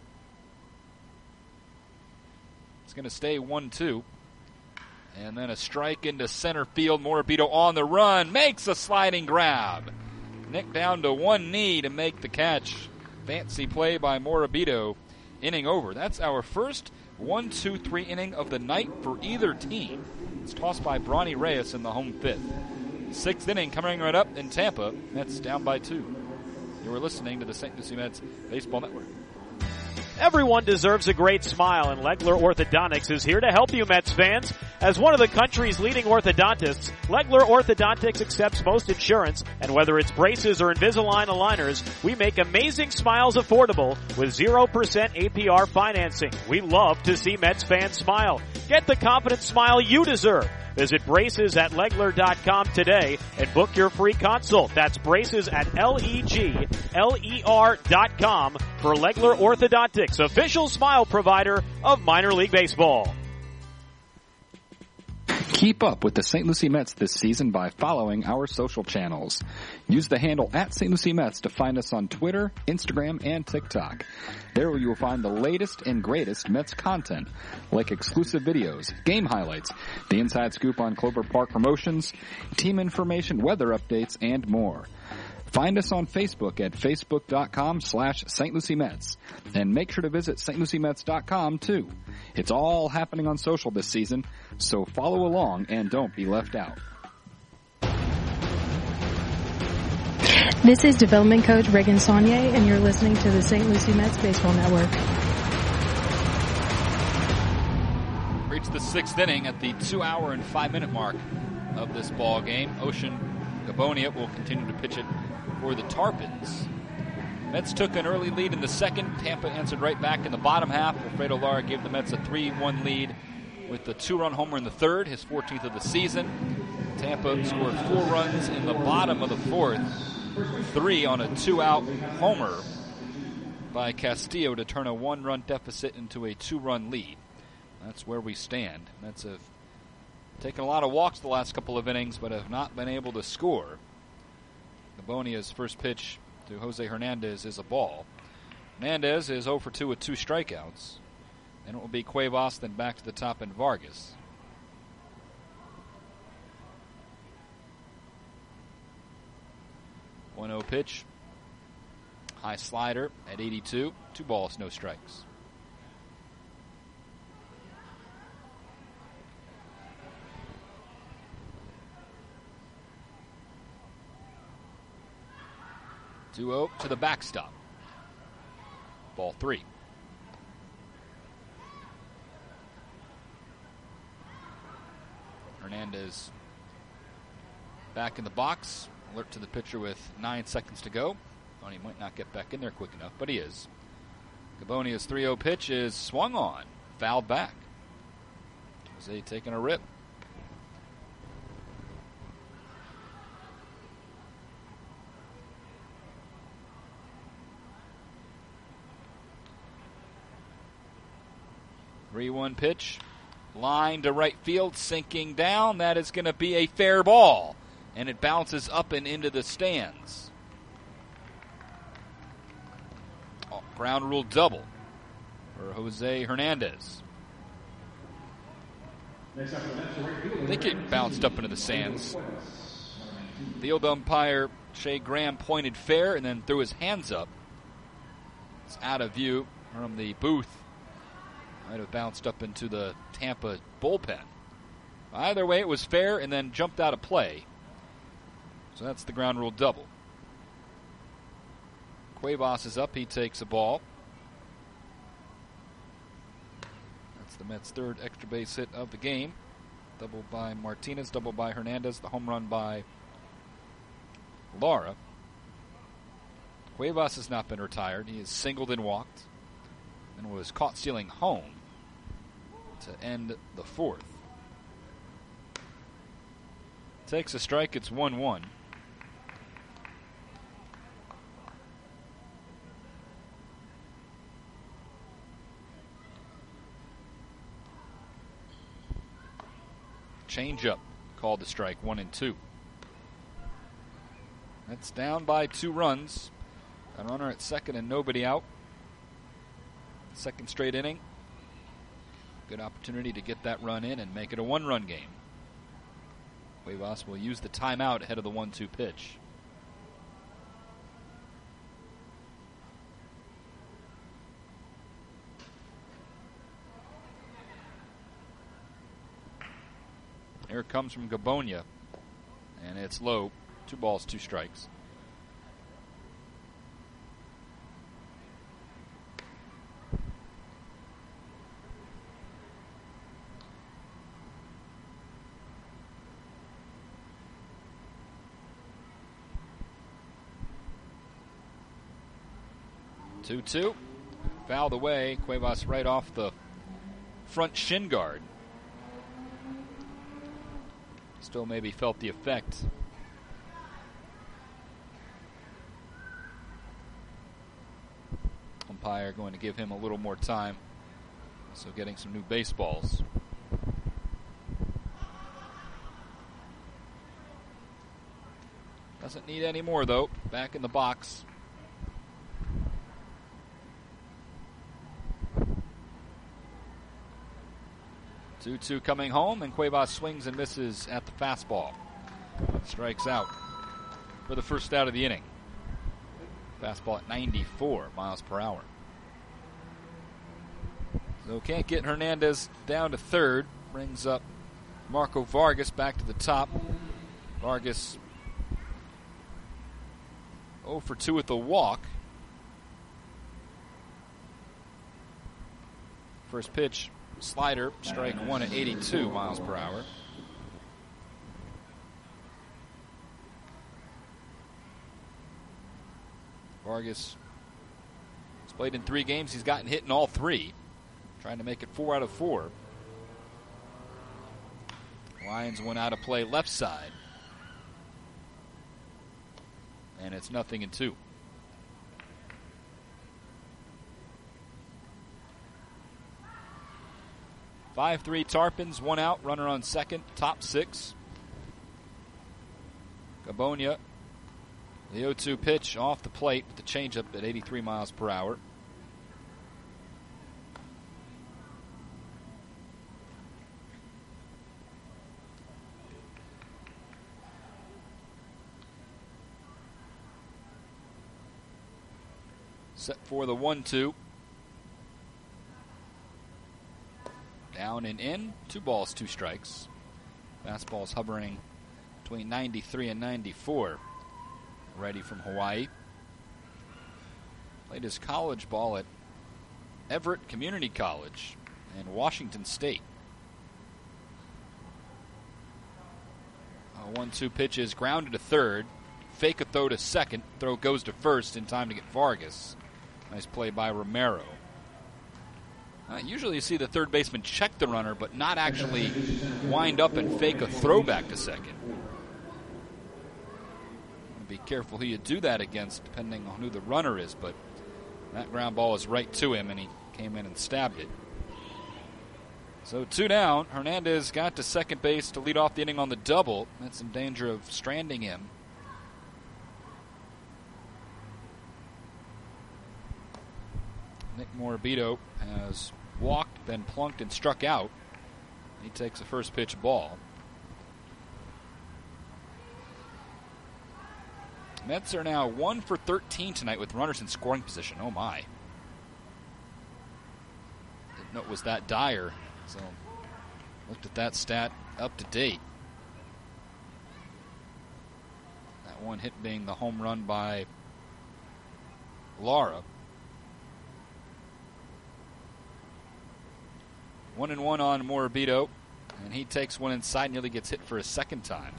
It's going to stay one two. And then a strike into center field. Morabito on the run. Makes a sliding grab. Nick down to one knee to make the catch. Fancy play by Morabito. Inning over. That's our first one two three inning of the night for either team. It's tossed by Bronny Reyes in the home fifth. Sixth inning coming right up in Tampa. Mets down by two. You are listening to the Saint Lucie Mets Baseball Network. Everyone deserves a great smile, and Legler Orthodontics is here to help you, Mets fans. As one of the country's leading orthodontists, Legler Orthodontics accepts most insurance, and whether it's braces or Invisalign aligners, we make amazing smiles affordable with zero percent A P R financing. We love to see Mets fans smile. Get the confident smile you deserve. Visit braces at legler dot com today and book your free consult. That's braces at L E G L E R dot com for Legler Orthodontics, official smile provider of minor league baseball. Keep up with the Saint Lucie Mets this season by following our social channels. Use the handle at Saint Lucie Mets to find us on Twitter, Instagram, and TikTok. There you will find the latest and greatest Mets content, like exclusive videos, game highlights, the inside scoop on Clover Park promotions, team information, weather updates, and more. Find us on Facebook at facebook.com slash Saint Lucie Mets. And make sure to visit S T Lucie Mets dot com too. It's all happening on social this season, so follow along and don't be left out. This is development coach Reagan Saunier, and you're listening to the Saint Lucie Mets Baseball Network. Reached the sixth inning at the two hour and five minute mark of this ball game. Ocean Gabonia will continue to pitch it for the Tarpons. Mets took an early lead in the second. Tampa answered right back in the bottom half. Alfredo Lara gave the Mets a three one lead with the two-run homer in the third, his fourteenth of the season. Tampa scored four runs in the bottom of the fourth, three on a two-out homer by Castillo to turn a one-run deficit into a two-run lead. That's where we stand. Mets have taken a lot of walks the last couple of innings, but have not been able to score. Gabonia's first pitch to Jose Hernandez is a ball. Hernandez is oh for two with two strikeouts. Then it will be Cuevas, then back to the top and Vargas. one oh pitch. High slider at eighty-two. Two balls, no strikes. two oh to the backstop. Ball three. Hernandez back in the box. Alert to the pitcher with nine seconds to go. Thought he might not get back in there quick enough, but he is. Gabonia's three oh pitch is swung on. Fouled back. Jose taking a rip. three one pitch. Line to right field, sinking down. That is going to be a fair ball. And it bounces up and into the stands. Oh, ground rule double for Jose Hernandez. I think it bounced up into the stands. Field umpire Shea Graham pointed fair and then threw his hands up. It's out of view from the booth. Might have bounced up into the Tampa bullpen. Either way, it was fair and then jumped out of play. So that's the ground rule double. Cuevas is up. He takes a ball. That's the Mets' third extra base hit of the game. Double by Martinez, double by Hernandez, the home run by Lara. Cuevas has not been retired. He has singled and walked and was caught stealing home to end the fourth. Takes a strike. It's one one. Changeup called the strike, one and two. That's down by two runs. A runner at second and nobody out. Second straight inning. Good opportunity to get that run in and make it a one-run game. Cuevas will use the timeout ahead of the one two pitch. Here it comes from Gabonia, and it's low. Two balls, two strikes. two two. Fouled away. Cuevas right off the front shin guard. Still maybe felt the effect. Umpire going to give him a little more time. So getting some new baseballs. Doesn't need any more, though. Back in the box. two two coming home, and Cuevas swings and misses at the fastball. Strikes out for the first out of the inning. Fastball at ninety-four miles per hour. So can't get Hernandez down to third. Brings up Marco Vargas back to the top. Vargas oh for two with the walk. First pitch, slider, strike one at eighty-two miles per hour. Vargas has played in three games. He's gotten hit in all three. Trying to make it four out of four. Lions went out of play left side. And it's nothing in two. five three Tarpons, one out, runner on second, top six. Gabonia, the oh two pitch off the plate with the changeup at eighty-three miles per hour. Set for the one two. Down and in. Two balls, two strikes. Fastball's hovering between ninety-three and ninety-four. Ready from Hawaii. Played his college ball at Everett Community College and Washington State. A one two pitch is grounded to third. Fake a throw to second. Throw goes to first in time to get Vargas. Nice play by Romero. Uh, usually you see the third baseman check the runner, but not actually wind up and fake a throw back to second. Be careful who you do that against, depending on who the runner is, but that ground ball is right to him, and he came in and stabbed it. So two down. Hernandez got to second base to lead off the inning on the double. That's in danger of stranding him. Nick Morabito has walked, been plunked, and struck out. He takes a first pitch ball. Mets are now one for thirteen tonight with runners in scoring position. Oh, my. Didn't know it was that dire, so looked at that stat up to date. That one hit being the home run by Lara. One and one on Morabito, and he takes one inside, nearly gets hit for a second time.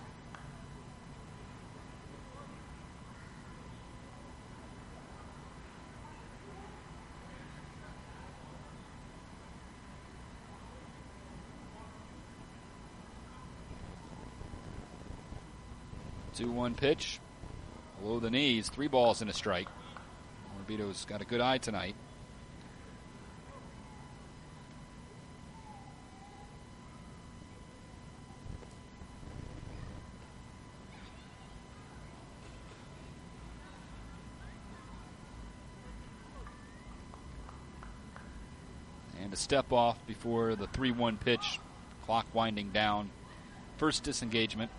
two one pitch. Below the knees. Three balls and a strike. Morabito's got a good eye tonight. And a step off before the three one pitch. Clock winding down. First disengagement.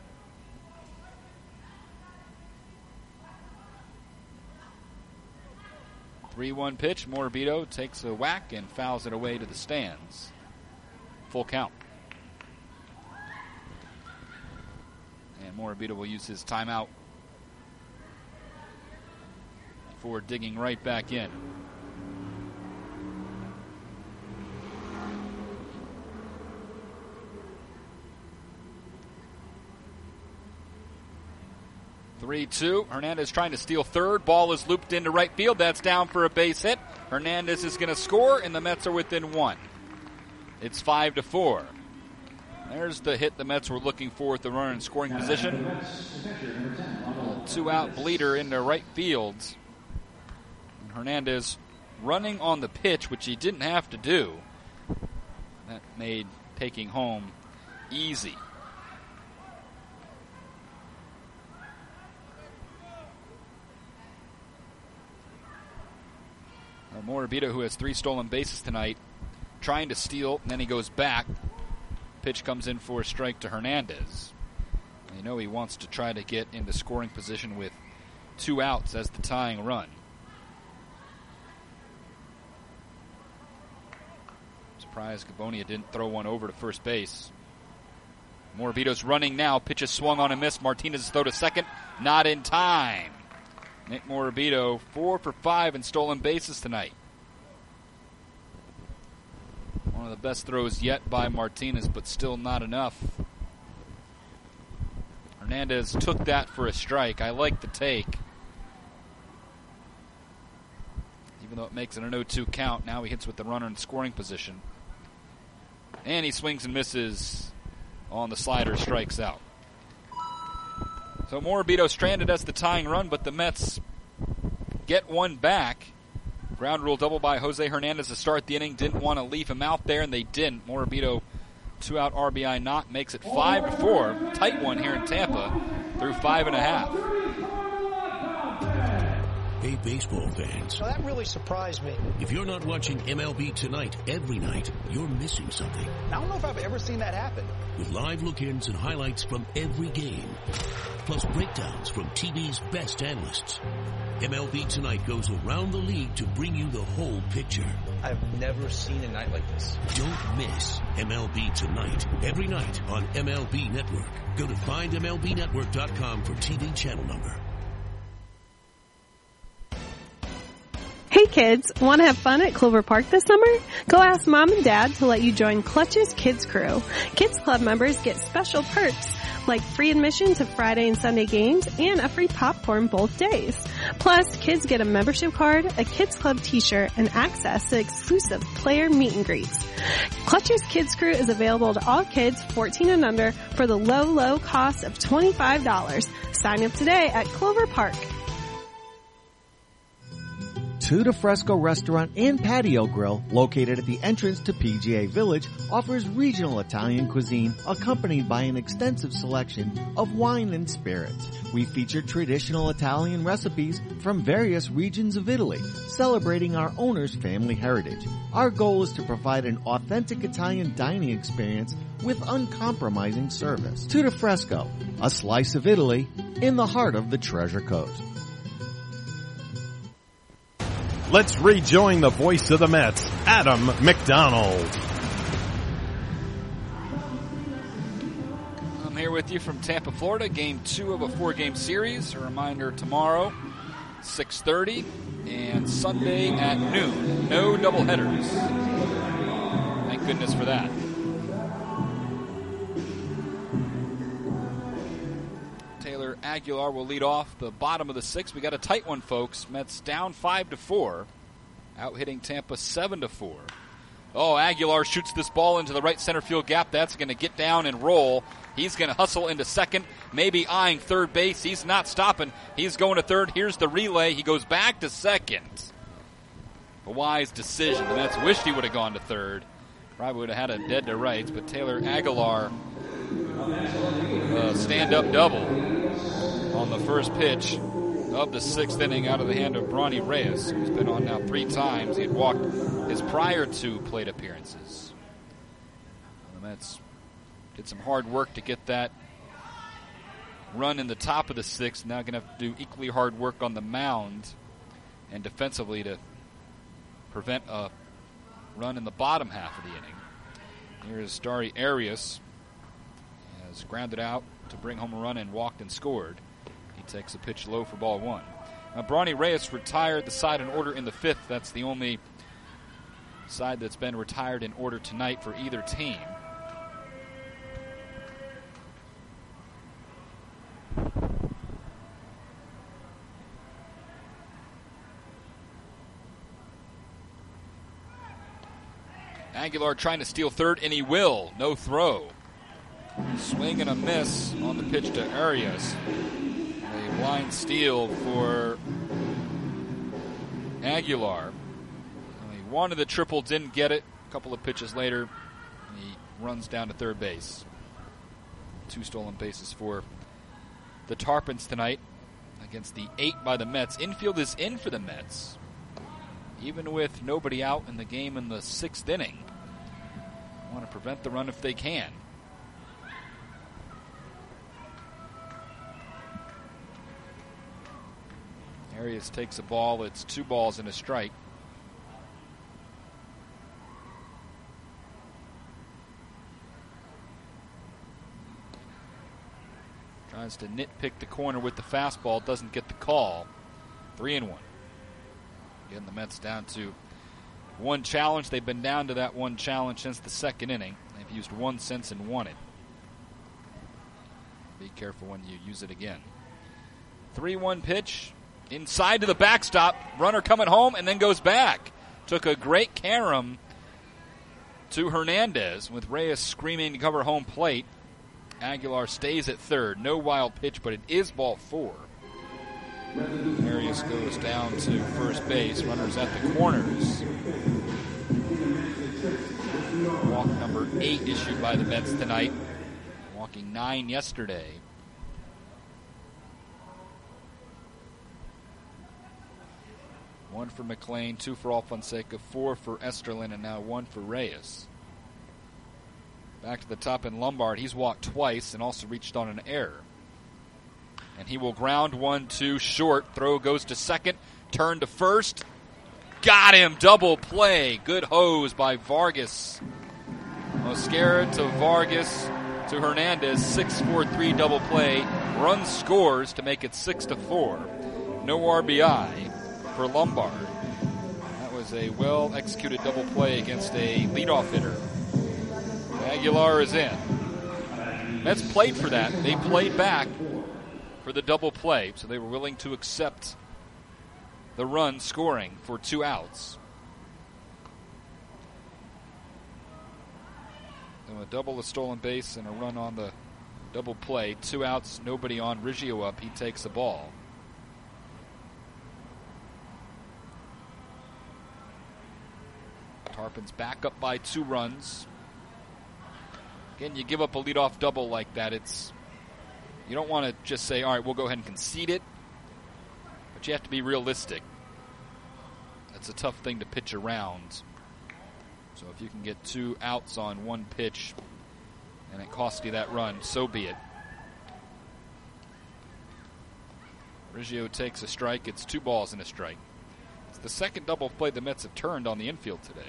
three one pitch. Morabito takes a whack and fouls it away to the stands. Full count. And Morabito will use his timeout before digging right back in. three two. Hernandez trying to steal third. Ball is looped into right field. That's down for a base hit. Hernandez is going to score, and the Mets are within one. It's five to four. There's the hit the Mets were looking for with the runner in scoring position. A two-out bleeder into right field. And Hernandez running on the pitch, which he didn't have to do. That made taking home easy. Uh, Morabito, who has three stolen bases tonight, trying to steal, and then he goes back. Pitch comes in for a strike to Hernandez. You know he wants to try to get into scoring position with two outs as the tying run. Surprised Gabonia didn't throw one over to first base. Morabito's running now. Pitch is swung on and missed. Martinez throw to second. Not in time. Nick Morabito, four for five in stolen bases tonight. One of the best throws yet by Martinez, but still not enough. Hernandez took that for a strike. I like the take. Even though it makes it an oh two count, now he hits with the runner in scoring position. And he swings and misses on the slider, strikes out. So Morabito stranded as the tying run, but the Mets get one back. Ground rule double by Jose Hernandez to start the inning. Didn't want to leave him out there, and they didn't. Morabito, two-out R B I knock, makes it five to four. Tight one here in Tampa through five and a half. Hey, baseball fans. Well, that really surprised me. If you're not watching M L B Tonight every night, you're missing something. I don't know if I've ever seen that happen. With live look-ins and highlights from every game, plus breakdowns from T V's best analysts. M L B Tonight goes around the league to bring you the whole picture. I've never seen a night like this. Don't miss M L B Tonight every night on M L B Network. Go to find M L B network dot com for T V channel number. Hey kids, want to have fun at Clover Park this summer? Go ask Mom and Dad to let you join Clutch's Kids Crew. Kids Club members get special perks like free admission to Friday and Sunday games and a free popcorn both days. Plus, kids get a membership card, a Kids Club t-shirt, and access to exclusive player meet and greets. Clutch's Kids Crew is available to all kids fourteen and under for the low, low cost of twenty-five dollars. Sign up today at Clover Park. Tuda Fresco Restaurant and Patio Grill, located at the entrance to P G A Village, offers regional Italian cuisine accompanied by an extensive selection of wine and spirits. We feature traditional Italian recipes from various regions of Italy, celebrating our owner's family heritage. Our goal is to provide an authentic Italian dining experience with uncompromising service. Tuda Fresco, a slice of Italy in the heart of the Treasure Coast. Let's rejoin the voice of the Mets, Adam McDonald. I'm here with you from Tampa, Florida, game two of a four-game series. A reminder, tomorrow, six thirty, and Sunday at noon. No doubleheaders. Thank goodness for that. Taylor Aguilar will lead off the bottom of the sixth. We got a tight one, folks. Mets down five to four, out hitting Tampa seven to four. Oh, Aguilar shoots this ball into the right center field gap. That's going to get down and roll. He's going to hustle into second, maybe eyeing third base. He's not stopping. He's going to third. Here's the relay. He goes back to second. A wise decision. The Mets wished he would have gone to third. Probably would have had a dead to rights, but Taylor Aguilar, uh, stand-up double on the first pitch of the sixth inning out of the hand of Bronny Reyes, who's been on now three times. He had walked his prior two plate appearances. The Mets did some hard work to get that run in the top of the sixth. Now going to have to do equally hard work on the mound and defensively to prevent a run in the bottom half of the inning. Here's Dari Arias. He has grounded out to bring home a run and walked and scored. He takes a pitch low for ball one. Now, Bronny Reyes retired the side in order in the fifth. That's the only side that's been retired in order tonight for either team. Aguilar trying to steal third, and he will. No throw. Swing and a miss on the pitch to Arias. A blind steal for Aguilar. He wanted the triple, didn't get it. A couple of pitches later, he runs down to third base. Two stolen bases for the Tarpons tonight against the eight by the Mets. Infield is in for the Mets. even with nobody out in the game in the sixth inning. Want to prevent the run if they can. Arias takes a ball. It's two balls and a strike. Tries to nitpick the corner with the fastball. Doesn't get the call. Three and one. Again, the Mets down to one challenge. They've been down to that one challenge since the second inning. They've used one since and won it. Be careful when you use it again. three one pitch. Inside to the backstop. Runner coming home and then goes back. Took a great carom to Hernandez with Reyes screaming to cover home plate. Aguilar stays at third. No wild pitch, but it is ball four. Arias goes down to first base. Runners at the corners. Walk number eight issued by the Mets tonight. Walking nine yesterday. One for McLean, two for Alfonseca, four for Esterlin, and now one for Reyes. Back to the top in Lombard. He's walked twice and also reached on an error. And he will ground one, two, short. Throw goes to second. Turn to first. Got him. Double play. Good hose by Vargas. Mosquera to Vargas to Hernandez. six four three double play. Run scores to make it six to four. No R B I for Lombard. That was a well-executed double play against a leadoff hitter. Aguilar is in. Mets played for that. They played back for the double play, so they were willing to accept the run scoring for two outs. So a double, a stolen base, and a run on the double play. Two outs, nobody on. Riggio up. He takes the ball. Tarpin's back up by two runs. Again, you give up a leadoff double like that, it's you don't want to just say, all right, we'll go ahead and concede it, but you have to be realistic. That's a tough thing to pitch around. So if you can get two outs on one pitch and it costs you that run, so be it. Riggio takes a strike. It's two balls and a strike. It's the second double play the Mets have turned on the infield today.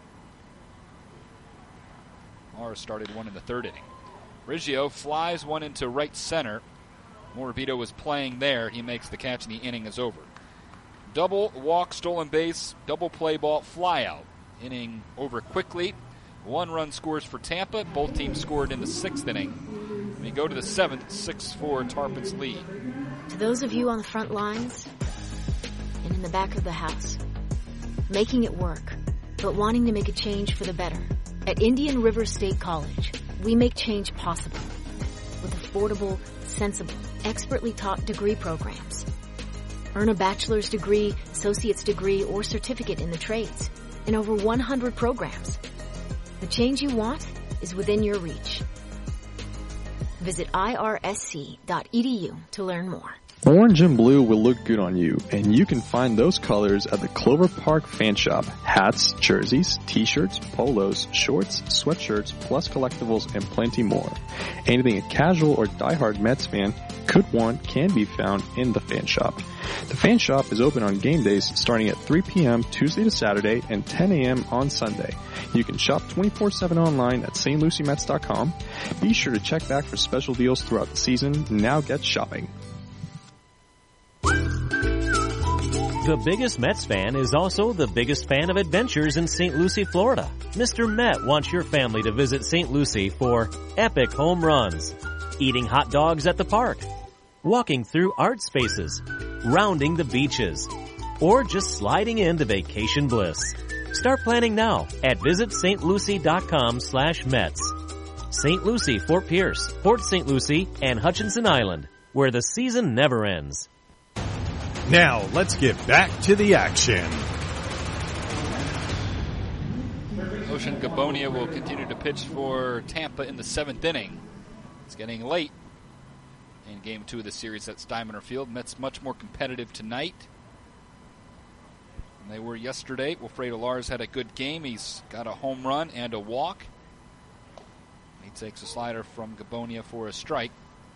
Mara started one in the third inning. Riggio flies one into right center. Morabito was playing there. He makes the catch and the inning is over. Double, walk, stolen base, double play ball, fly out. Inning over quickly. One run scores for Tampa. Both teams scored in the sixth inning. We go to the seventh, six four Tarpin's lead. To those of you on the front lines and in the back of the house, making it work, but wanting to make a change for the better. At Indian River State College, we make change possible with affordable, sensible, expertly taught degree programs. Earn a bachelor's degree, associate's degree, or certificate in the trades in over one hundred programs. The change you want is within your reach. Visit I R S C dot E D U to learn more. Orange and blue will look good on you, and you can find those colors at the Clover Park Fan Shop. Hats, jerseys, t-shirts, polos, shorts, sweatshirts, plus collectibles, and plenty more. Anything a casual or diehard Mets fan could want can be found in the Fan Shop. The Fan Shop is open on game days starting at three p.m. Tuesday to Saturday and ten a.m. on Sunday. You can shop twenty-four seven online at St Lucie Mets dot com. Be sure to check back for special deals throughout the season. Now get shopping. The biggest Mets fan is also the biggest fan of adventures in Saint Lucie, Florida. Mister Met wants your family to visit Saint Lucie for epic home runs, eating hot dogs at the park, walking through art spaces, rounding the beaches, or just sliding into vacation bliss. Start planning now at visit st lucie dot com slash Mets. Saint Lucie, Fort Pierce, Port Saint Lucie, and Hutchinson Island, where the season never ends. Now, let's get back to the action. Ocean Gabonia will continue to pitch for Tampa in the seventh inning. It's getting late in game two of the series at Steinbrenner Field. Mets much more competitive tonight. They were yesterday. Wilfredo Lars had a good game. He's got a home run and a walk. He takes a slider from Gabonia for a strike.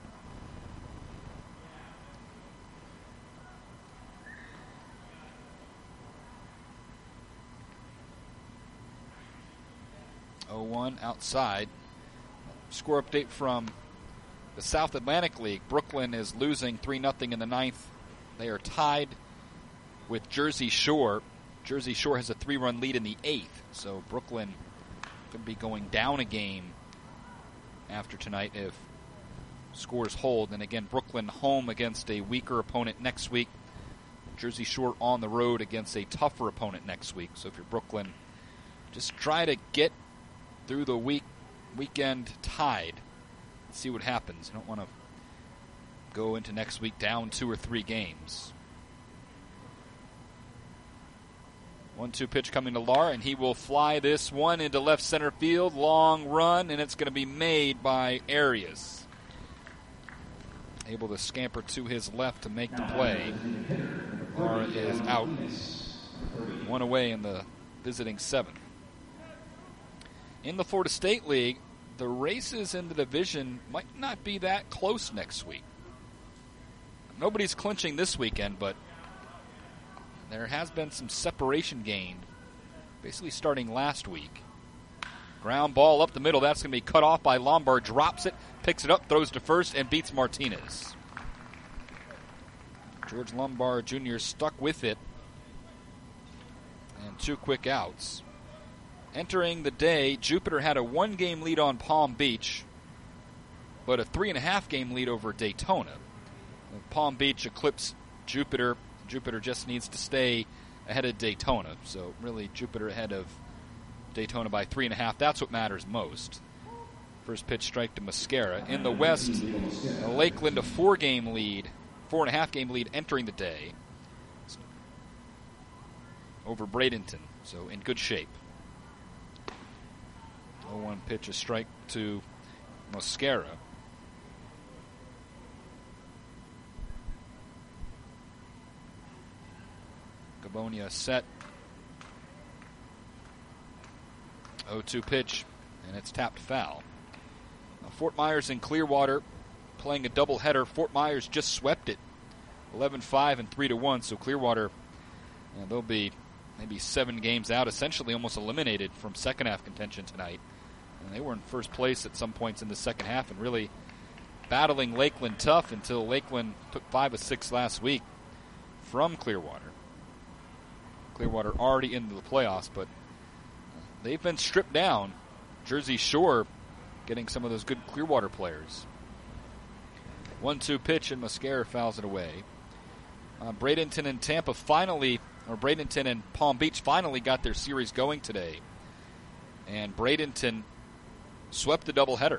oh one outside. Score update from the South Atlantic League. Brooklyn is losing three nothing in the ninth. They are tied with Jersey Shore. Jersey Shore has a three-run lead in the eighth, so Brooklyn could be going down a game after tonight if scores hold. And again, Brooklyn home against a weaker opponent next week. Jersey Shore on the road against a tougher opponent next week. So if you're Brooklyn, just try to get through the week weekend tied. See what happens. You don't want to go into next week down two or three games. one two pitch coming to Lar, and he will fly this one into left center field. Long run, and it's going to be made by Arias. Able to scamper to his left to make the play. Lar is out. One away in the visiting seventh. In the Florida State League, the races in the division might not be that close next week. Nobody's clinching this weekend, but there has been some separation gained, basically starting last week. Ground ball up the middle. That's going to be cut off by Lombard. Drops it, picks it up, throws to first, and beats Martinez. George Lombard Junior stuck with it. And two quick outs. Entering the day, Jupiter had a one-game lead on Palm Beach, but a three-and-a-half game lead over Daytona. Palm Beach eclipsed Jupiter. Jupiter just needs to stay ahead of Daytona. So really, Jupiter ahead of Daytona by three and a half. That's what matters most. First pitch strike to Mascara. In the West, Lakeland a four-game lead, four-and-a-half game lead entering the day over Bradenton. So in good shape. oh one pitch, a strike to Mascara. Gabonia set. oh two pitch, and it's tapped foul. Now Fort Myers and Clearwater playing a doubleheader. Fort Myers just swept it, eleven five and three to one. So Clearwater, you know, they'll be maybe seven games out, essentially almost eliminated from second half contention tonight. And they were in first place at some points in the second half and really battling Lakeland tough until Lakeland took five of six last week from Clearwater. Clearwater already into the playoffs, but they've been stripped down. Jersey Shore getting some of those good Clearwater players. one two pitch, and Mascara fouls it away. Uh, Bradenton and Tampa finally, or Bradenton and Palm Beach finally got their series going today. And Bradenton swept the doubleheader.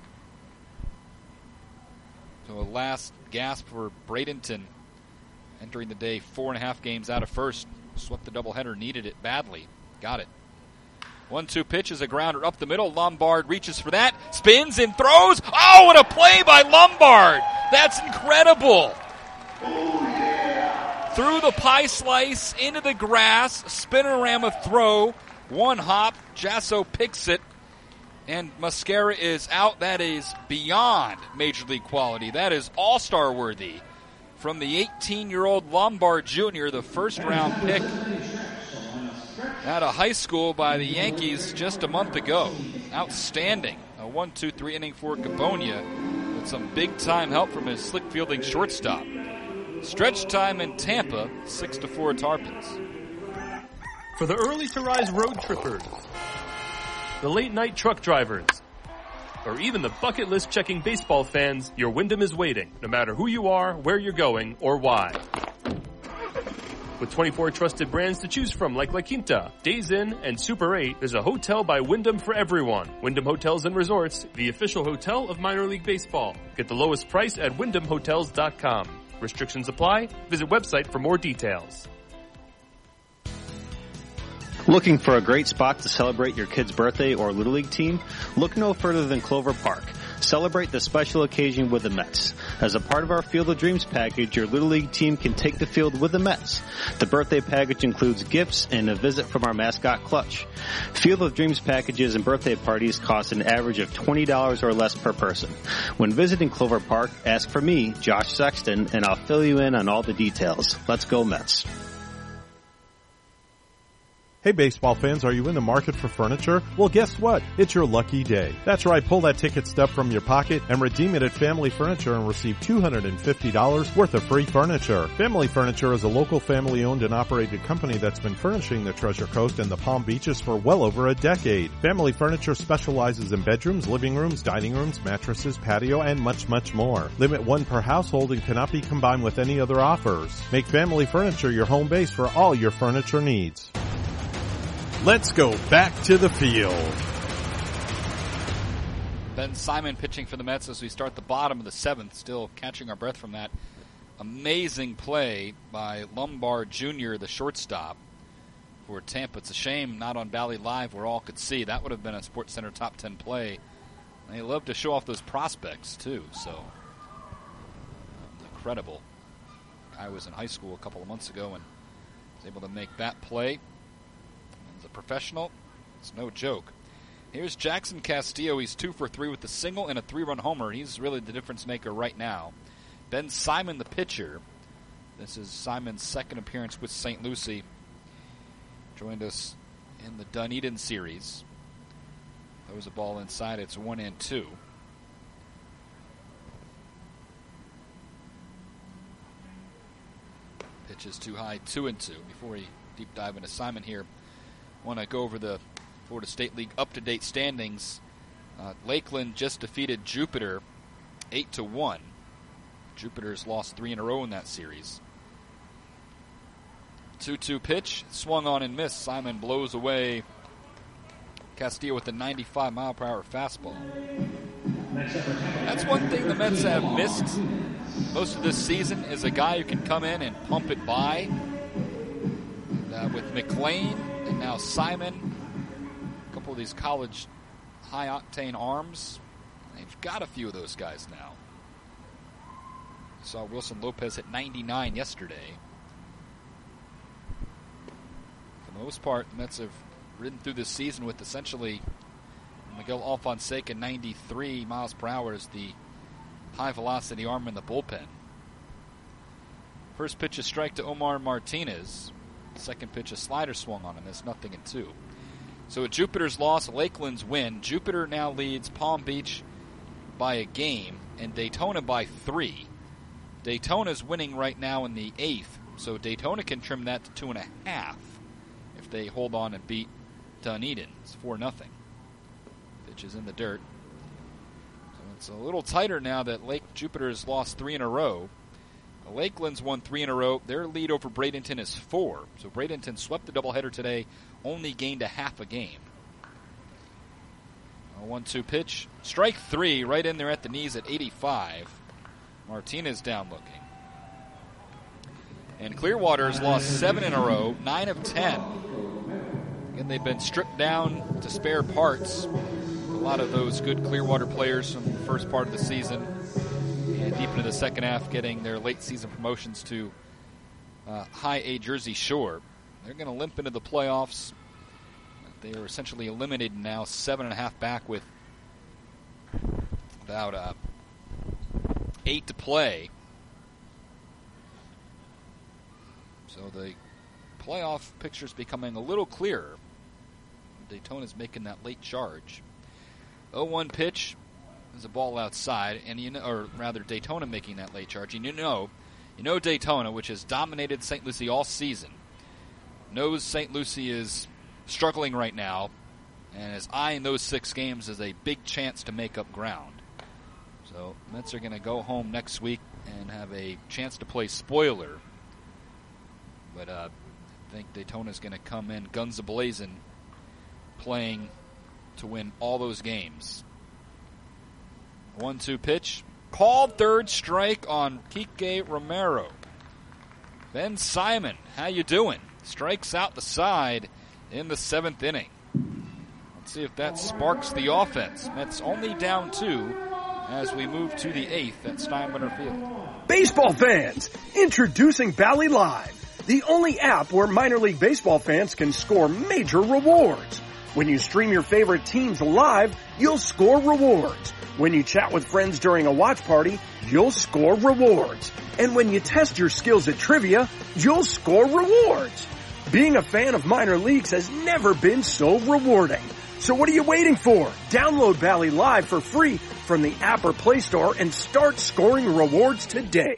So a last gasp for Bradenton entering the day four and a half games out of first. Swept the doubleheader, needed it badly. Got it. one two pitch is a grounder up the middle. Lombard reaches for that, spins and throws. Oh, what a play by Lombard! That's incredible! Oh, yeah. Through the pie slice, into the grass, spinorama throw, one hop, Jasso picks it, and Mascara is out. That is beyond Major League quality. That is all-star worthy. From the eighteen-year-old Lombard Junior, the first-round pick out of high school by the Yankees just a month ago. Outstanding. A one two three inning for Gabonia with some big-time help from his slick-fielding shortstop. Stretch time in Tampa, six to four Tarpons. For the early-to-rise road trippers, the late-night truck drivers, or even the bucket list checking baseball fans, your Wyndham is waiting, no matter who you are, where you're going, or why. With twenty-four trusted brands to choose from like La Quinta, Days Inn, and Super eight, there's a hotel by Wyndham for everyone. Wyndham Hotels and Resorts, the official hotel of minor league baseball. Get the lowest price at wyndham hotels dot com. Restrictions apply. Visit website for more details. Looking for a great spot to celebrate your kid's birthday or Little League team? Look no further than Clover Park. Celebrate the special occasion with the Mets. As a part of our Field of Dreams package, your Little League team can take the field with the Mets. The birthday package includes gifts and a visit from our mascot Clutch. Field of Dreams packages and birthday parties cost an average of twenty dollars or less per person. When visiting Clover Park, ask for me, Josh Sexton, and I'll fill you in on all the details. Let's go Mets. Hey baseball fans, are you in the market for furniture? Well, guess what? It's your lucky day. That's right, pull that ticket stub from your pocket and redeem it at Family Furniture and receive two hundred fifty dollars worth of free furniture. Family Furniture is a local family-owned and operated company that's been furnishing the Treasure Coast and the Palm Beaches for well over a decade. Family Furniture specializes in bedrooms, living rooms, dining rooms, mattresses, patio, and much, much more. Limit one per household and cannot be combined with any other offers. Make Family Furniture your home base for all your furniture needs. Let's go back to the field. Ben Simon pitching for the Mets as we start the bottom of the seventh, still catching our breath from that amazing play by Lombard Junior, the shortstop, for Tampa. It's a shame not on Valley Live where all could see. That would have been a SportsCenter top ten play. They love to show off those prospects, too, so um, incredible. I was in high school a couple of months ago and was able to make that play. As a professional, it's no joke. Here's Jackson Castillo. He's two for three with a single and a three-run homer. He's really the difference maker right now. Ben Simon, the pitcher. This is Simon's second appearance with Saint Lucie. Joined us in the Dunedin series. Throws a ball inside. It's one and two. Pitch is too high, two and two. Before we deep dive into Simon here, want to go over the Florida State League up-to-date standings. Uh, Lakeland just defeated Jupiter eight to one. Jupiter's lost three in a row in that series. two two pitch, swung on and missed. Simon blows away Castillo with a ninety-five mile per hour fastball. That's one thing the Mets have missed most of this season, is a guy who can come in and pump it by. And, uh, with McLean and now Simon, a couple of these college high-octane arms, they've got a few of those guys now. Saw Wilson Lopez hit ninety-nine yesterday. For the most part, the Mets have ridden through this season with essentially Miguel Alfonseca ninety-three miles per hour as the high-velocity arm in the bullpen. First pitch a strike to Omar Martinez. Second pitch a slider swung on him. That's nothing in two. So at Jupiter's loss, Lakeland's win. Jupiter now leads Palm Beach by a game and Daytona by three. Daytona's winning right now in the eighth, so Daytona can trim that to two and a half if they hold on and beat Dunedin. It's four nothing. Pitch is in the dirt. So it's a little tighter now that Lake Jupiter has lost three in a row. Lakeland's won three in a row. Their lead over Bradenton is four. So Bradenton swept the doubleheader today, only gained a half a game. A one two pitch. Strike three, right in there at the knees at eighty-five. Martinez down looking. And Clearwater's lost seven in a row, nine of ten. Again, they've been stripped down to spare parts. A lot of those good Clearwater players from the first part of the season and deep into the second half getting their late season promotions to uh, high A Jersey Shore. They're going to limp into the playoffs. They are essentially eliminated now, seven and a half back with about uh, eight to play. So the playoff picture is becoming a little clearer. Daytona's making that late charge. oh one pitch. There's a ball outside, and you know, or rather Daytona making that late charge. And you know, you know Daytona, which has dominated Saint Lucie all season, knows Saint Lucie is struggling right now, and is eyeing those six games as a big chance to make up ground. So Mets are going to go home next week and have a chance to play spoiler. But uh, I think Daytona's going to come in guns a-blazing, playing to win all those games. one two pitch. Called third strike on Kike Romero. Ben Simon, how you doing? Strikes out the side in the seventh inning. Let's see if that sparks the offense. Mets only down two as we move to the eighth at Steinbrenner Field. Baseball fans, introducing Bally Live, the only app where minor league baseball fans can score major rewards. When you stream your favorite teams live, you'll score rewards. When you chat with friends during a watch party, you'll score rewards. And when you test your skills at trivia, you'll score rewards. Being a fan of minor leagues has never been so rewarding. So what are you waiting for? Download Bally Live for free from the app or Play Store and start scoring rewards today.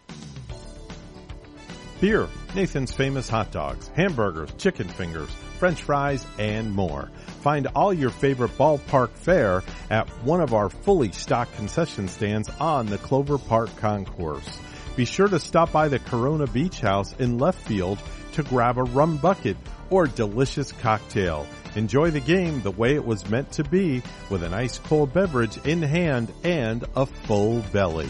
Here, Nathan's Famous Hot Dogs, hamburgers, chicken fingers, French fries, and more. Find all your favorite ballpark fare at one of our fully stocked concession stands on the Clover Park Concourse. Be sure to stop by the Corona Beach House in left field to grab a rum bucket or delicious cocktail. Enjoy the game the way it was meant to be, with an ice cold beverage in hand and a full belly.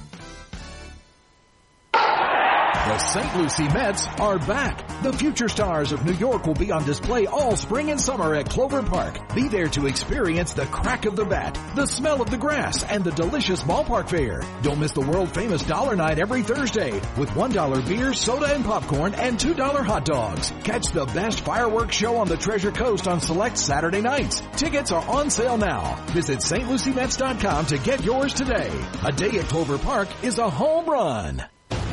The Saint Lucie Mets are back. The future stars of New York will be on display all spring and summer at Clover Park. Be there to experience the crack of the bat, the smell of the grass, and the delicious ballpark fare. Don't miss the world-famous Dollar Night every Thursday with one dollar beer, soda, and popcorn, and two dollar hot dogs. Catch the best fireworks show on the Treasure Coast on select Saturday nights. Tickets are on sale now. Visit S T Lucie Mets dot com to get yours today. A day at Clover Park is a home run.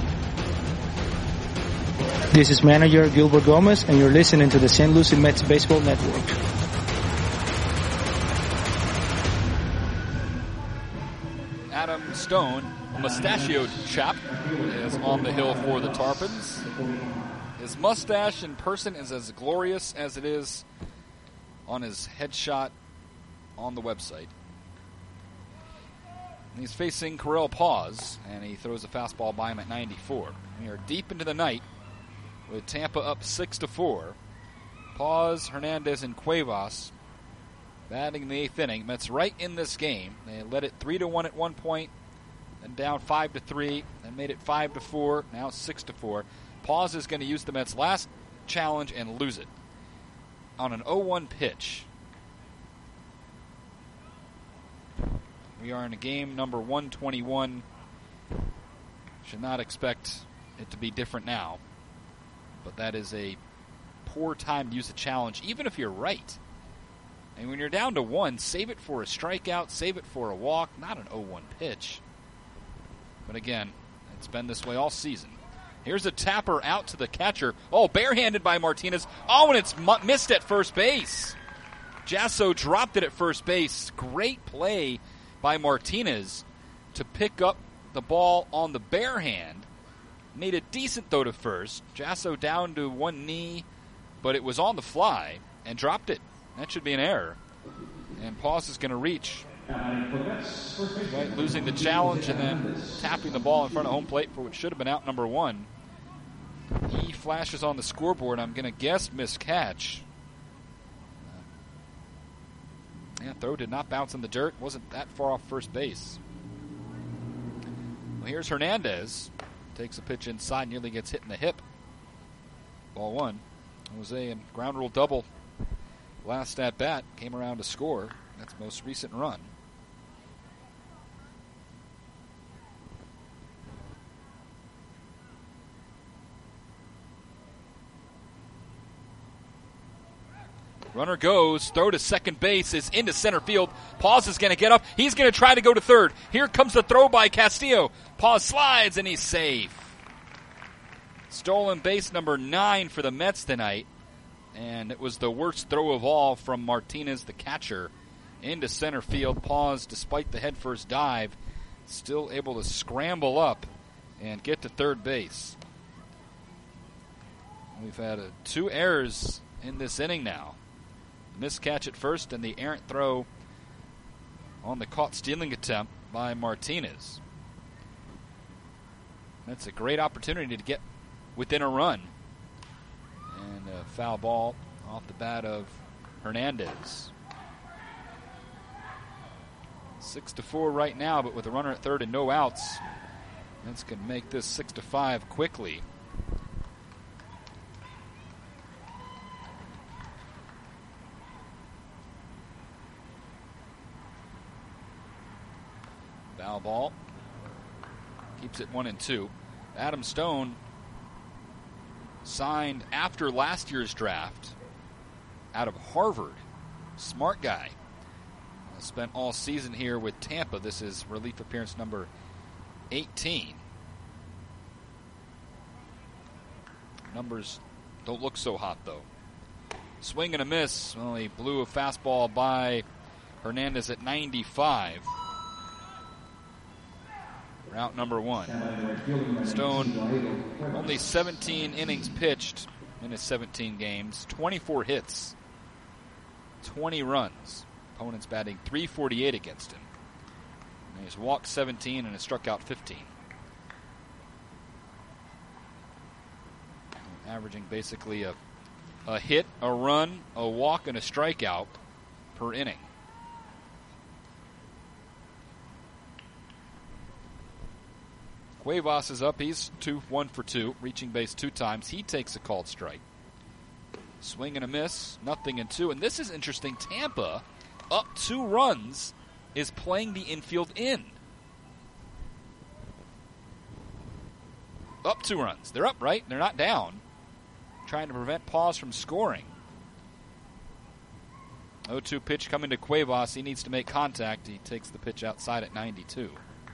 This is manager Gilbert Gomez, and you're listening to the Saint Lucie Mets Baseball Network. Adam Stone, a mustachioed chap, is on the hill for the Tarpons. His mustache in person is as glorious as it is on his headshot on the website. And he's facing Correll Paz, and he throws a fastball by him at ninety-four. We are deep into the night with Tampa up six to four. Paz, Hernandez, and Cuevas batting in the eighth inning. Mets right in this game. They led it three to one at one point, then down five to three, then made it five to four, now six to four. Paz is going to use the Mets' last challenge and lose it on an oh one pitch. We are in a game number one twenty-one. Should not expect it to be different now. But that is a poor time to use a challenge, even if you're right. And when you're down to one, save it for a strikeout, save it for a walk, not an oh one pitch. But again, it's been this way all season. Here's a tapper out to the catcher. Oh, barehanded by Martinez. Oh, and it's m- missed at first base. Jasso dropped it at first base. Great play by Martinez to pick up the ball on the bare hand. Made a decent throw to first. Jasso down to one knee, but it was on the fly and dropped it. That should be an error. And Paz is going to reach. Right, losing the challenge and then tapping the ball in front of home plate for what should have been out number one. He flashes on the scoreboard. I'm going to guess miscatch. Yeah, throw did not bounce in the dirt. Wasn't that far off first base. Well, here's Hernandez. Takes a pitch inside, nearly gets hit in the hip. Ball one. Jose and ground rule double. Last at bat, came around to score. That's most recent run. Runner goes, throw to second base is into center field. Paz is going to get up. He's going to try to go to third. Here comes the throw by Castillo. Paz slides and he's safe. Stolen base number nine for the Mets tonight. And it was the worst throw of all from Martinez, the catcher, into center field. Paz, despite the headfirst dive, still able to scramble up and get to third base. We've had uh, two errors in this inning now. Missed catch at first and the errant throw on the caught stealing attempt by Martinez. That's a great opportunity to get within a run. And a foul ball off the bat of Hernandez. Six to four right now, but with a runner at third and no outs, that's going to make this six to five quickly. Foul Foul ball. Keeps it one and two. Adam Stone signed after last year's draft out of Harvard. Smart guy. Spent all season here with Tampa. This is relief appearance number eighteen. Numbers don't look so hot, though. Swing and a miss. Well, he blew a fastball by Hernandez at ninety-five. Route number one. Stone, only seventeen innings pitched in his seventeen games. twenty-four hits. twenty runs. Opponents batting three forty-eight against him. And he's walked seventeen and has struck out fifteen. Averaging basically a, a hit, a run, a walk, and a strikeout per inning. Cuevas is up. He's two, one for two, reaching base two times. He takes a called strike. Swing and a miss, nothing and two. And this is interesting. Tampa, up two runs, is playing the infield in. Up two runs. They're up, right? They're not down. Trying to prevent Paz from scoring. oh two pitch coming to Cuevas. He needs to make contact. He takes the pitch outside at ninety-two.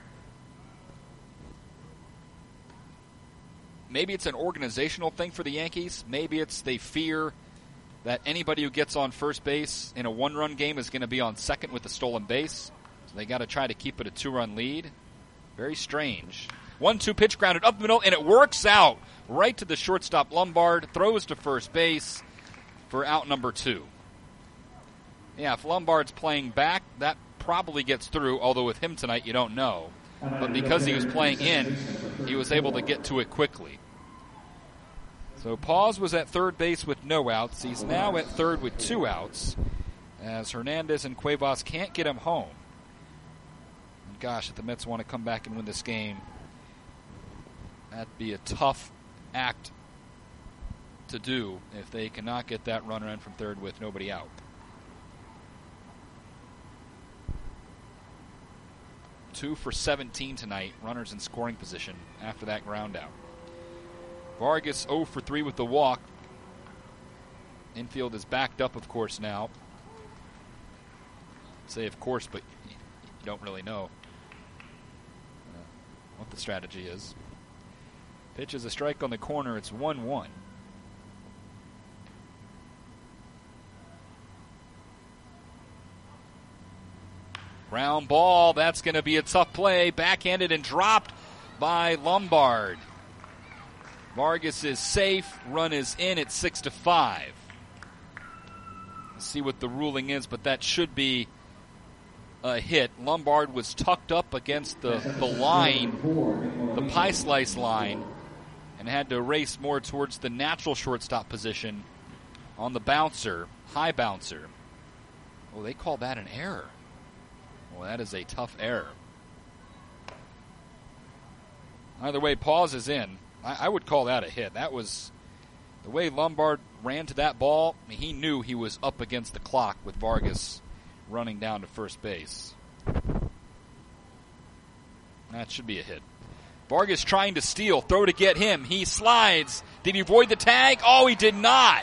Maybe it's an organizational thing for the Yankees. Maybe it's they fear that anybody who gets on first base in a one-run game is going to be on second with a stolen base. So they got to try to keep it a two-run lead. Very strange. one two pitch grounded up the middle, and it works out right to the shortstop. Lombard throws to first base for out number two. Yeah, if Lombard's playing back, that probably gets through, although with him tonight, you don't know. But because he was playing in, he was able to get to it quickly. So Paz was at third base with no outs. He's now at third with two outs, as Hernandez and Cuevas can't get him home. And gosh, if the Mets want to come back and win this game, that'd be a tough act to do if they cannot get that runner in from third with nobody out. Two for seventeen tonight, runners in scoring position after that ground out. Vargas oh for three with the walk. Infield is backed up, of course, now. Say of course, but you don't really know uh, what the strategy is. Pitch is a strike on the corner. It's one one. Ground ball. That's going to be a tough play. Backhanded and dropped by Lombard. Vargas is safe. Run is in at six to five. Let's see what the ruling is, but that should be a hit. Lombard was tucked up against the, the line, the pie slice line, and had to race more towards the natural shortstop position on the bouncer, high bouncer. Oh, they call that an error. Well, that is a tough error. Either way, Paz is in. I, I would call that a hit. That was the way Lombard ran to that ball. I mean, he knew he was up against the clock with Vargas running down to first base. That should be a hit. Vargas trying to steal. Throw to get him. He slides. Did he avoid the tag? Oh, he did not.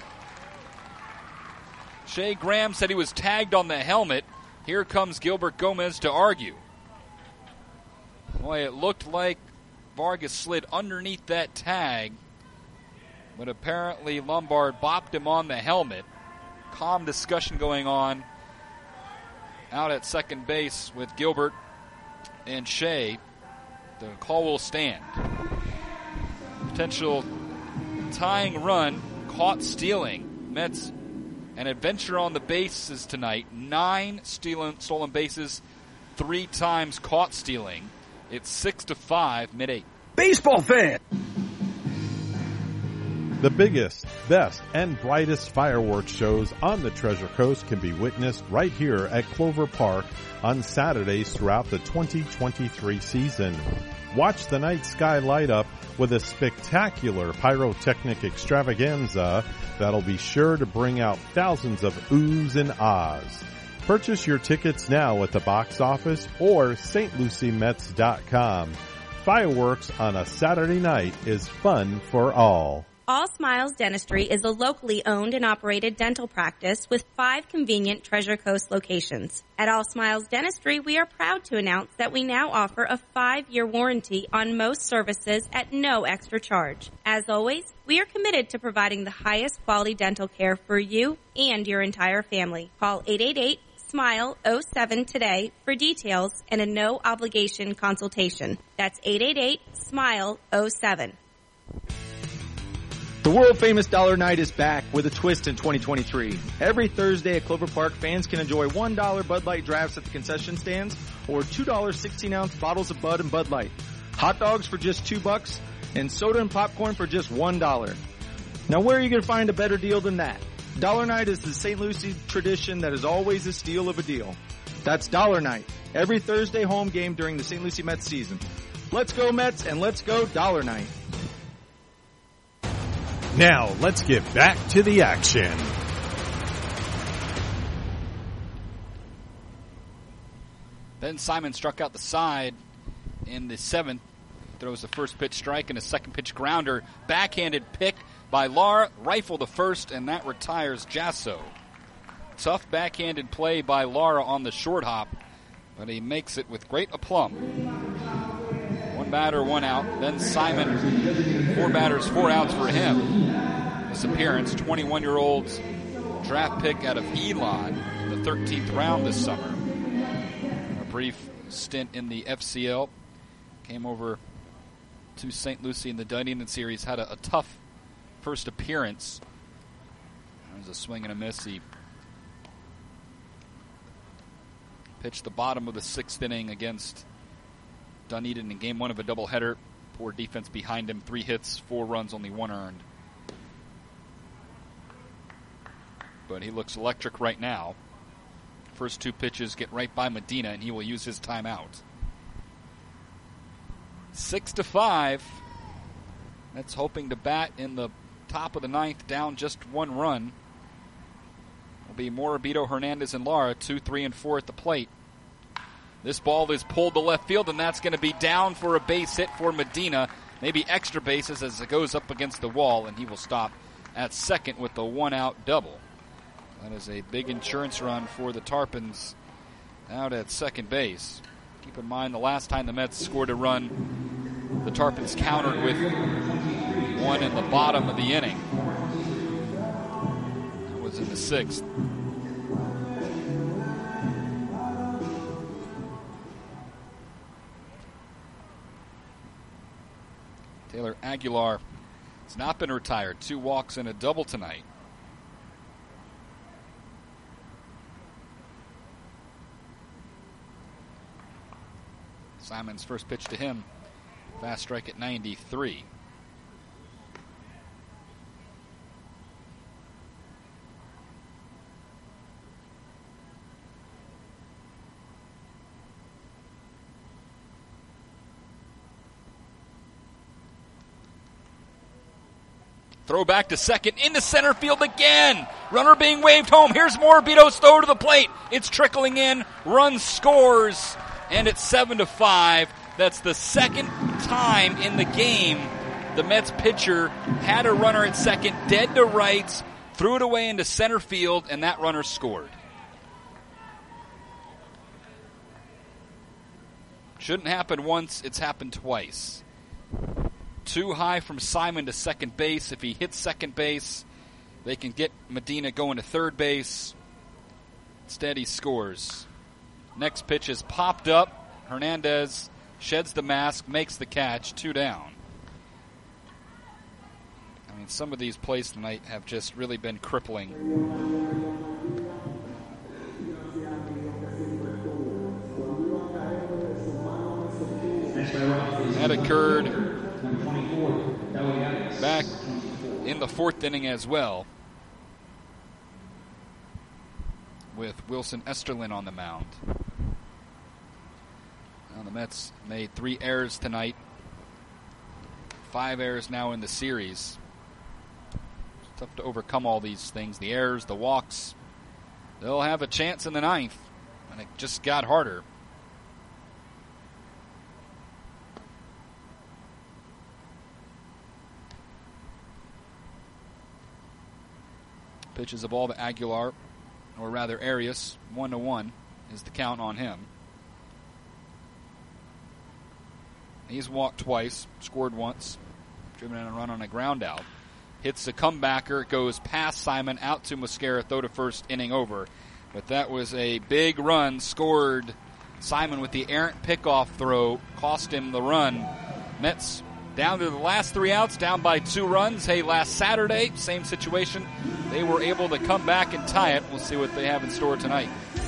Shea Graham said he was tagged on the helmet. Here comes Gilbert Gomez to argue. Boy, it looked like Vargas slid underneath that tag, but apparently Lombard bopped him on the helmet. Calm discussion going on out at second base with Gilbert and Shea. The call will stand. Potential tying run, caught stealing. Mets an adventure on the bases tonight. Nine stealing, stolen bases, three times caught stealing. It's six to five, mid-eight. Baseball fan! The biggest, best, and brightest fireworks shows on the Treasure Coast can be witnessed right here at Clover Park on Saturdays throughout the twenty twenty-three season. Watch the night sky light up with a spectacular pyrotechnic extravaganza that'll be sure to bring out thousands of oohs and ahs. Purchase your tickets now at the box office or S T Lucie Mets dot com. Fireworks on a Saturday night is fun for all. All Smiles Dentistry is a locally owned and operated dental practice with five convenient Treasure Coast locations. At All Smiles Dentistry, we are proud to announce that we now offer a five-year warranty on most services at no extra charge. As always, we are committed to providing the highest quality dental care for you and your entire family. Call eight eight eight, S M I L E, oh seven today for details and a no-obligation consultation. That's eight eight eight, S M I L E, oh seven. The world-famous Dollar Night is back with a twist in twenty twenty-three. Every Thursday at Clover Park, fans can enjoy one dollar Bud Light drafts at the concession stands or two dollar sixteen ounce bottles of Bud and Bud Light. Hot dogs for just two bucks and soda and popcorn for just one dollar. Now, where are you going to find a better deal than that? Dollar Night is the Saint Lucie tradition that is always a steal of a deal. That's Dollar Night, every Thursday home game during the Saint Lucie Mets season. Let's go Mets and let's go Dollar Night. Now, let's get back to the action. Ben Simon struck out the side in the seventh. Throws the first pitch strike and a second pitch grounder. Backhanded pick by Lara. Rifle the first, and that retires Jasso. Tough backhanded play by Lara on the short hop, but he makes it with great aplomb. One batter, one out. Then Simon, four batters, four outs for him. This appearance, twenty-one-year-old draft pick out of Elon in the thirteenth round this summer. A brief stint in the F C L. Came over to Saint Lucie in the Dunedin series. Had a, a tough first appearance. There was a swing and a miss. He pitched the bottom of the sixth inning against Dunedin in game one of a doubleheader. Poor defense behind him. Three hits, four runs, only one earned. But he looks electric right now. First two pitches get right by Medina, and he will use his timeout. Six to five. That's hoping to bat in the top of the ninth, down just one run. Will be Morabito, Hernandez, and Lara, two, three, and four at the plate. This ball is pulled to left field, and that's going to be down for a base hit for Medina. Maybe extra bases as it goes up against the wall, and he will stop at second with the one-out double. That is a big insurance run for the Tarpons out at second base. Keep in mind the last time the Mets scored a run, the Tarpons countered with one in the bottom of the inning. That was in the sixth. Taylor Aguilar has not been retired. Two walks and a double tonight. Simon's first pitch to him. Fast strike at ninety-three. Throw back to second, into center field again. Runner being waved home. Here's Morabito's throw to the plate. It's trickling in. Run scores, and it's seven to five. That's the second time in the game the Mets pitcher had a runner at second, dead to rights, threw it away into center field, and that runner scored. Shouldn't happen once, it's happened twice. Too high from Simon to second base. If he hits second base, they can get Medina going to third base. Instead, he scores. Next pitch is popped up. Hernandez sheds the mask, makes the catch, two down. I mean, some of these plays tonight have just really been crippling. That occurred back in the fourth inning as well, with Wilson Esterlin on the mound. Now the Mets made three errors tonight. Five errors now in the series. It's tough to overcome all these things. The errors, the walks, they'll have a chance in the ninth, and it just got harder. Pitches the ball to Aguilar, or rather Arias, one to one is the count on him. He's walked twice, scored once, driven in a run on a ground out. Hits the comebacker, goes past Simon, out to Mosquera, throw to first, inning over. But that was a big run, scored Simon with the errant pickoff throw, cost him the run. Mets down to the last three outs, down by two runs. Hey, last Saturday, same situation. They were able to come back and tie it. We'll see what they have in store tonight.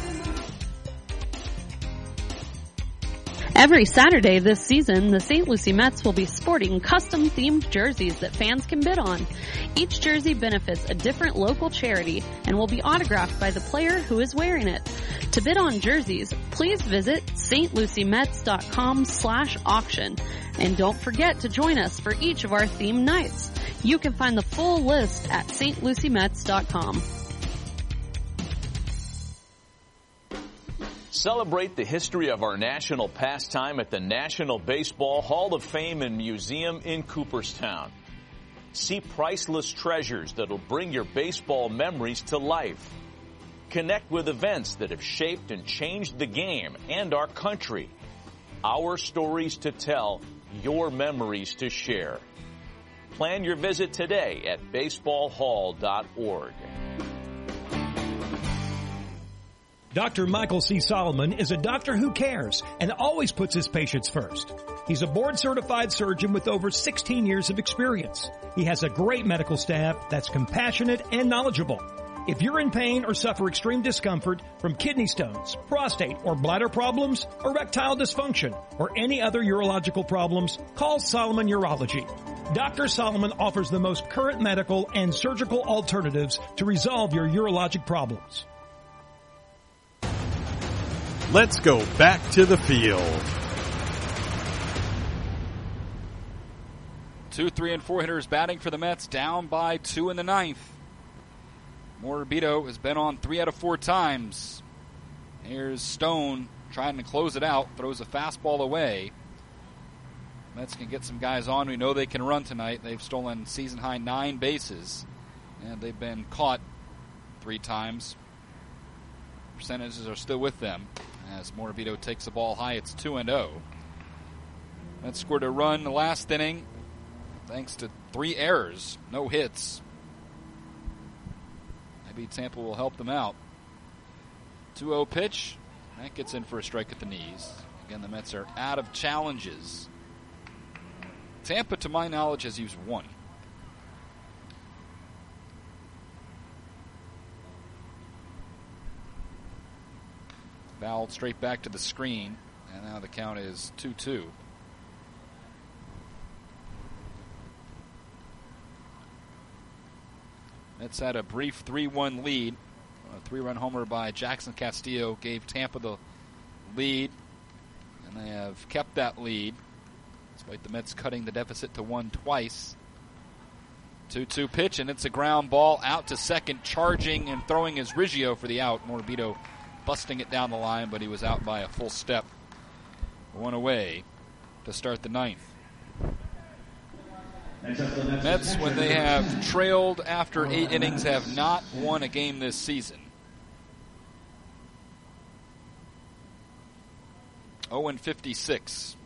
Every Saturday this season, the Saint Lucie Mets will be sporting custom-themed jerseys that fans can bid on. Each jersey benefits a different local charity and will be autographed by the player who is wearing it. To bid on jerseys, please visit stluciemets.com slash auction. And don't forget to join us for each of our themed nights. You can find the full list at s t lucie mets dot com. Celebrate the history of our national pastime at the National Baseball Hall of Fame and Museum in Cooperstown. See priceless treasures that'll bring your baseball memories to life. Connect with events that have shaped and changed the game and our country. Our stories to tell, your memories to share. Plan your visit today at baseball hall dot org. Doctor Michael C. Solomon is a doctor who cares and always puts his patients first. He's a board-certified surgeon with over sixteen years of experience. He has a great medical staff that's compassionate and knowledgeable. If you're in pain or suffer extreme discomfort from kidney stones, prostate or bladder problems, erectile dysfunction, or any other urological problems, call Solomon Urology. Doctor Solomon offers the most current medical and surgical alternatives to resolve your urologic problems. Let's go back to the field. Two, three, and four hitters batting for the Mets, down by two in the ninth. Morabito has been on three out of four times. Here's Stone trying to close it out, throws a fastball away. Mets can get some guys on. We know they can run tonight. They've stolen season-high nine bases, and they've been caught three times. Percentages are still with them. As Morabito takes the ball high, it's two and oh. Mets scored a run the last inning thanks to three errors, no hits. Maybe Tampa will help them out. two oh pitch. That gets in for a strike at the knees. Again, the Mets are out of challenges. Tampa, to my knowledge, has used one. Fouled straight back to the screen, and now the count is two two. Mets had a brief three one lead. A three-run homer by Jackson Castillo gave Tampa the lead, and they have kept that lead, despite the Mets cutting the deficit to one twice. two two pitch, and it's a ground ball out to second. Charging and throwing is Riggio for the out. Morabito busting it down the line, but he was out by a full step. One away to start the ninth. Mets, when they have trailed after eight innings, have not won a game this season. oh and fifty-six.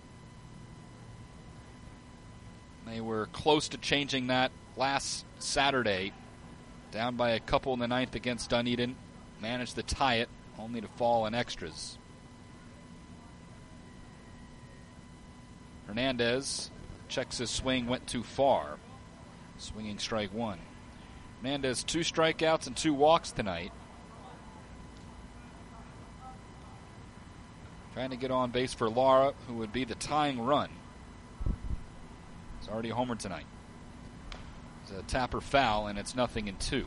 They were close to changing that last Saturday. Down by a couple in the ninth against Dunedin. Managed to tie it, only to fall in extras. Hernandez checks his swing, went too far. Swinging strike one. Hernandez, two strikeouts and two walks tonight. Trying to get on base for Lara, who would be the tying run. He's already homered tonight. It's a Tapper foul, and it's nothing in two.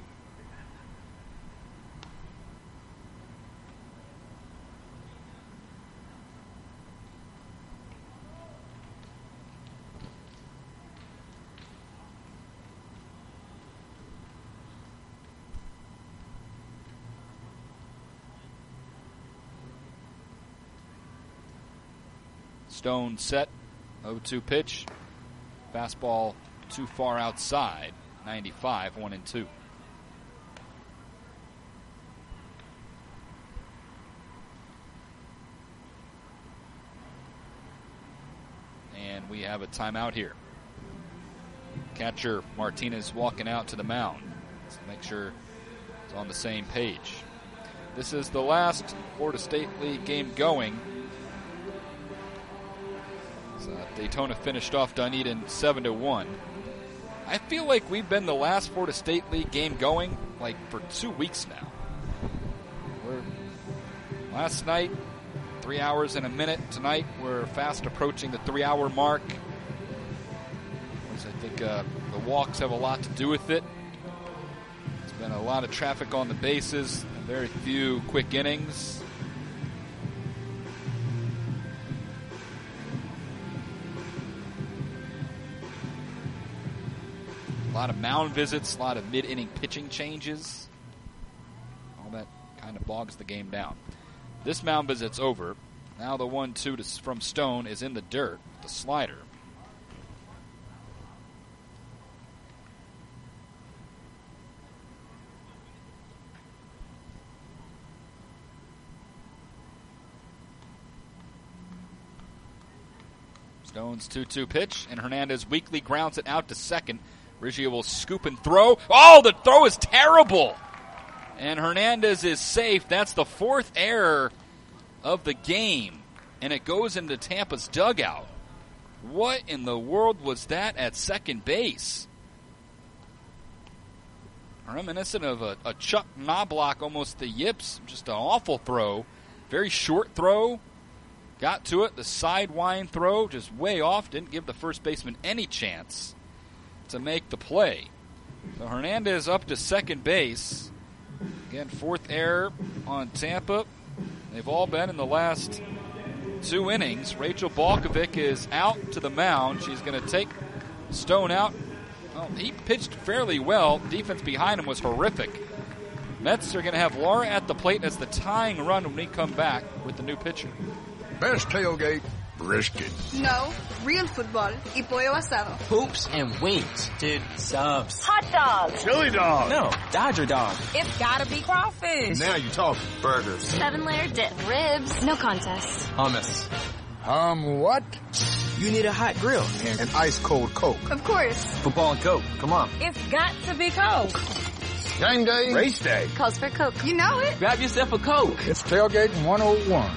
Stone set, oh two pitch. Fastball too far outside, ninety-five, one and two. And we have a timeout here. Catcher Martinez walking out to the mound. Let's make sure it's on the same page. This is the last Florida State League game going. So Daytona finished off Dunedin seven to one. I feel like we've been the last Florida State League game going like for two weeks now. We're, last night, three hours and a minute. Tonight, we're fast approaching the three-hour mark. I think uh, the walks have a lot to do with it. There's been a lot of traffic on the bases, and very few quick innings. A lot of mound visits, a lot of mid-inning pitching changes. All that kind of bogs the game down. This mound visit's over. Now the one two from Stone is in the dirt, the slider. Stone's two two pitch, and Hernandez weakly grounds it out to second. Riggio will scoop and throw. Oh, the throw is terrible! And Hernandez is safe. That's the fourth error of the game, and it goes into Tampa's dugout. What in the world was that at second base? Reminiscent of a, a Chuck Knobloch, almost the yips. Just an awful throw. Very short throw. Got to it, the sidewind throw, just way off. Didn't give the first baseman any chance to make the play. So Hernandez up to second base. Again, fourth error on Tampa. They've all been in the last two innings. Rachel Balkovic is out to the mound. She's going to take Stone out. Well, he pitched fairly well. Defense behind him was horrific. Mets are going to have Laura at the plate as the tying run when we come back with the new pitcher. Best tailgate, brisket. No, real football y pollo asado. Hoops and wings. Dude, subs. Hot dogs. Chili dog. No, Dodger dog. It's gotta be crawfish. Now you're talking. Burgers. Seven layer dip. Ribs. No contest. Hummus. Um, what? You need a hot grill. And an ice cold Coke. Of course. Football and Coke. Come on. It's got to be Coke. Game day. Race day. Calls for Coke. You know it. Grab yourself a Coke. It's tailgating one oh one.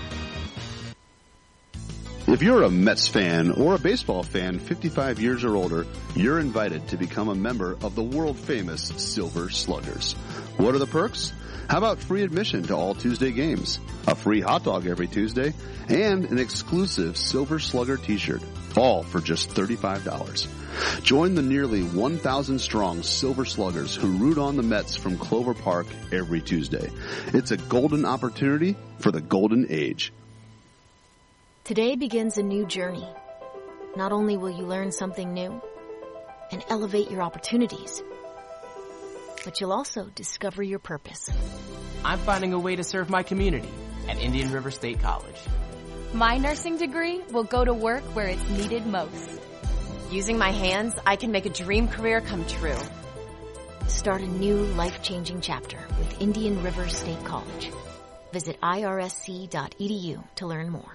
If you're a Mets fan or a baseball fan fifty-five years or older, you're invited to become a member of the world-famous Silver Sluggers. What are the perks? How about free admission to all Tuesday games, a free hot dog every Tuesday, and an exclusive Silver Slugger t-shirt, all for just thirty-five dollars. Join the nearly one thousand strong Silver Sluggers who root on the Mets from Clover Park every Tuesday. It's a golden opportunity for the golden age. Today begins a new journey. Not only will you learn something new and elevate your opportunities, but you'll also discover your purpose. I'm finding a way to serve my community at Indian River State College. My nursing degree will go to work where it's needed most. Using my hands, I can make a dream career come true. Start a new life-changing chapter with Indian River State College. Visit I R S C dot E D U to learn more.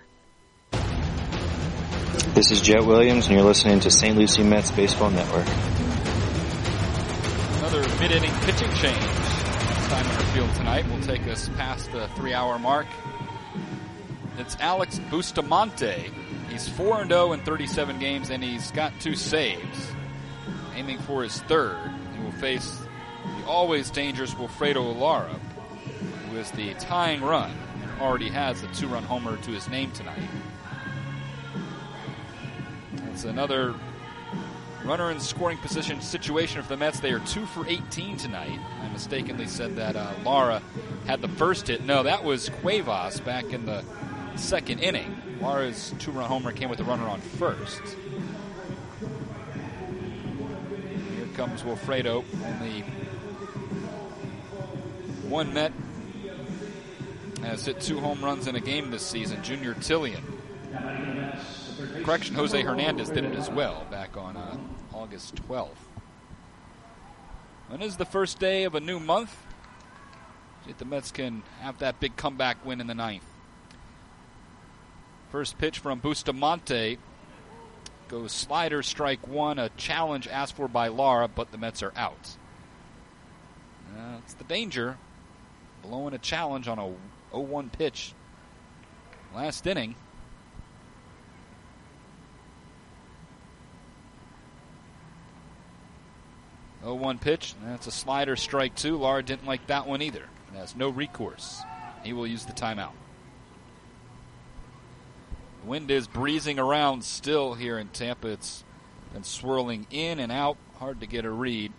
This is Jet Williams, and you're listening to Saint Lucie Mets Baseball Network. Another mid-inning pitching change. Time in our field tonight will take us past the three-hour mark. It's Alex Bustamante. He's four and oh in thirty-seven games, and he's got two saves. Aiming for his third, he will face the always dangerous Wilfredo Lara, who is the tying run and already has a two-run homer to his name tonight. It's another runner in scoring position situation for the Mets. They are two for eighteen tonight. I mistakenly said that uh, Lara had the first hit. No, that was Cuevas back in the second inning. Lara's two-run homer came with a runner on first. Here comes Wilfredo. Only one Met has hit two home runs in a game this season, Junior Tillian. correction, Jose Hernandez did it as well back on uh, August twelfth. When is the first day of a new month? See if the Mets can have that big comeback win in the ninth. First pitch from Bustamante. Goes slider, strike one. A challenge asked for by Lara, but the Mets are out. That's the danger. Blowing a challenge on a oh one pitch last inning. oh one pitch. That's a slider, strike two. Lara didn't like that one either. And has no recourse. He will use the timeout. The wind is breezing around still here in Tampa. It's been swirling in and out. Hard to get a read.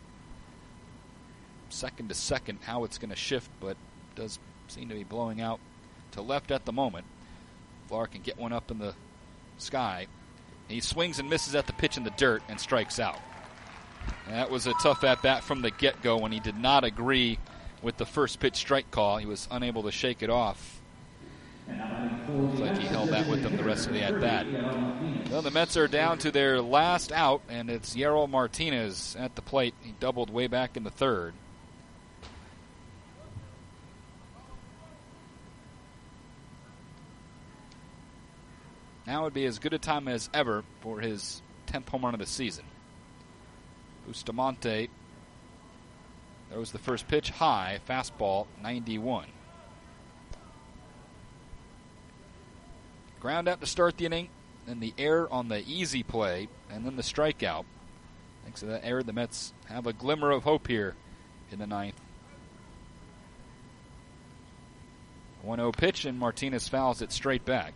Second to second how it's going to shift, but does seem to be blowing out to left at the moment. Lara can get one up in the sky. He swings and misses at the pitch in the dirt and strikes out. And that was a tough at-bat from the get-go when he did not agree with the first pitch strike call. He was unable to shake it off. Looks like he held that with him the rest of the at-bat. Well, the Mets are down to their last out, and it's Yerel Martinez at the plate. He doubled way back in the third. Now would be as good a time as ever for his tenth home run of the season. Bustamante throws the first pitch high, fastball, ninety-one. Ground out to start the inning, then the error on the easy play, and then the strikeout. Thanks to that error, the Mets have a glimmer of hope here in the ninth. one oh pitch, and Martinez fouls it straight back.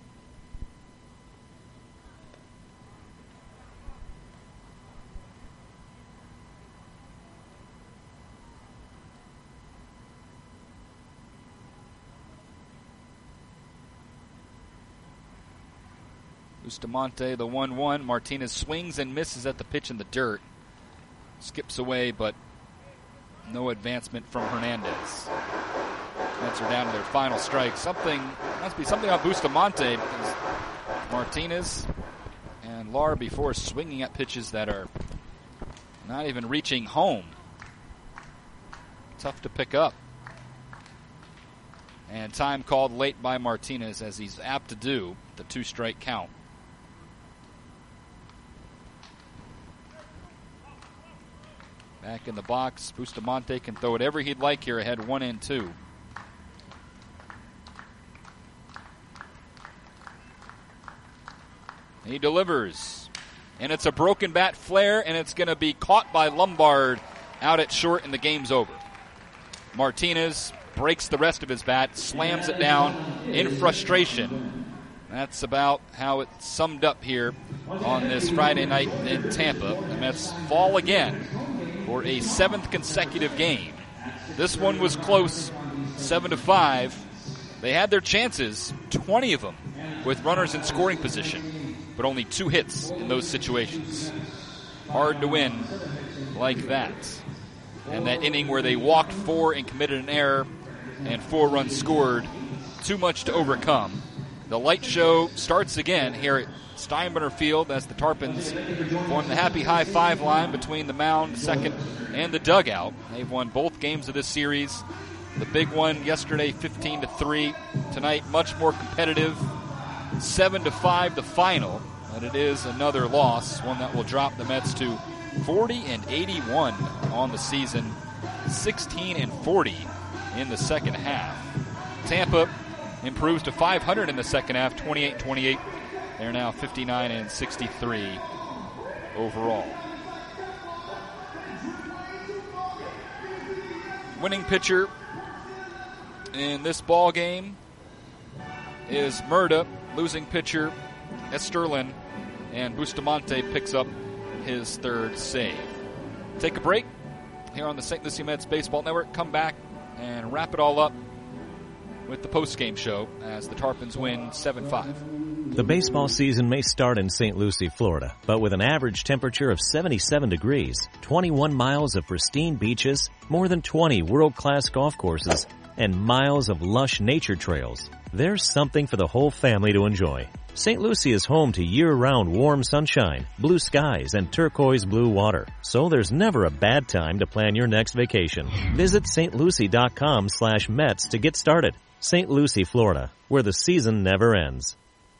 Bustamante, the one one. Martinez swings and misses at the pitch in the dirt. Skips away, but no advancement from Hernandez. Mets are down to their final strike. Something, must be something on Bustamante, because Martinez and Lara before swinging at pitches that are not even reaching home. Tough to pick up. And time called late by Martinez, as he's apt to do, the two-strike count. Back in the box, Bustamante can throw whatever he'd like here ahead, one and two. He delivers. And it's a broken bat flare, and it's going to be caught by Lombard out at short, and the game's over. Martinez breaks the rest of his bat, slams it down in frustration. That's about how it summed up here on this Friday night in Tampa. The Mets fall again for a seventh consecutive game. This one was close, seven to five. They had their chances, twenty of them, with runners in scoring position, but only two hits in those situations. Hard to win like that. And that inning where they walked four and committed an error and four runs scored, too much to overcome. The light show starts again here at Steinbrenner Field as the Tarpons form the happy high five line between the mound, second, and the dugout. They've won both games of this series. The big one yesterday, fifteen to three. Tonight, much more competitive, seven to five the final. But it is another loss, one that will drop the Mets to forty and eighty-one on the season, sixteen and forty in the second half. Tampa improves to five hundred in the second half, twenty-eight twenty-eight. They're now fifty-nine and sixty-three overall. Winning pitcher in this ball game is Murda. Losing pitcher Esterlin, and Bustamante picks up his third save. Take a break here on the Saint Lucie Mets Baseball Network. Come back and wrap it all up with the post-game show as the Tarpons win seven five. The baseball season may start in Saint Lucie, Florida, but with an average temperature of seventy-seven degrees, twenty-one miles of pristine beaches, more than twenty world-class golf courses, and miles of lush nature trails, there's something for the whole family to enjoy. Saint Lucie is home to year-round warm sunshine, blue skies, and turquoise blue water, so there's never a bad time to plan your next vacation. Visit stlucie.com slash Mets to get started. Saint Lucie, Florida, where the season never ends.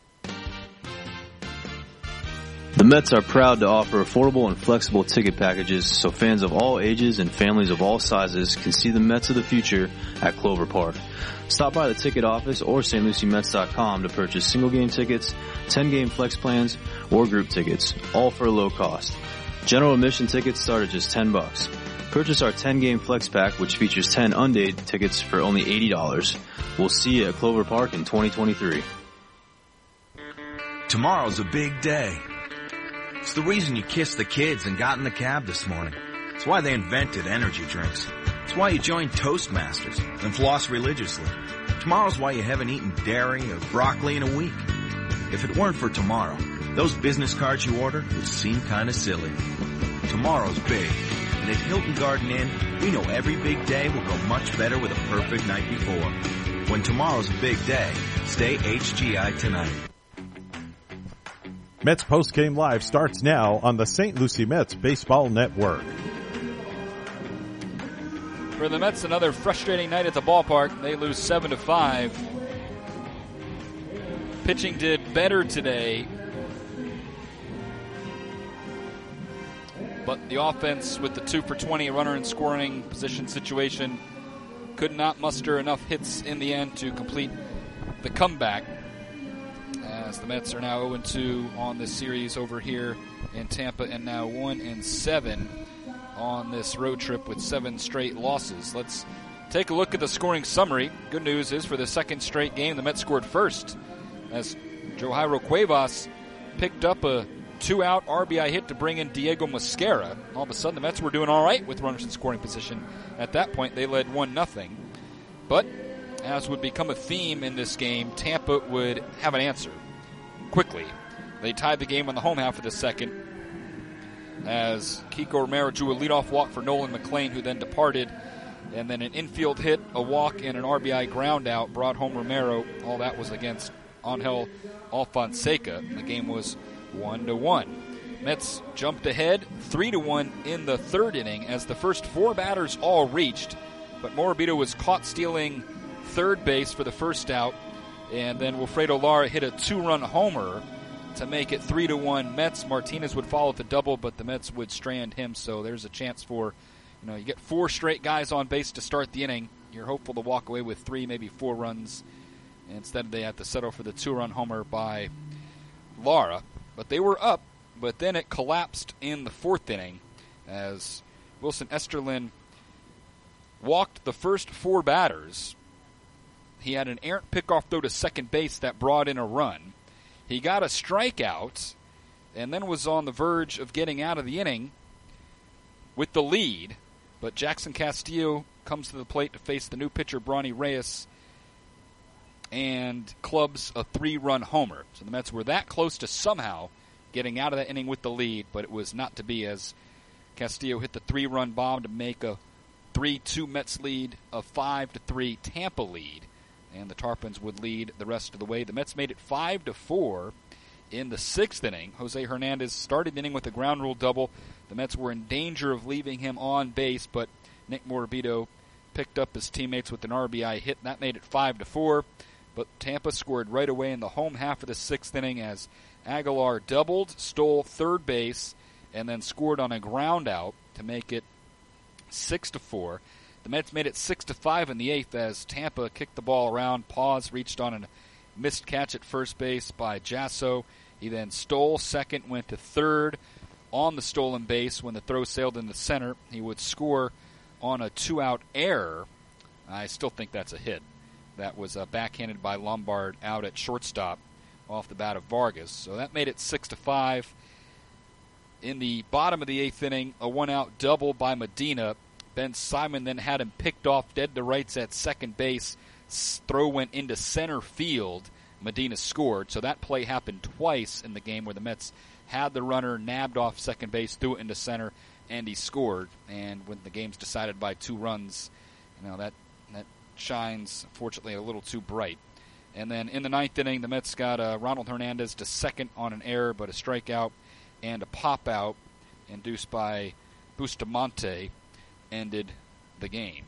The Mets are proud to offer affordable and flexible ticket packages so fans of all ages and families of all sizes can see the Mets of the future at Clover Park. Stop by the ticket office or St Lucie Mets dot com to purchase single-game tickets, ten-game flex plans, or group tickets, all for a low cost. General admission tickets start at just ten bucks. Purchase our ten-game flex pack, which features ten undated tickets for only eighty dollars. We'll see you at Clover Park in twenty twenty-three. Tomorrow's a big day. It's the reason you kissed the kids and got in the cab this morning. It's why they invented energy drinks. It's why you joined Toastmasters and floss religiously. Tomorrow's why you haven't eaten dairy or broccoli in a week. If it weren't for tomorrow, those business cards you ordered would seem kind of silly. Tomorrow's big, and at Hilton Garden Inn, we know every big day will go much better with a perfect night before. When tomorrow's a big day, stay H G I tonight. Mets Postgame Live starts now on the Saint Lucie Mets Baseball Network. For the Mets, another frustrating night at the ballpark. They lose seven to five. Pitching did better today, but the offense with the two for twenty runner in scoring position situation could not muster enough hits in the end to complete the comeback. As the Mets are now oh and two on this series over here in Tampa, and now one and seven on this road trip with seven straight losses. Let's take a look at the scoring summary. Good news is for the second straight game, the Mets scored first as Johairo Cuevas picked up a two-out R B I hit to bring in Diego Mosquera. All of a sudden, the Mets were doing all right with runners in scoring position. At that point, they led one nothing. But as would become a theme in this game, Tampa would have an answer quickly. They tied the game on the home half of the second as Kiko Romero drew a leadoff walk for Nolan McLean, who then departed, and then an infield hit, a walk, and an R B I ground out brought home Romero. All that was against Angel Alfonseca. The game was one to one. Mets jumped ahead three to one in the third inning as the first four batters all reached, but Morabito was caught stealing third base for the first out. And then Wilfredo Lara hit a two-run homer to make it three to one Mets. Martinez would follow with the double, but the Mets would strand him. So there's a chance for, you know, you get four straight guys on base to start the inning. You're hopeful to walk away with three, maybe four runs. And instead, they had to settle for the two-run homer by Lara. But they were up, but then it collapsed in the fourth inning as Wilson Esterlin walked the first four batters. He had an errant pickoff throw to second base that brought in a run. He got a strikeout and then was on the verge of getting out of the inning with the lead. But Jackson Castillo comes to the plate to face the new pitcher, Bronny Reyes, and clubs a three-run homer. So the Mets were that close to somehow getting out of that inning with the lead, but it was not to be as Castillo hit the three-run bomb to make a three two Mets lead, a five to three Tampa lead. And the Tarpons would lead the rest of the way. The Mets made it five to four in the sixth inning. Jose Hernandez started the inning with a ground rule double. The Mets were in danger of leaving him on base, but Nick Morabito picked up his teammates with an R B I hit. That made it five to four. But Tampa scored right away in the home half of the sixth inning as Aguilar doubled, stole third base, and then scored on a ground out to make it six to four. The Mets made it six to five in the eighth as Tampa kicked the ball around. Paz reached on a missed catch at first base by Jasso. He then stole second, went to third on the stolen base. When the throw sailed in the center, he would score on a two-out error. I still think that's a hit. That was uh, backhanded by Lombard out at shortstop off the bat of Vargas. So that made it six to five. In the bottom of the eighth inning, a one-out double by Medina. Ben Simon then had him picked off dead to rights at second base. Throw went into center field. Medina scored. So that play happened twice in the game where the Mets had the runner nabbed off second base, threw it into center, and he scored. And when the game's decided by two runs, you know, that that shines, unfortunately, a little too bright. And then in the ninth inning, the Mets got uh, Ronald Hernandez to second on an error, but a strikeout and a pop-out induced by Bustamante ended the game.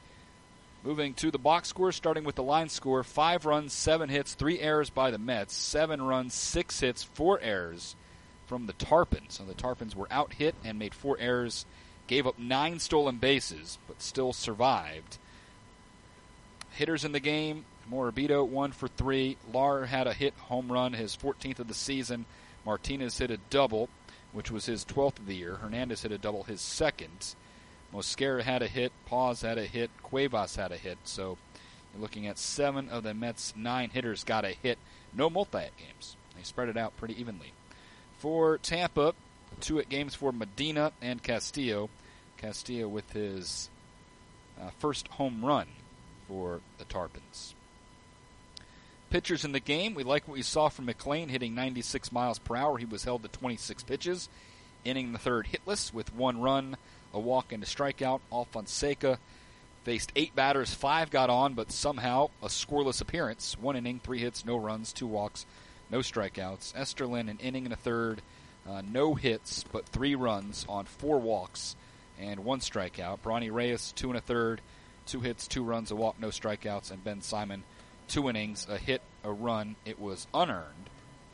Moving to the box score, starting with the line score, five runs, seven hits, three errors by the Mets, seven runs, six hits, four errors from the Tarpons. So the Tarpons were out-hit and made four errors, gave up nine stolen bases, but still survived. Hitters in the game, Morabito, one for three. Lar had a hit home run, his fourteenth of the season. Martinez hit a double, which was his twelfth of the year. Hernandez hit a double, his second. Mosquera had a hit. Paz had a hit. Cuevas had a hit. So you're looking at seven of the Mets' nine hitters got a hit. No multi-hit games. They spread it out pretty evenly. For Tampa, two-hit games for Medina and Castillo. Castillo with his uh, first home run for the Tarpons. Pitchers in the game, we like what we saw from McLean hitting ninety-six miles per hour. He was held to twenty-six pitches, inning the third hitless with one run, a walk, and a strikeout. Alfonseca faced eight batters, five got on, but somehow a scoreless appearance. One inning, three hits, no runs, two walks, no strikeouts. Esterlin, an inning and a third, uh, no hits, but three runs on four walks and one strikeout. Bronny Reyes, two and a third, two hits, two runs, a walk, no strikeouts. And Ben Simon, two innings, a hit, a run. It was unearned,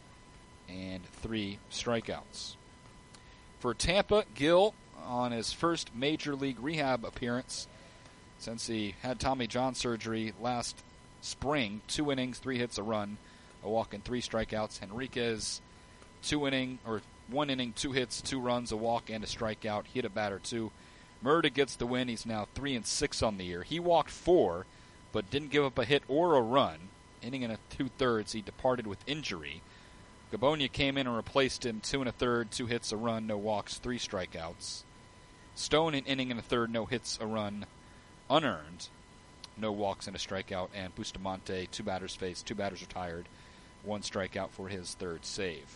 and three strikeouts. For Tampa, Gill on his first major league rehab appearance since he had Tommy John surgery last spring. Two innings, three hits, a run, a walk, and three strikeouts. Henriquez, two inning or one inning, two hits, two runs, a walk, and a strikeout. He hit a batter too. Murda gets the win. He's now three and six on the year. He walked four, but didn't give up a hit or a run. Inning and a two-thirds, he departed with injury. Gabonia came in and replaced him, two and a third, two hits, a run, no walks, three strikeouts. Stone, an inning and a third, no hits, a run, unearned, no walks and a strikeout. And Bustamante, two batters faced, two batters retired, one strikeout for his third save.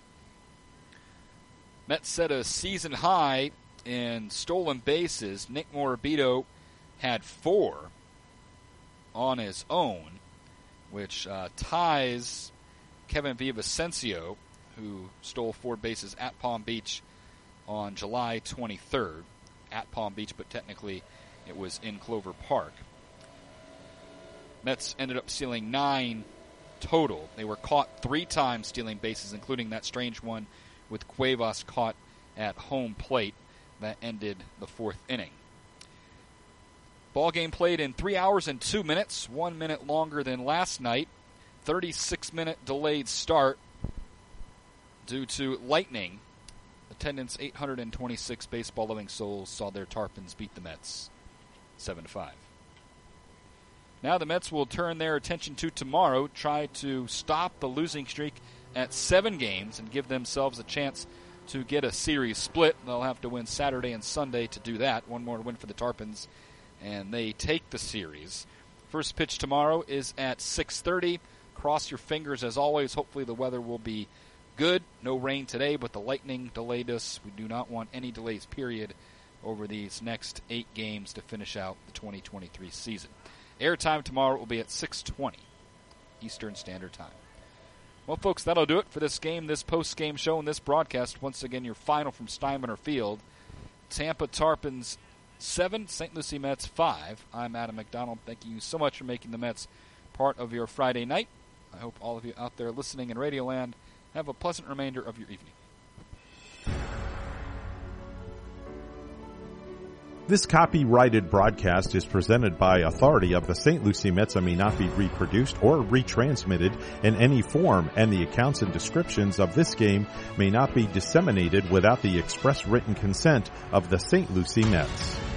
Mets set a season high in stolen bases. Nick Morabito had four on his own, which uh, ties Kevin Villavicencio, who stole four bases at Palm Beach on July twenty-third. At Palm Beach, but technically it was in Clover Park. Mets ended up stealing nine total. They were caught three times stealing bases, including that strange one with Cuevas caught at home plate that ended the fourth inning. Ball game played in three hours and two minutes, one minute longer than last night. thirty-six minute delayed start due to lightning. Attendance eight hundred twenty-six baseball-loving souls saw their Tarpons beat the Mets seven to five. Now the Mets will turn their attention to tomorrow, try to stop the losing streak at seven games and give themselves a chance to get a series split. They'll have to win Saturday and Sunday to do that. One more win for the Tarpons, and they take the series. First pitch tomorrow is at six thirty. Cross your fingers as always. Hopefully the weather will be good. No rain today, but the lightning delayed us. We do not want any delays, period, over these next eight games to finish out the twenty twenty-three season. Airtime tomorrow will be at six twenty Eastern Standard Time. Well, folks, that'll do it for this game, this post-game show, and this broadcast. Once again, your final from Steinbrenner Field. Tampa Tarpons seven, Saint Lucie Mets five. I'm Adam McDonald. Thank you so much for making the Mets part of your Friday night. I hope all of you out there listening in Radioland have a pleasant remainder of your evening. This copyrighted broadcast is presented by authority of the Saint Lucie Mets and may not be reproduced or retransmitted in any form, and the accounts and descriptions of this game may not be disseminated without the express written consent of the Saint Lucie Mets.